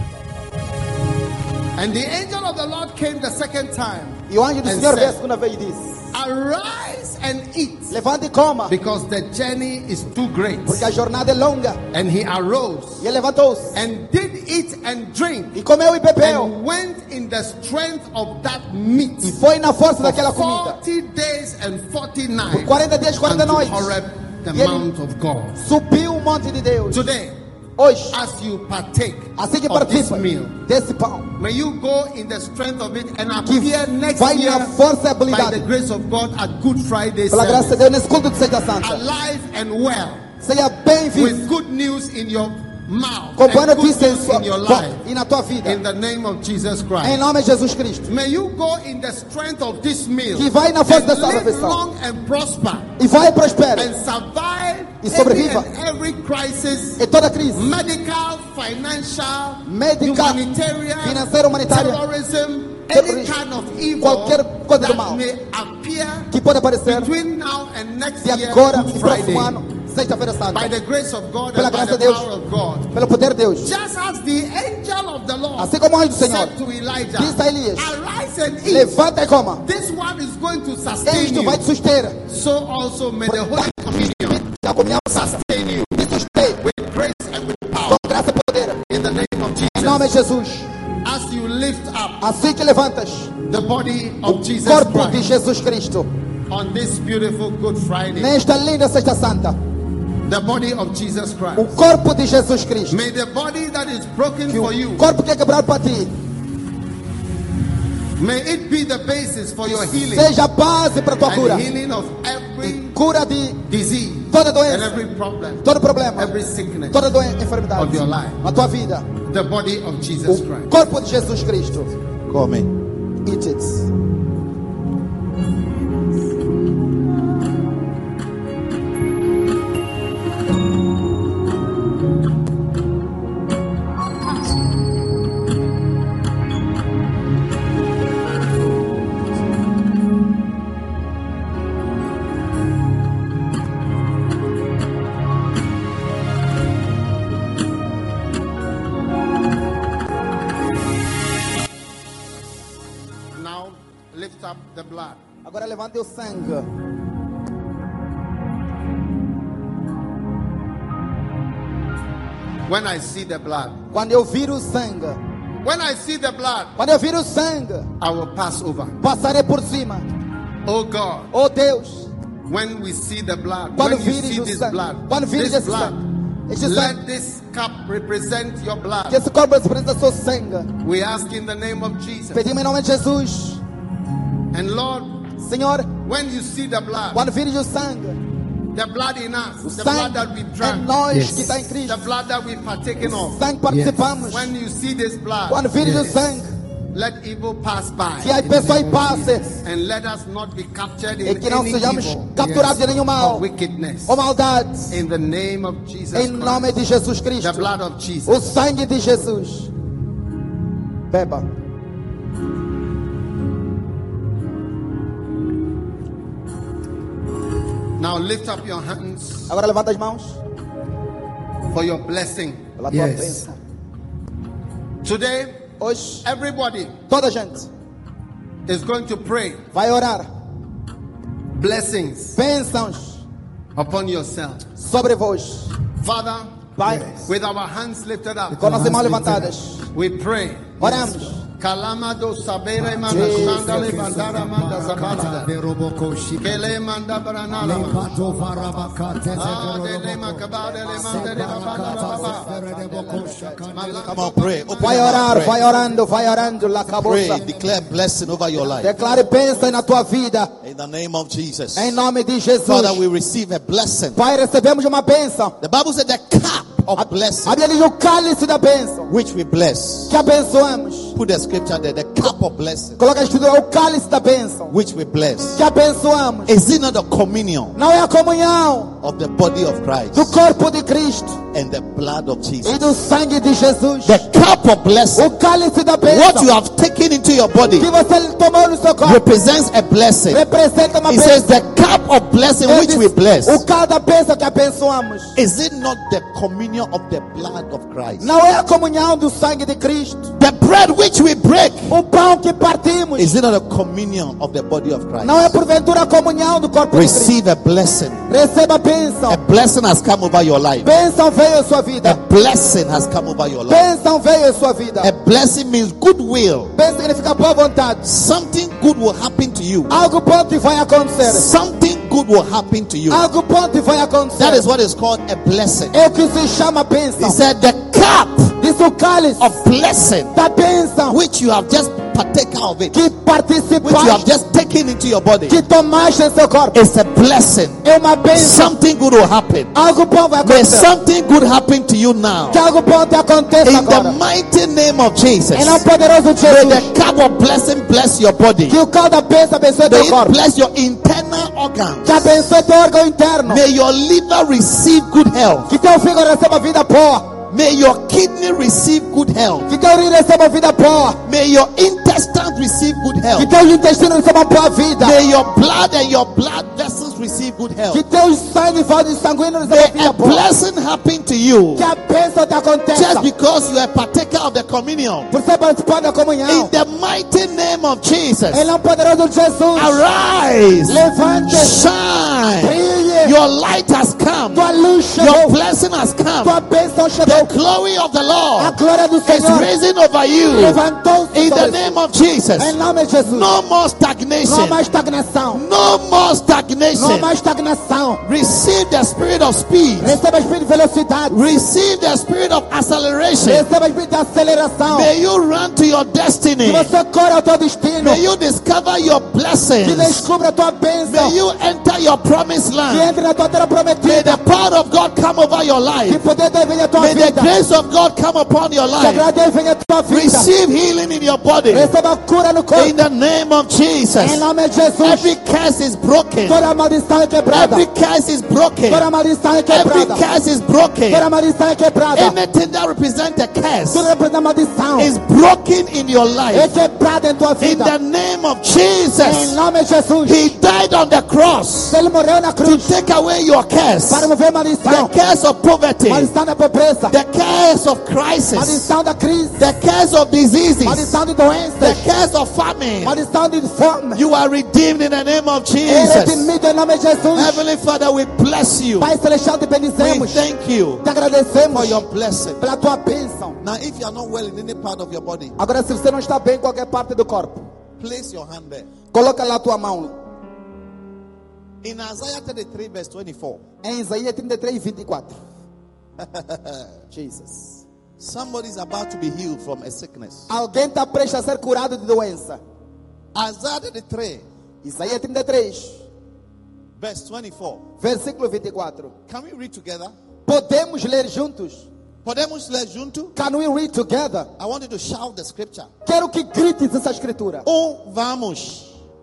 And the angel of the Lord came the second time E o anjo do and Senhor veio a said, segunda vez e disse: arise and eat, levante e coma, because the journey is too great. porque a jornada é longa. And he arose E ele levantou-se and did eat and drink, e comeu e bebeu. and went in the strength of that meat E foi na força for daquela comida. forty days and forty Por nights quarenta dias e quarenta unto noites. Horeb, the E ele mount of God. subiu o monte de Deus. Today, Hoje, as you partake assim que of this participa meal, desse pão, may you go in the strength of it and que appear next vai year na força e by the habilidade, grace of God at Good Friday pela graça de service, Deus, nesse culto de Sexta Santa. alive and well, Seja bem-vindo, with good news in your mouth com boa and good notícia em news sua in your boca life, e na tua vida. in the name of Jesus Em Christ. nome de Jesus Cristo. May you go in the strength of this meal Que vai na força and dessa live refeição. long and prosper E vai e prospere and survive E any sobreviva. and every crisis, em toda crise. medical, financial, Médica, humanitarian, financeira, humanitária, terrorism, any terrorismo, kind of evil qualquer coisa do that mal may appear que pode aparecer between now and next de year, agora Good e Friday, próximo ano, Sexta-feira Santa. by the grace of God Pela and by graça the de Deus. power of God. Pelo poder de Deus. Just as the angel of the Lord Assim como o anjo do Senhor said to Elijah, disse a Elias: arise and eat. levanta e coma. This one is going to sustain Isto you. vai te suster. So also may the Holy Communion A comunhão sustain you te sustém with grace and with power com graça e poder. in the name of Em nome de Jesus. Jesus. As you lift up Assim que levantas the body o of Jesus corpo de Christ Jesus Cristo on this beautiful Good Friday, nesta linda Sexta Santa, the body of Jesus o Christ, corpo de Jesus Cristo, may the body that is broken que for you, o corpo que é quebrado para ti, may it be the basis for your healing seja a base para a tua cura, and healing of every cura de disease toda and doença, every problem, todo problema, every sickness. toda doença, enfermidade of your life. na tua vida. The body of Jesus O Christ. corpo de Jesus Cristo. Come. Eat it. Now lift up the blood. Agora levante o sangue. When I see the blood, Quando eu vir o sangue, when I see the blood, quando eu vir o sangue, I will pass over. passarei por cima. Oh God, Oh Deus, when we see the blood, quando when you vires see o this sangue, blood, quando vires this esse blood, sangue, este sangue, let this cup represent your que blood. esse corpo representa seu sangue. We ask in the name of Jesus. Pedimos em nome de Jesus. And Lord, Senhor, when you see the blood, quando vires o sangue, the blood in us, o the blood that we sangue é drank, nós Yes. que está em Cristo. the blood that we've partaken O of, sangue participamos. when you see this blood, Quando vires o Yes. sangue, Let evil pass by. Que as pessoas passem. And let us not be captured E in que não any sejamos evil capturados de nenhum or mal wickedness. ou maldade. In the name of Jesus Em nome de Christ. Jesus The Cristo. blood of Jesus. O sangue de Jesus. Beba. Now lift up your hands Agora levanta as mãos for your blessing. pela tua Yes. bênção. Today, Hoje, everybody toda a gente is going to pray vai orar blessings bênçãos upon yourself. sobre vós. Father, Pai, with our hands lifted up, com nossas mãos levantadas, we pray. oramos. Kalamado sabere manda Jesus. shanda le bandara manda zabala. Kele manda branala. Ah, dele makabade le manda de babala. Come on, pray. Open Vai your mouth, orar, pray. vai orando, vai orando. La Pray, caboça. declare blessing over your life. Declare bênção na tua vida. In the name of Jesus. Em nome de Jesus. Father, we receive a blessing. Pai, recebemos uma bênção. The Bible said the cup of blessing A Bíblia diz o cálice da bênção. which we bless. Que abençoamos. Put the scripture there. The cup of blessing Coloca a escritura, o cálice da bênção. which we bless. Que abençoamos. Is it not the communion Não é a comunhão of the body of Christ do corpo de Cristo and the blood of Jesus? e do sangue de Jesus. The cup of blessing, O cálice da what you bênção have taken into your body, que você tomou no seu corpo represents a blessing. representa uma It says bênção. the cup of blessing Ele which diz, we bless. O cálice da bênção que abençoamos. Is it not the communion of the blood of Christ? Não é a comunhão do sangue de Cristo. The bread which we break, O pão que partimos. is it not a communion of the body of Christ? Não é porventura a comunhão do corpo de Cristo. Receive a blessing. Receba a bênção. A blessing has come over your life. Bênção veio à sua A vida. blessing has come over your life. Bênção veio à sua vida. A blessing means goodwill. Bênção significa boa vontade. Something good will happen to you. Algo bom te vai acontecer. Something good will happen to you. Algo bom te vai acontecer. That is what is called a blessing. É o que se chama He bênção. said the cup Diz o cálice of blessing da bênção which you have just partaken of it, que which you have participaste, just taken into your body, que tomaste em seu corpo. is a blessing. É uma bênção. Something good will happen. Algo bom vai May acontecer. something good happen to you now. Que algo bom te aconteça In the agora. mighty name of Jesus. Em nome poderoso de May Jesus. the cup of blessing bless your body. Que o cálice da bênção abençoe May teu it corpo. bless your internal organs. Que abençoe teu órgão interno. May your liver receive good health. Que teu fígado receba vida boa. May your kidney receive good health. Que teu rim receba vida boa. May your intestines receive good Que health. teus intestinos recebam boa vida. May your blood and your blood vessels receive good health. Que teus sangue e vasos sanguíneos May recebam vida a boa. blessing happen to you Que a bênção te aconteça. just because you are partaker of the communion. Por ser participante da comunhão. In the mighty name of Jesus. Em nome poderoso de Jesus. Arise. Levante. Shine. Brilhe. Your light has come. Tua luz Your chegou. blessing has come. Tua bênção The chegou. glory of the A Lord glória do is Senhor risen over you. levantou-se In the sobre ti. name of Jesus. Em nome de Jesus. No more Não stagnation. há mais estagnação. No more Não há stagnation. mais estagnação. Receive the spirit of speed. Receba o espírito de velocidade. Receive the spirit of acceleration. Receba o espírito de aceleração. May you run to your destiny. Que você corra ao teu destino. May you discover your Que blessings. descubra a tua bênção. May you enter your promised Que land. entre na tua terra May prometida. the power of God come over your Que life. poder de venha a tua May the vida. grace of God come upon your Que a life. graça de venha a tua vida. Receive healing in your body. Receba cura no In corpo. the name of Em Jesus. nome de Jesus. Every curse is broken. Toda maldição é quebrada. Every curse is broken. Toda maldição é Every quebrada. curse is broken. Toda maldição é quebrada. Anything that represents a curse Tudo representa maldição. is broken in your É life. quebrada em tua In vida. the name of Em Jesus. nome de Jesus. He died on the cross Ele morreu na to cruz take away your curse. para mover maldição. The curse of poverty. Maldição da pobreza. The curse of crisis. Maldição da crise. The curse of diseases. Maldição de The doenças. curse of famine. Maldição de fome. You are redeemed in the name of Ele é Jesus. redimido em nome de Jesus. Heavenly Father, we bless you. Pai Celestial, te We bendizemos. thank you Te agradecemos for your blessing. pela tua bênção. Now, if you are not well in any part of your body, Agora, se você não está bem em qualquer parte do corpo, place your hand there. coloca lá a tua mão. In Isaiah thirty-three, verse twenty-four, Em Isaías trinta e três, vinte e quatro. Jesus. somebody is about to be healed from a sickness. Alguém está prestes a ser curado de doença. Isaiah thirty-three, Isaías trinta e três, verse twenty-four. versículo vinte e quatro. Can we read together? Podemos ler juntos? Podemos ler junto? Can we read together? I want you to shout the scripture. Quero que grites essa escritura. Um, vamos.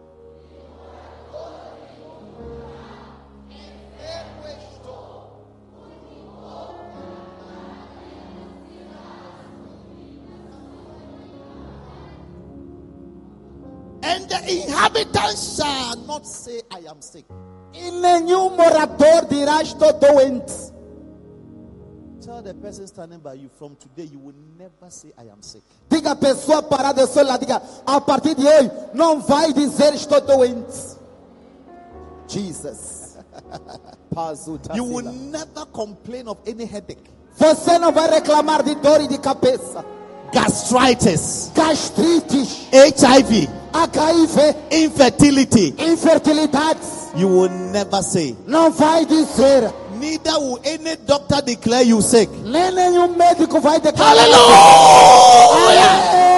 And the inhabitants shall not say, I am sick. E nenhum morador dirá estou doente. Tell the person standing by you, from today you will never say, I am sick. Diga a pessoa parada ao seu lado, diga, a partir de hoje, não vai dizer estou doente. Jesus. You will never complain of any headache, Você não vai reclamar de dor e de cabeça. gastritis, Gastrites, H I V, H I V, infertility. infertilidade. You will never say. Não vai dizer. Neither will any doctor declare you sick. Nem nenhum médico vai declarar. Hallelujah!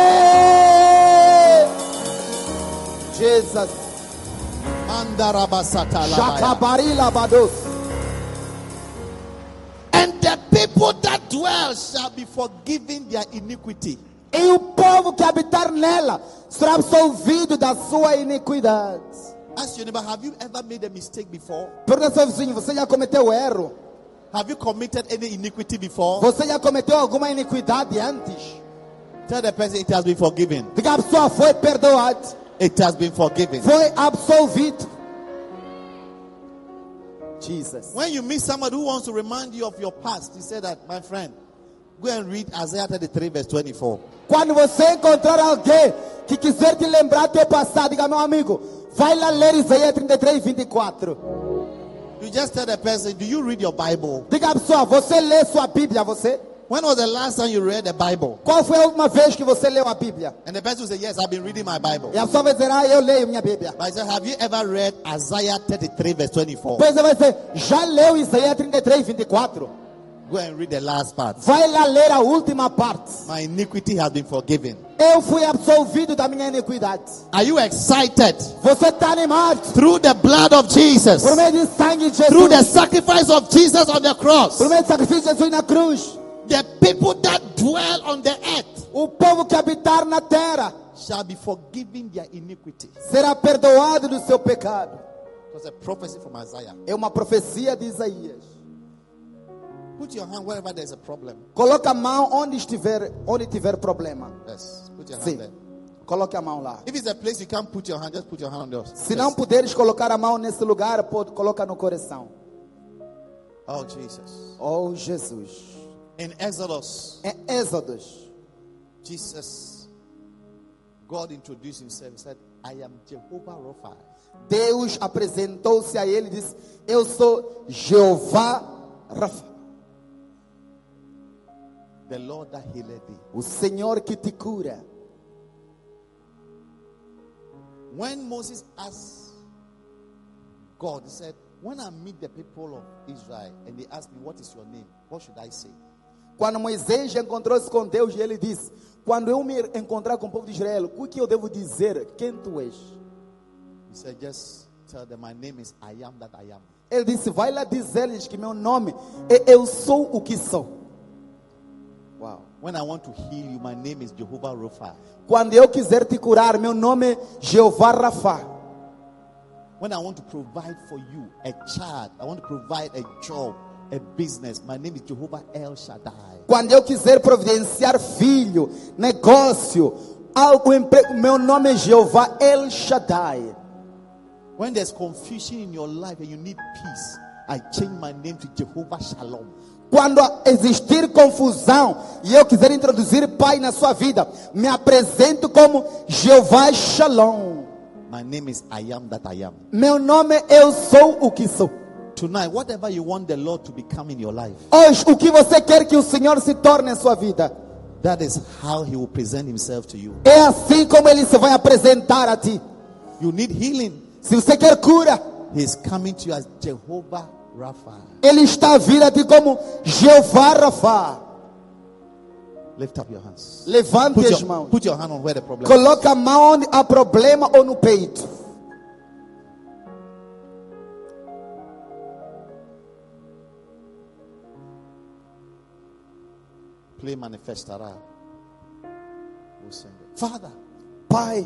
Jesus. Shakabari labados. And the people that dwell shall be forgiven their iniquity. E o povo que habitar nela será absolvido da sua iniquidade. Ask your neighbor, have you ever made a mistake before? Pergunta ao seu vizinho, você já cometeu erro? Have you committed any iniquity before? Você já cometeu alguma iniquidade antes? Tell the person it has been forgiven. Diga a pessoa, foi perdoado, It has been forgiven. foi absolvido. Jesus. When you meet somebody who wants to remind you of your past, you say that, my friend, go and read Isaiah thirty-three verse twenty-four. Quando você encontrar alguém que quiser te lembrar do teu passado, diga, meu amigo, vai lá ler Isaías trinta e três, vinte e quatro. You just tell the person, do you read your Bible? Diga a pessoa, você lê sua Bíblia, você? When was the last time you read the Bible? Qual foi a última vez que você leu a Bíblia? And the person will say, yes, I've been reading my Bible. E a pessoa vai dizer, ah, eu leio minha Bíblia. But I said, have you ever read Isaiah thirty-three verse twenty-four? Depois você vai dizer, já leu Isaías trinta e três, vinte e quatro? Go and read the last part. Vai lá ler a última parte. My iniquity has been forgiven. Eu fui absolvido da minha iniquidade. Are you excited? Você está animado? Through the blood of Jesus, Por meio de sangue de through the Jesus. sacrifice of Jesus on the cross, Por meio do sacrifício de Jesus na cruz. the people that dwell on the earth O povo que habitar na terra shall be forgiven their iniquity. será perdoado do seu pecado. It was a prophecy from Isaiah. É uma profecia de Isaías. Put your hand wherever there's a problem. Coloca a mão onde estiver, onde tiver problema. Yes, put your hand Sim. there. Coloque a mão lá. If it's a place you can't put your hand, just put your hand on yours. Se não puderes colocar a mão nesse lugar, pode colocar no coração. Oh, Jesus. Oh, Jesus. In Exodus, Em Êxodos, Jesus, God introduced himself. He said, I am Jehovah Rapha. Deus apresentou-se a ele e disse, eu sou Jeová Rafa, The Lord that healed thee. o Senhor que te cura. When Moses asked God, he said, when I meet the people of Israel and they ask me, what is your name? What should I say? Quando Moisés encontrou-se com Deus, e ele disse, quando eu me encontrar com o povo de Israel, o que eu devo dizer? Quem tu és? He said, just tell them my name is I am that I am. Ele disse, vai lá dizer-lhes que meu nome é Eu Sou o que Sou. Uau. When I want to heal you, my name is Jehovah Rapha. Quando eu quiser te curar, meu nome é Jeová Rafa. When I want to provide for you a child, I want to provide a job, a business, my name is Jehovah El Shaddai. Quando eu quiser providenciar filho, negócio, algo, emprego, meu nome é Jeová El Shaddai. When there's confusion in your life and you need peace, I change my name to Jehovah Shalom. Quando existir confusão e eu quiser introduzir Pai na sua vida, me apresento como Jeová Shalom. My name is I am that I am. Meu nome é Eu Sou o que Sou. Tonight, whatever you want the Lord to become in your life, Hoje, o que você quer que o Senhor se torne em sua vida, that is how He will present Himself to you. é assim como Ele se vai apresentar a ti. You need healing. Se você quer cura, He is coming to you as Jehovah Rapha. Ele está a vir a ti como Jeová Rafa. Lift up your hands. Levante Put as your, mãos. put your hand on where the problem is. Coloca a mão onde há problema ou no peito. play manifestará. We'll sing it. Father, Pai,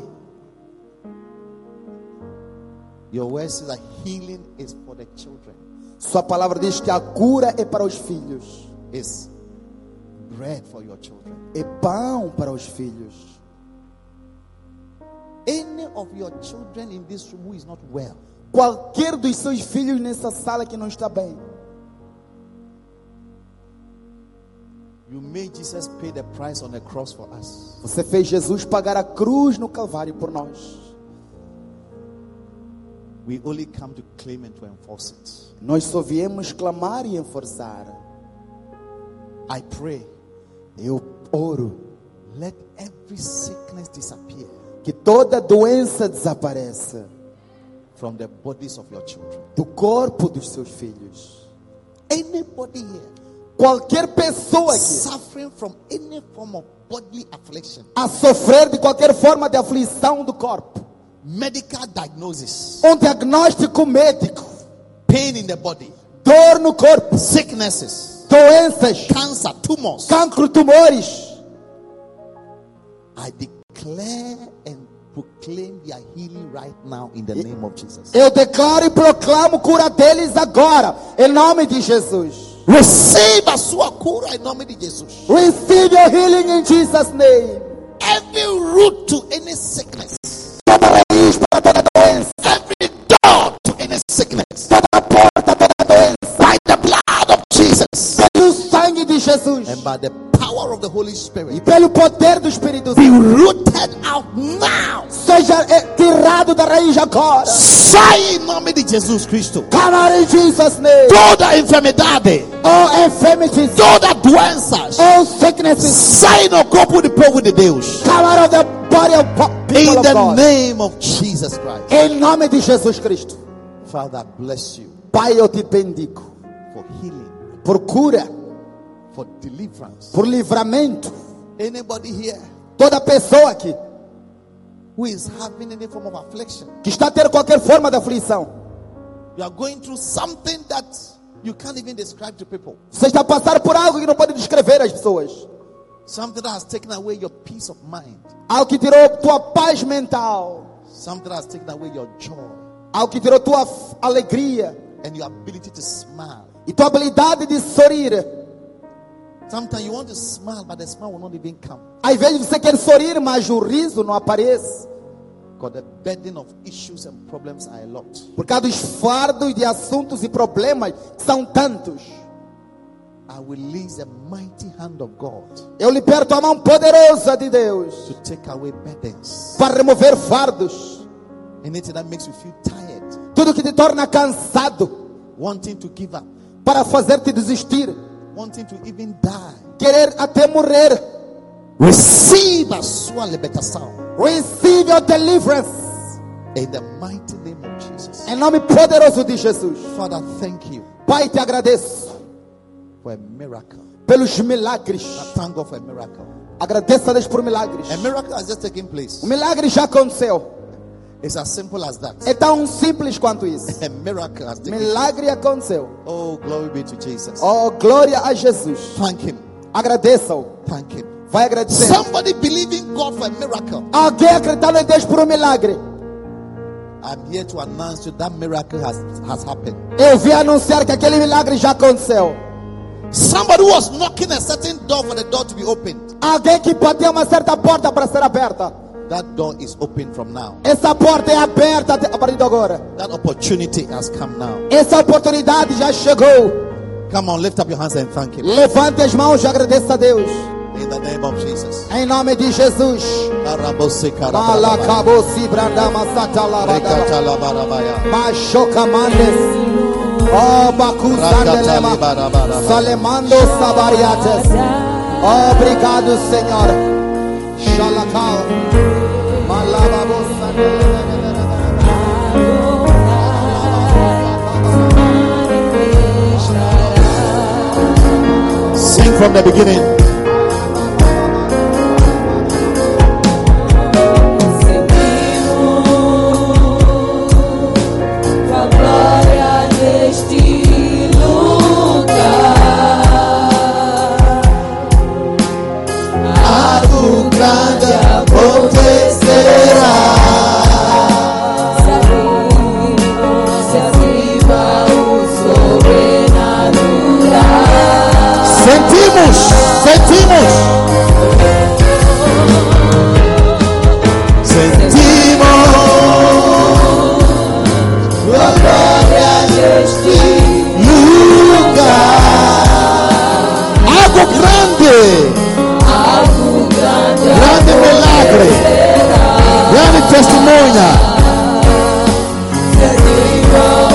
your word says that healing is for the children. sua palavra diz que a cura é para os filhos. It's bread for your children. É pão para os filhos. Any of your children in this room who is not well, Qualquer dos seus filhos nessa sala que não está bem, you made Jesus pay the price on the cross for us. você fez Jesus pagar a cruz no Calvário por nós. We only come to claim and to enforce it. Nós só viemos clamar e enforçar. I pray, Eu oro let every sickness disappear que toda doença desapareça from the bodies of your children. do corpo dos seus filhos. Anybody here Qualquer pessoa aqui suffering from any form of bodily affliction, a sofrer de qualquer forma de aflição do corpo, medical diagnosis, um diagnóstico médico, pain in the body, dor no corpo, sicknesses, doenças, cancer, tumors, cancro, tumores, I declare and proclaim their healing right now in the name of Jesus. eu declaro e proclamo cura deles agora, em nome de Jesus. Receive a sua cura em nome de Jesus. Receive your healing in Jesus' name. Every root to any sickness, Toda raiz para toda doença, every door to any sickness, toda porta, toda doença, by the blood of Jesus pelo sangue de Jesus and by the power of the Holy e Spirit, pelo poder do Espírito be Santo, rooted out now. seja eh, tirado da raiz agora. Sai em nome de Jesus Cristo. Come out in Jesus' name. Toda enfermidade, All infirmities, toda doenças, all sicknesses, sai no corpo de povo de Deus. come out of the body of po- people In of the God. name of Jesus Christ. Em nome de Jesus Cristo. Father, bless you Pai, eu te bendigo for healing, por cura, for deliverance. por livramento. Anybody here Toda pessoa aqui who is having any form of affliction, que está a ter qualquer forma de aflição, you are going through something that you can't even describe to people, você está a passar por algo que não pode descrever às pessoas, something that has taken away your peace of mind, algo que tirou tua paz mental, something that has taken away your joy algo que tirou tua f- alegria and your ability to smile. e tua habilidade de sorrir. Sometimes you want to smile, but the smile will not even come. Às vezes você quer sorrir, mas o riso não aparece. Because the burden of issues and problems are a lot. Por causa dos fardos de assuntos e problemas que são tantos. I will release the mighty hand of God Eu liberto a mão poderosa de Deus to take away burdens. para remover fardos. Anything that makes you feel tired, Tudo que te torna cansado, wanting to give up, para fazer-te desistir, wanting to even die. querer até morrer. Receive a sua libertação Receive your deliverance. in the mighty name of Jesus. Em nome poderoso de Jesus. Father, thank you Pai, te agradeço for a miracle. pelos milagres. I thank God for a miracle. Agradeço a Deus por milagres. A miracle has just taken place. O milagre já aconteceu. It's as simple as that. É tão simples quanto isso. A miracle has taken place. Milagre aconteceu. Oh, glory be to Jesus. Oh, glória a Jesus. Thank Him. Agradeça-o. Thank Him. Vai agradecer. Somebody believing God for a miracle. Alguém acreditando em Deus por um milagre. I'm here to announce to you that miracle has, has happened. Eu vim anunciar que aquele milagre já aconteceu. Somebody was knocking a certain door for the door to be opened. Alguém que bateu uma certa porta para ser aberta. That door is open from now. Essa porta é aberta a partir de agora. That opportunity has come now. Essa oportunidade já chegou. Come on, lift up your hands and thank Him. Levante as mãos e agradeça a Deus. In the name of Jesus. Em nome de Jesus. Malakabosi brandama satalabada. Mashoka mandes. Oh, bakusandelema. Salemando sabariates. Obrigado, Senhor. Shalakal. Malababosandelema. Sing from the beginning. grande acontecerá. Se ativa o sobrenatural. Sentimos, sentimos. Sentimos tua glória neste lugar. Algo grande, Algo grande grande milagre, grande testemunha. se ativa o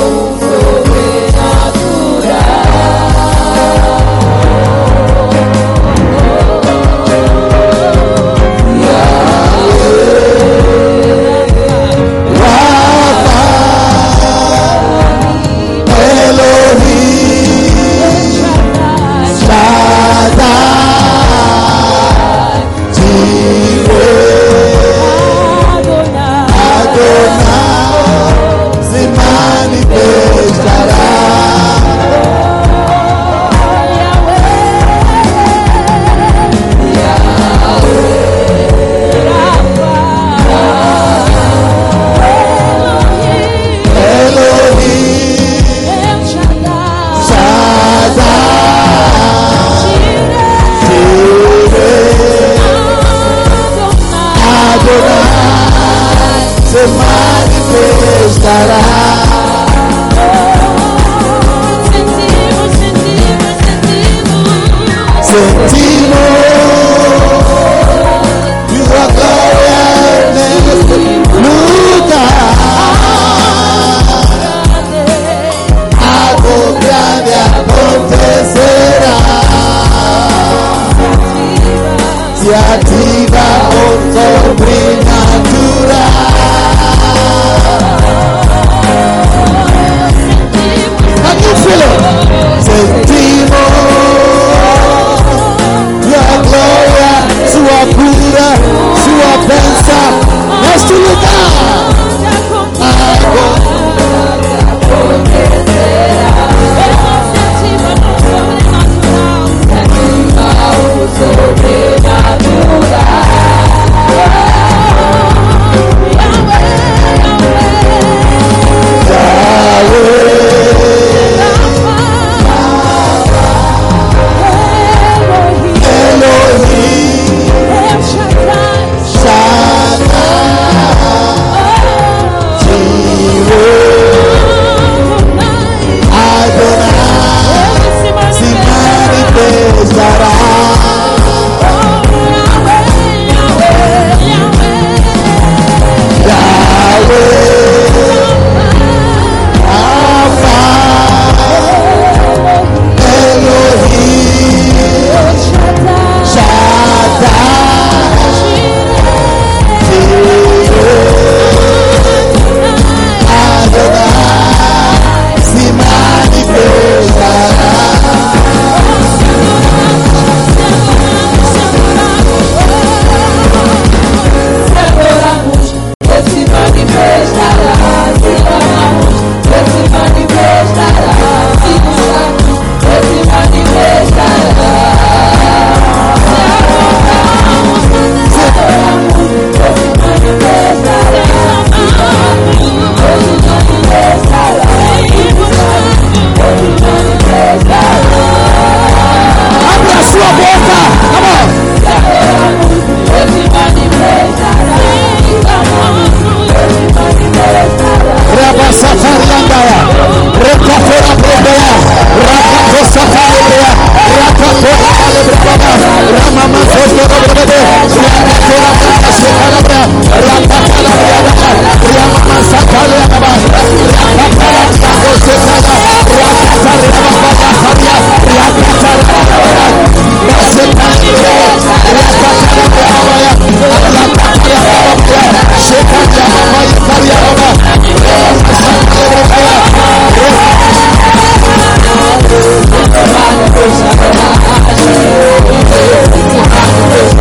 Thank you.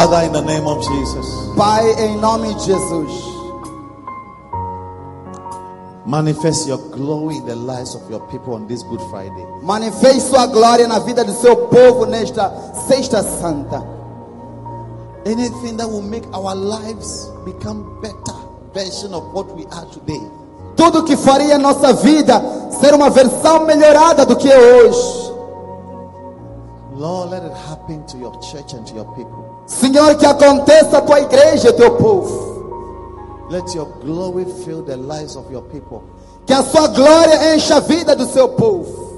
Father, in the name of Jesus, Pai, em nome de Jesus, manifest your glory in the lives of your people on this Good Friday. manifeste sua glória na vida do seu povo nesta Sexta Santa. Anything that will make our lives become better version of what we are today. Tudo que faria nossa vida ser uma versão melhorada do que é hoje. Lord, let it happen to your church and to your people. Senhor, que aconteça a tua igreja e o teu povo. Let your glory fill the lives of your people. Que a sua glória encha a vida do seu povo.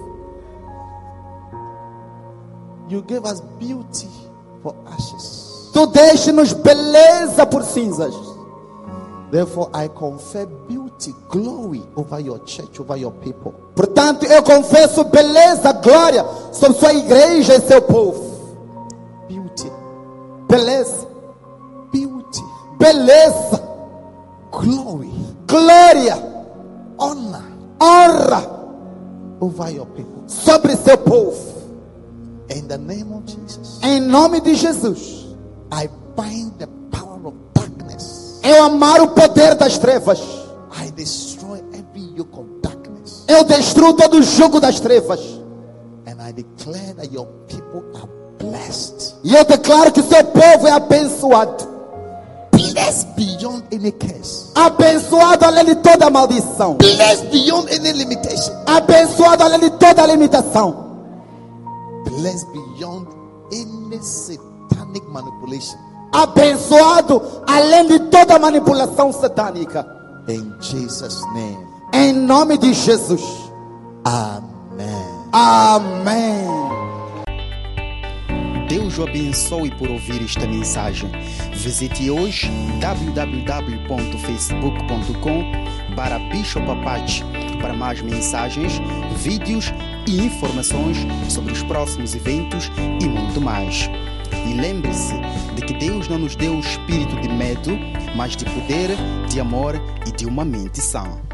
You gave us beauty for ashes. Tu deixe-nos beleza por cinzas. Therefore, I confer beauty, glory over your church, over your people. Portanto, eu confesso beleza, glória sobre sua igreja e seu povo. Beauty, Beleza, beauty, beleza, glory, glória, honor honra over your people. sobre seu povo. In the name of Jesus, Em nome de Jesus, I bind the power of darkness. eu amaro o poder das trevas. I destroy every yoke of darkness. Eu destruo todo o jugo das trevas. And I declare that your people are blessed. E eu declaro que seu povo é abençoado. Blessed beyond any curse. Abençoado além de toda maldição. Blessed beyond any limitation. Abençoado além de toda limitação. Blessed beyond any satanic manipulation. Abençoado além de toda manipulação satânica. In Jesus' name. Em nome de Jesus. Amen. Amém. Deus o abençoe por ouvir esta mensagem. Visite hoje w w w ponto facebook ponto com barra Bishop Apache para mais mensagens, vídeos e informações sobre os próximos eventos e muito mais. E lembre-se de que Deus não nos deu o espírito de medo, mas de poder, de amor e de uma mente sã.